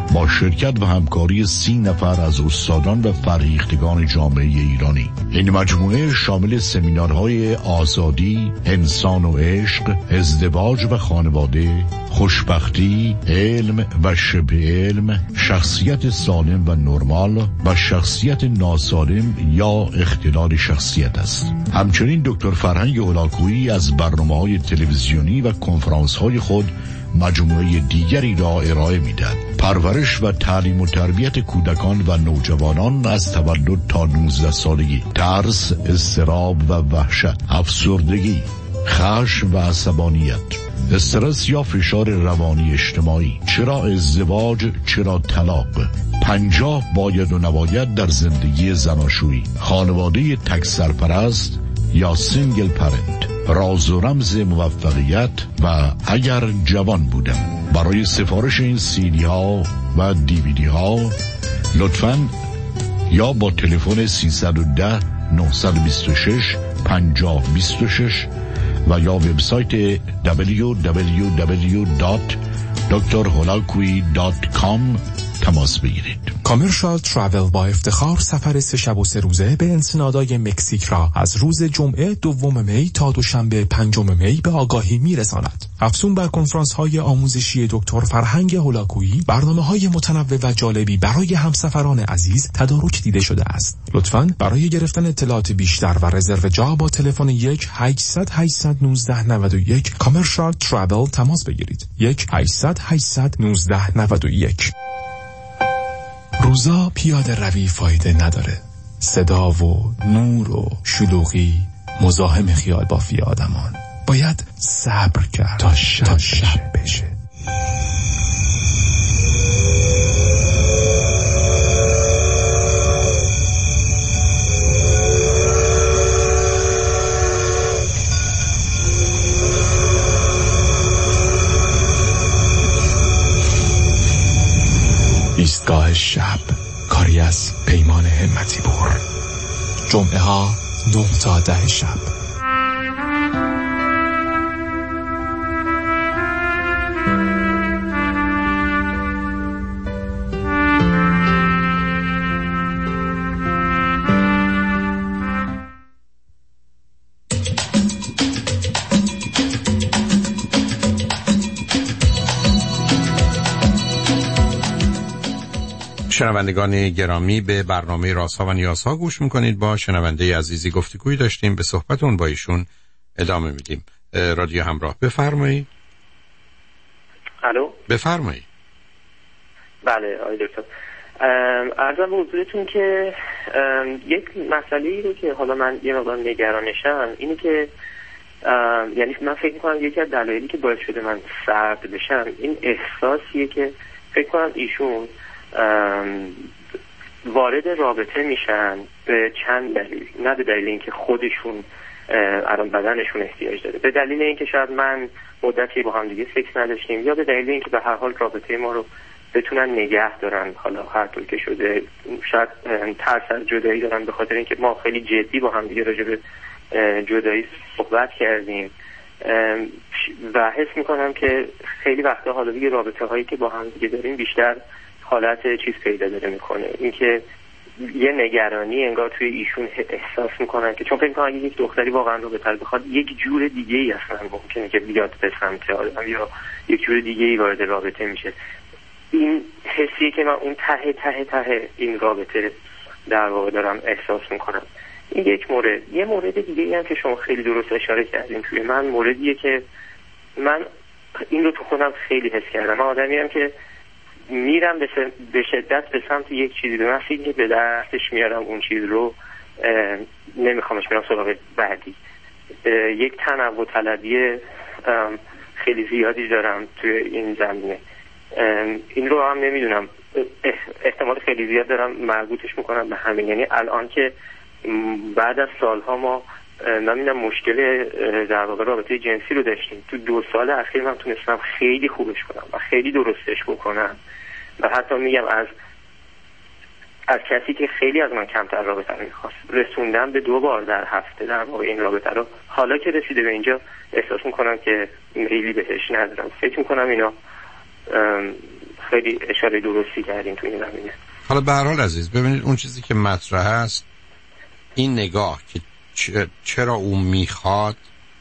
با شرکت و همکاری 30 نفر از استادان و فرهیختگان جامعه ایرانی. این مجموعه شامل سمینارهای آزادی، انسان و عشق، ازدواج و خانواده، خوشبختی، علم و شبه علم، شخصیت سالم و نرمال و شخصیت ناسالم یا اختلال شخصیت است. همچنین دکتر فرهنگ هولاکویی از برنامه‌های تلویزیونی و کنفرانس‌های خود مجموعه دیگری را ارائه می‌دهد. پرورش و تعلیم و تربیت کودکان و نوجوانان از تولد تا 19 سالگی، ترس، اضطراب و وحشت، افسردگی، خشم و عصبانیت، استرس یا فشار روانی اجتماعی، چرا ازدواج، چرا طلاق، 50 باید و نباید در زندگی زناشویی، خانواده تک سرپرست یا سینگل پرنت، راز و رمز موفقیت و اگر جوان بودم. برای سفارش این CD ها و DVD ها لطفاً یا با تلفن 310 926 5026 و یا وبسایت www.drholakui.com تماس بگیرید. کامرشال ترافل با افتخار سفر 3 شب و 3 روزه به انسنادای مکزیک را از روز جمعه 2 می تا دوشنبه 5 می به آگاهی میرساند. افزون بر کنفرانس های آموزشی دکتر فرهنگ هولاکویی، برنامه‌های متنوع و جالبی برای همسفران عزیز تدارک دیده شده است. لطفاً برای گرفتن اطلاعات بیشتر و رزرو جا با تلفن 1-800-819-91 کامرشال ترافل تماس بگیرید. 1-800-819-91. روزا پیاده روی فایده نداره. صدا و نور و شلوغی مزاحم خیال بافی آدمان. باید صبر کرد تا شب بشه. ایستگاه شب، کاری از پیمان همتی پور. جمعه ها 9 تا 10 شب. شنوندگان گرامی، به برنامه رازها و نیازها گوش میکنید. با شنونده عزیزی گفتگویی داشتیم، به صحبتون با ایشون ادامه میدیم. رادیو همراه، بفرمایید. الو، بفرمایید. بله آقای دکتر، عرضم به حضورتون که یک مسئله‌ای رو که حالا من یه مقدار نگرانشم اینه که یعنی من فکر میکنم یکی از دلایلی که باعث شده من سرد بشم این احساسیه که فکر کنم ایشون وارد رابطه میشن به چند دلیل، نه به دلیل اینکه خودشون الان بدنشون احتیاج داره، به دلیل اینکه شاید من مدتی با هم دیگه سکس نداشتیم، یا به دلیل اینکه به هر حال رابطه ما رو بتونن نگه دارن، حالا هر طور که شده، شاید ترس از جدایی دارن به خاطر اینکه ما خیلی جدی با هم دیگه راجع به جدایی صحبت کردیم و حس میکنم که خیلی وقتا حالا دیگه رابطه هایی که با هم دیگه داریم بیشتر حالت چیز پیدا داره میکنه، اینکه یه نگرانی انگار توی ایشون احساس میکنن که چون فکر میکنن اگه یک دختری واقعا رو بهتر بخواد یک جور دیگه ای اصلا ممکنه که بیاد به سمت آدم یا یک جور دیگه ای وارد رابطه میشه. این حسیه که من اون ته این رابطه در واقع دارم احساس میکنم. این یک مورد. یه مورد دیگه ای هم که شما خیلی درست اشاره کردین توی من، موردیه که من این رو تو خودم خیلی حس کردم. من آدمیم که میرم به شدت به سمت یک چیزی، به من فکر که به دستش میارم اون چیز رو، نمیخوامش برم سراغ بعدی. یک تنوع طلبی خیلی زیادی دارم توی این زمینه. این رو هم نمیدونم، احتمال خیلی زیاد دارم مربوطش میکنم به همین. یعنی الان که بعد از سالها ما نمیدونم مشکل در واقع رابطه جنسی رو داشتیم، تو 2 سال اخیر من تونستم خیلی خوبش کنم و خیلی درستش بکنم و حتی میگم از کسی که خیلی از من کمتر رابطه رو میخواست رسوندم به 2 بار در هفته در واقع این رابطه رو. حالا که رسیده به اینجا احساس میکنم که میلی بهش ندارم. فکر میکنم اینا خیلی اشاره درستی کردین تو این زمینه. حالا به هر حال عزیز ببینید اون چیزی که مطرح است این نگاه که چرا اون میخواد،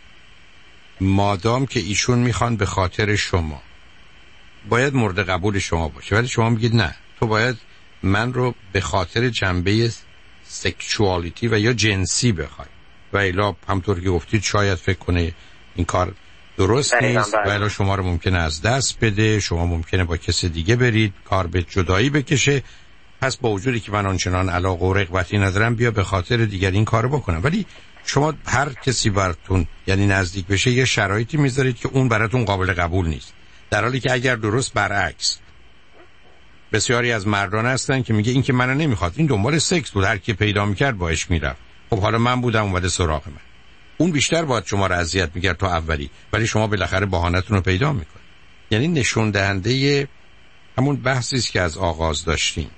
مادام که ایشون میخوان به خاطر شما، باید مورد قبول شما باشه، ولی شما میگید نه تو باید من رو به خاطر جنبه سکشوالیتی و یا جنسی بخوای و الا همطور که گفتید شاید فکر کنه این کار درست نیست و الا شما رو ممکنه از دست بده، شما ممکنه با کسی دیگه برید، کار به جدایی بکشه. پس با وجودی که من آنچنان علاقه و رغبتی ندارم بیا به خاطر دیگر این کارو بکنم، ولی شما هر کسی براتون یعنی نزدیک بشه یه شرایطی میذارید که اون براتون قابل قبول نیست، در حالی که اگر درست برعکس بسیاری از مردان هستن که میگه این که منو نمیخواد، این دنبال سکس بود، هر کی پیدا میکرد باش میرفت، خب حالا من بودم اومده سراغ من، اون بیشتر باید شما رو اذیت میکرد تا اولی، ولی شما بالاخره بهانه‌تون رو پیدا میکنید. یعنی نشون دهنده همون بحثی است که از آغاز داشتیم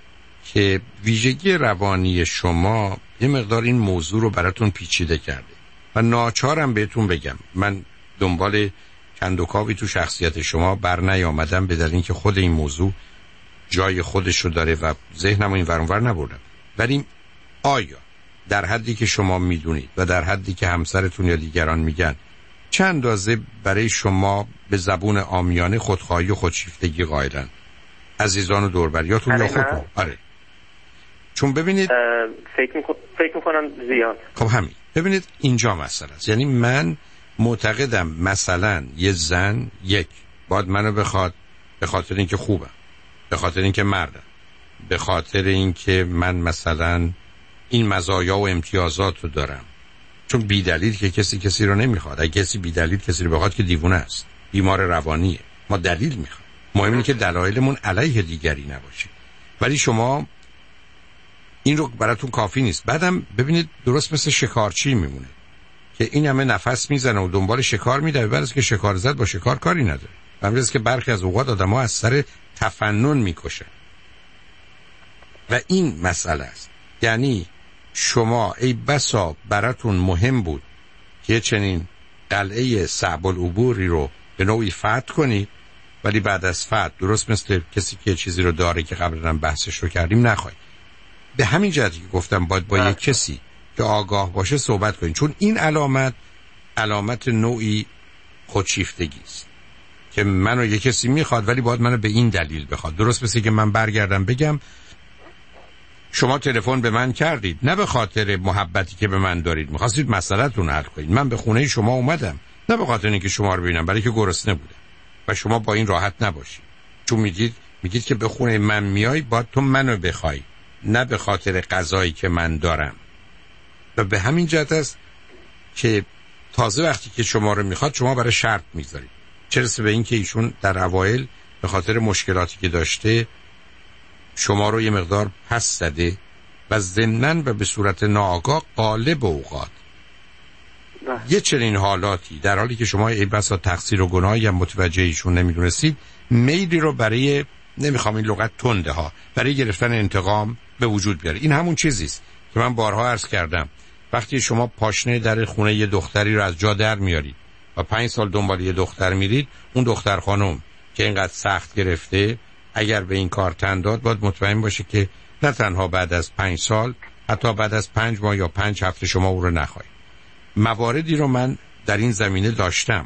که ویژگی روانی شما یه مقدار این موضوع رو براتون پیچیده کرده و ناچارم بهتون بگم من دنبال کندوکاوی تو شخصیت شما بر نیامدم به دلیل اینکه خود این موضوع جای خودش رو داره و ذهنم این ور اون ور نبردم، ولی آیا در حدی که شما میدونید و در حدی که همسرتون یا دیگران میگن چند اندازه برای شما به زبون عامیانه خودخواهی و خودشیفتگی قائلن عزیزان و دوربریاتون یا خودتون؟ آره چون ببینید فکر میکنم زیاد. خب همین ببینید اینجا مسئله است. یعنی من معتقدم مثلا یه زن باید منو بخواد به خاطر اینکه خوبم، به خاطر اینکه مردم، به خاطر اینکه من مثلا این مزایا و امتیازات رو دارم، چون بی دلیل که کسی رو نمیخواد. اگه کسی بی دلیل کسی رو بخواد که دیوونه است، بیمار روانیه. ما دلیل میخوایم، مهم اینه که دلایلمون علیه دیگری نباشه. ولی شما این رو براتون کافی نیست. بعدم ببینید درست مثل شکارچی میمونه که این همه نفس میزنه و دنبال شکار میده، بعد از که شکار زد با شکار کاری نداره. همینجاست که برخی از اوقات آدم‌ها از سر تفنن میکشن و این مسئله است. یعنی شما ای بسا براتون مهم بود که چنین قلعه صعب العبوری رو به نوعی فتح کنید، ولی بعد از فتح درست مثل کسی که چیزی رو داره که قبلا هم بحثش رو کردیم نخواهید. به همین جهتی که گفتم باید با یک کسی که آگاه باشه صحبت کنید، چون این علامت نوعی خودشیفتگی است که منو یک کسی میخواد ولی باید منو به این دلیل بخواد. درست مثل که من برگردم بگم شما تلفن به من کردید نه به خاطر محبتی که به من دارید، می‌خواستید مسئله‌تون حل کنید. من به خونه شما اومدم نه به خاطر اینکه شما رو ببینم، برای که گرسنه بودم و شما با این راحت نباشید، چون میگید که به خونه من میای باید تو منو بخوای، نه به خاطر غذایی که من دارم. و به همین جهت است که تازه وقتی که شما رو میخواد شما برای شرط میذارید. چه رسه به این که ایشون در اوایل به خاطر مشکلاتی که داشته شما رو یه مقدار پس زده و ضمناً و به صورت ناآگاه غالب اوقات یه چنین حالاتی در حالی که شما ای بسا تقصیر و گناهی هم متوجه ایشون نمیدونستید، میلی رو برای نمیخوام این لغت تنده ها برای گرفتن انتقام به وجود بیاره. این همون چیزیست که من بارها عرض کردم. وقتی شما پاشنه در خونه یه دختری رو از جا در میارید و 5 سال دنبال یه دختر میرید، اون دختر خانم که اینقدر سخت گرفته اگر به این کار تن داد باید مطمئن باشه که نه تنها بعد از 5 سال حتی بعد از 5 ماه یا 5 هفته شما او رو نخواهید. مواردی رو من در این زمینه داشتم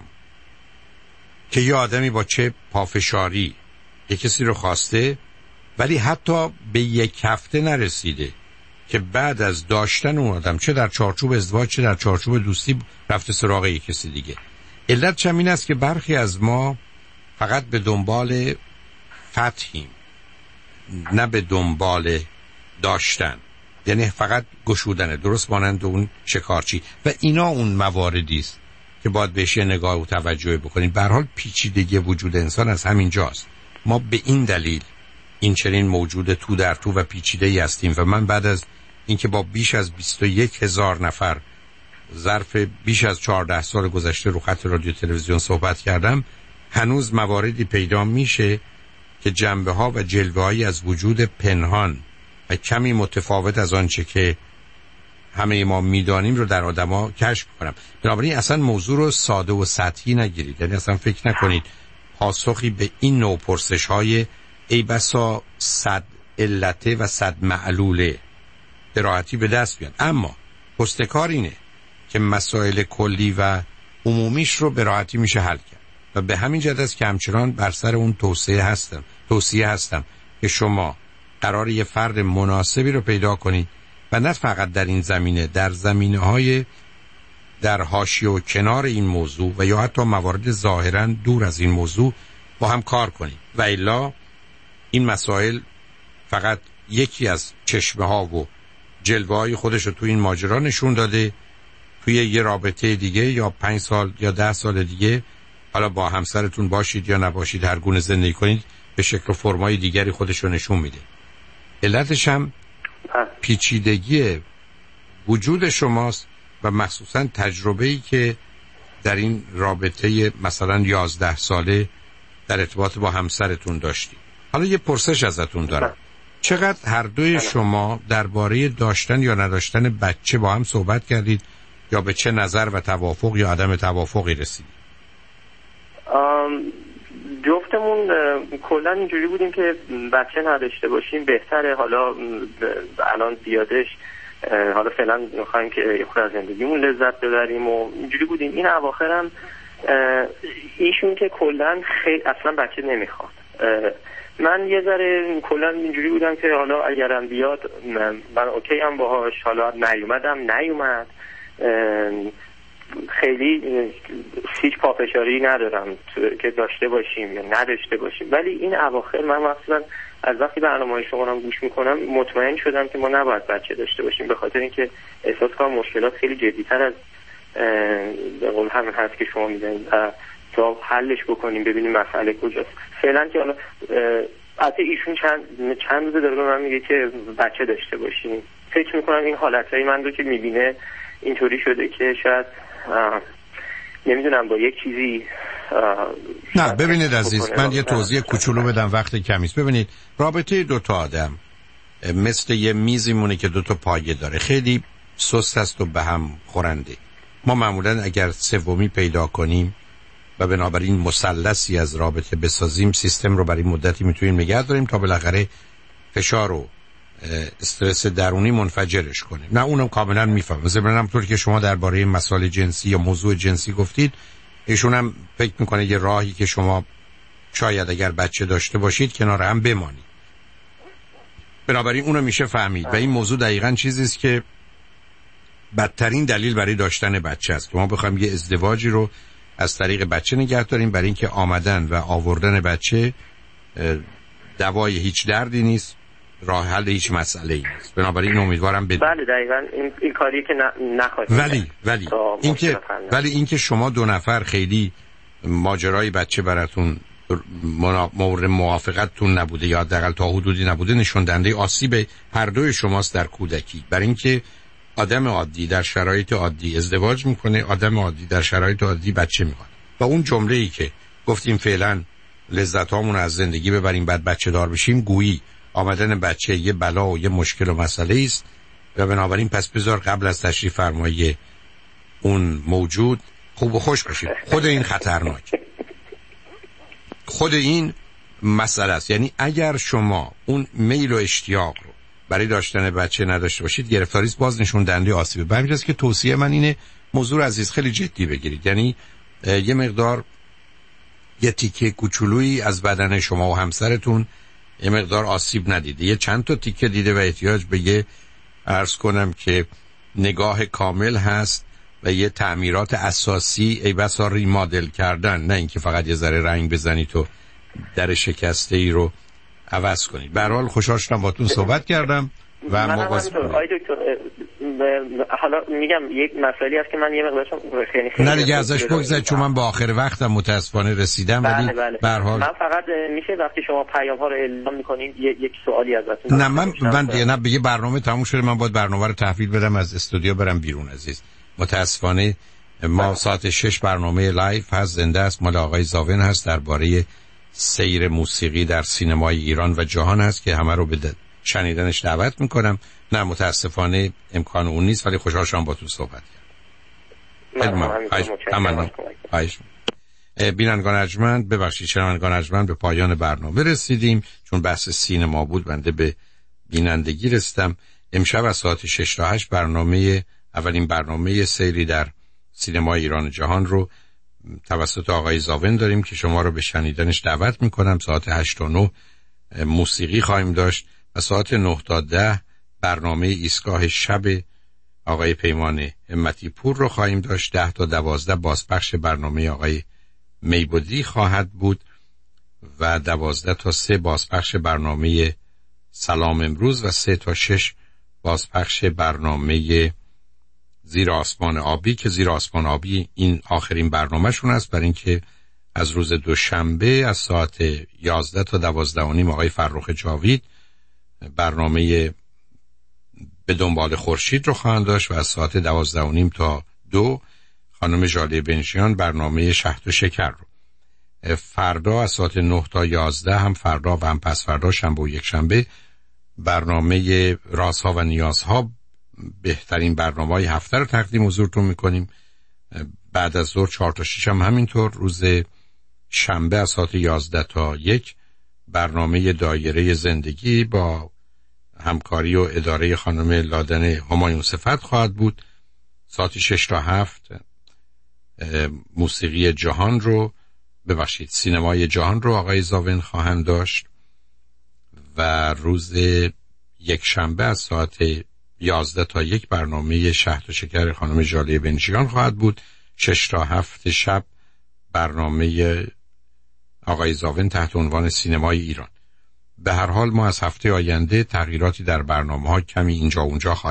که یه آدمی با چه پافشاری یه کسی رو خواسته ولی حتی به 1 هفته نرسیده که بعد از داشتن اون آدم چه در چارچوب ازدواج چه در چارچوب دوستی رفته سراغ یک کسی دیگه. علت چم این است که برخی از ما فقط به دنبال فتحیم نه به دنبال داشتن، یعنی فقط گشودنه، درست مانند اون شکارچی. و اینا اون مواردی است که باید بهش نگاه و توجه بکنید. به هر حال پیچیدگی وجود انسان از همین جاست. ما به این دلیل این چنین موجود تو در تو و پیچیده‌ای هستیم و من بعد از اینکه با بیش از 21,000 نفر ظرف بیش از 14 سال گذشته رو خط رادیو تلویزیون صحبت کردم، هنوز مواردی پیدا میشه که جنبه‌ها و جلوه‌هایی از وجود پنهان و کمی متفاوت از آنچه که همه ما میدانیم رو در آدم‌ها کشف کنم. بنابراین اصلا موضوع رو ساده و سطحی نگیرید. یعنی اصلا فکر نکنید پاسخی به این نوع پرسش‌های ای بسا صد علته و صد معلوله به راحتی به دست بیان. اما پستکار اینه که مسائل کلی و عمومیش رو به راحتی میشه حل کرد و به همین جهت است که همچنان بر سر اون توصیه هستم که شما قرار یه فرد مناسبی رو پیدا کنید و نه فقط در این زمینه، در زمینه‌های در حاشیه و کنار این موضوع و یا حتی موارد ظاهراً دور از این موضوع با هم کار کنید و الا این مسائل فقط یکی از چشمه‌ها و جلوه‌های خودش رو تو این ماجرا نشون داده. توی یه رابطه دیگه یا 5 سال یا 10 سال دیگه، حالا با همسرتون باشید یا نباشید، هر گونه زندگی کنید، به شکل و فرمای دیگری خودش رو نشون میده. علتش هم پیچیدگی وجود شماست و مخصوصا تجربه‌ای که در این رابطه مثلا 11 ساله در ارتباط با همسرتون داشتید. حالا یه پرسش ازتون دارم. چقدر هر دوی شما درباره داشتن یا نداشتن بچه با هم صحبت کردید یا به چه نظر و توافق یا عدم توافقی رسیدید؟ جفتمون کلا اینجوری بودیم که بچه نداشته باشیم بهتره. حالا الان زیادش، حالا فعلا میخوایم که یه خود از زندگیمون لذت ببریم و اینجوری بودیم. این اواخرم ایشون که کلا خیلی اصلا بچه نمیخواد. من یه ذره کلا اینجوری بودم که حالا اگرم بیاد من اوکی هم باهاش، حالا نیومد خیلی هیچ پافشاری ندارم که داشته باشیم یا نداشته باشیم. ولی این اواخر من مثلا از وقتی برنامه‌های شما رو گوش میکنم مطمئن شدم که ما نباید بچه داشته باشیم، به خاطر اینکه احساس کنم مشکلات خیلی جدی‌تر از به قول همین هست که شما می‌دونید تا حلش بکنیم ببینیم مسئله کجاست. فعلا که حالا البته ایشون چند روز داره به من میگه که بچه داشته باشیم. فکر میکنم این حالتهای من رو که میبینه اینطوری شده که شاید نمیدونم با یک چیزی نه. ببینید عزیز، من یه توضیح کوچولو بدم، وقت کمیست. ببینید رابطه دوتا آدم مثل یه میزی مونه که دوتا پایه داره، خیلی سست است و به هم خورنده. ما معمولا اگر سومی پیدا کنیم و بنابراین مثلثی از رابطه بسازیم، سیستم رو برای مدتی میتونیم نگه داریم تا بالاخره فشار و استرس درونی منفجرش کنیم. نه اونم کاملا میفهمم. ضمن همونطور که شما درباره مسائل جنسی یا موضوع جنسی گفتید، ایشون هم فکر میکنه یه راهی که شما شاید اگر بچه داشته باشید کنار هم بمانید. بنابراین اونو میشه فهمید و این موضوع دقیقاً چیزی است که بدترین دلیل برای داشتن بچه است که ما بخوایم یه ازدواجی رو از طریق بچه نگه داریم، برای اینکه آمدن و آوردن بچه دوای هیچ دردی نیست، راه حل هیچ مسئله ای نیست. بنابراین امیدوارم بله دقیقاً این کاریه که نخواهید. ولی اینکه شما دو نفر خیلی ماجرای بچه براتون مورد موافقتتون نبوده یا حداقل تا حدودی نبوده، نشون دهنده آسیب هر دوی شماست در کودکی. برای اینکه آدم عادی در شرایط عادی ازدواج میکنه، آدم عادی در شرایط عادی بچه میکنه و اون جمله‌ای که گفتیم فعلا لذتامون از زندگی ببریم بعد بچه دار بشیم، گویی آمدن بچه یه بلا و یه مشکل و مسئله است و بنابراین پس بذار قبل از تشریف فرمایی اون موجود خوب و خوش باشید. خود این خطرناک، خود این مسئله است. یعنی اگر شما اون میل و اشتیاق رو برای داشتن بچه نداشته باشید، گرفتاری باز نشون دهنده آسیبه. به همین جاست که توصیه من اینه موضوع عزیز خیلی جدی بگیرید. یعنی یه مقدار یه تیکه کوچولویی از بدن شما و همسرتون یه مقدار آسیب ندیده، یه چند تا تیکه دیده و احتیاج به یه عرض کنم که نگاه کامل هست و یه تعمیرات اساسی، ای بسا ریمادل کردن، نه اینکه فقط یه ذره رنگ بزنید و در شکسته ای رو عوض کنید. به هر حال خوشحال شدم باهاتون صحبت کردم و آقای دکتر حالا میگم یک مسئله هست که من یه مقدارشم خیلی نه دیگه ازش بگذارید، چون من با آخر وقتم متاسفانه رسیدم. ولی به هر حال من فقط میشه وقتی شما پیام ها رو اعلام میکنید یک سوالی ازتون. نه من یه برنامه تموم شده، من باید برنامه رو تحویل بدم، از استودیو برم بیرون عزیز. متاسفانه ما ساعت 6 برنامه لایف هست، زنده است، مال آقای زاون هست، درباره سیر موسیقی در سینمای ایران و جهان هست که همه رو به شنیدنش دعوت میکنم. نه متاسفانه امکان اون نیست، ولی خوشحال شدم با تو صحبت کردم. بینندگان ارجمند، ببخشید شنوندگان ارجمند، به پایان برنامه رسیدیم. چون بحث سینما بود بنده به بینندگی رسیدم. امشب از ساعت 6 تا 8 اولین برنامه سیری در سینما ایران جهان رو توسط آقای زاون داریم که شما رو به شنیدنش دعوت میکنم. ساعت 8 تا 9 موسیقی خواهیم داشت و ساعت 9 تا 10 برنامه ایستگاه شب آقای پیمان همتی پور رو خواهیم داشت. 10 تا 12 بازپخش برنامه آقای میبودی خواهد بود و 12 تا 3 بازپخش برنامه سلام امروز و 3 تا 6 بازپخش برنامه زیر آسمان آبی که زیر آسمان آبی این آخرین برنامهشون است، برای اینکه از روز دوشنبه از ساعت 11 تا 12 و نیم آقای فرخ جاوید برنامه به دنبال خورشید رو خواهند داشت و از ساعت 12 و نیم تا 2 خانم ژاله بنشیان برنامه شهد و شکر رو. فردا از ساعت 9 تا 11 هم فردا و هم پس فردا شنبه و یک شنبه برنامه رازها و نیازها، بهترین برنامه‌های هفته رو تقدیم حضورتون میکنیم. بعد از ظهر 4 تا 6 هم همینطور. روز شنبه از ساعت 11 تا 1 برنامه دایره زندگی با همکاری و اداره خانم لادن همایون صفت خواهد بود. ساعت 6 تا 7 موسیقی جهان رو سینمای جهان رو آقای زاون خواهند داشت و روز یک شنبه از ساعت 11 تا 1 برنامه شهد و شکر خانم ژاله بنشیان خواهد بود. 6 تا 7 شب برنامه آقای زاون تحت عنوان سینمای ایران. به هر حال ما از هفته آینده تغییراتی در برنامه‌ها کمی اینجا اونجا خواهیم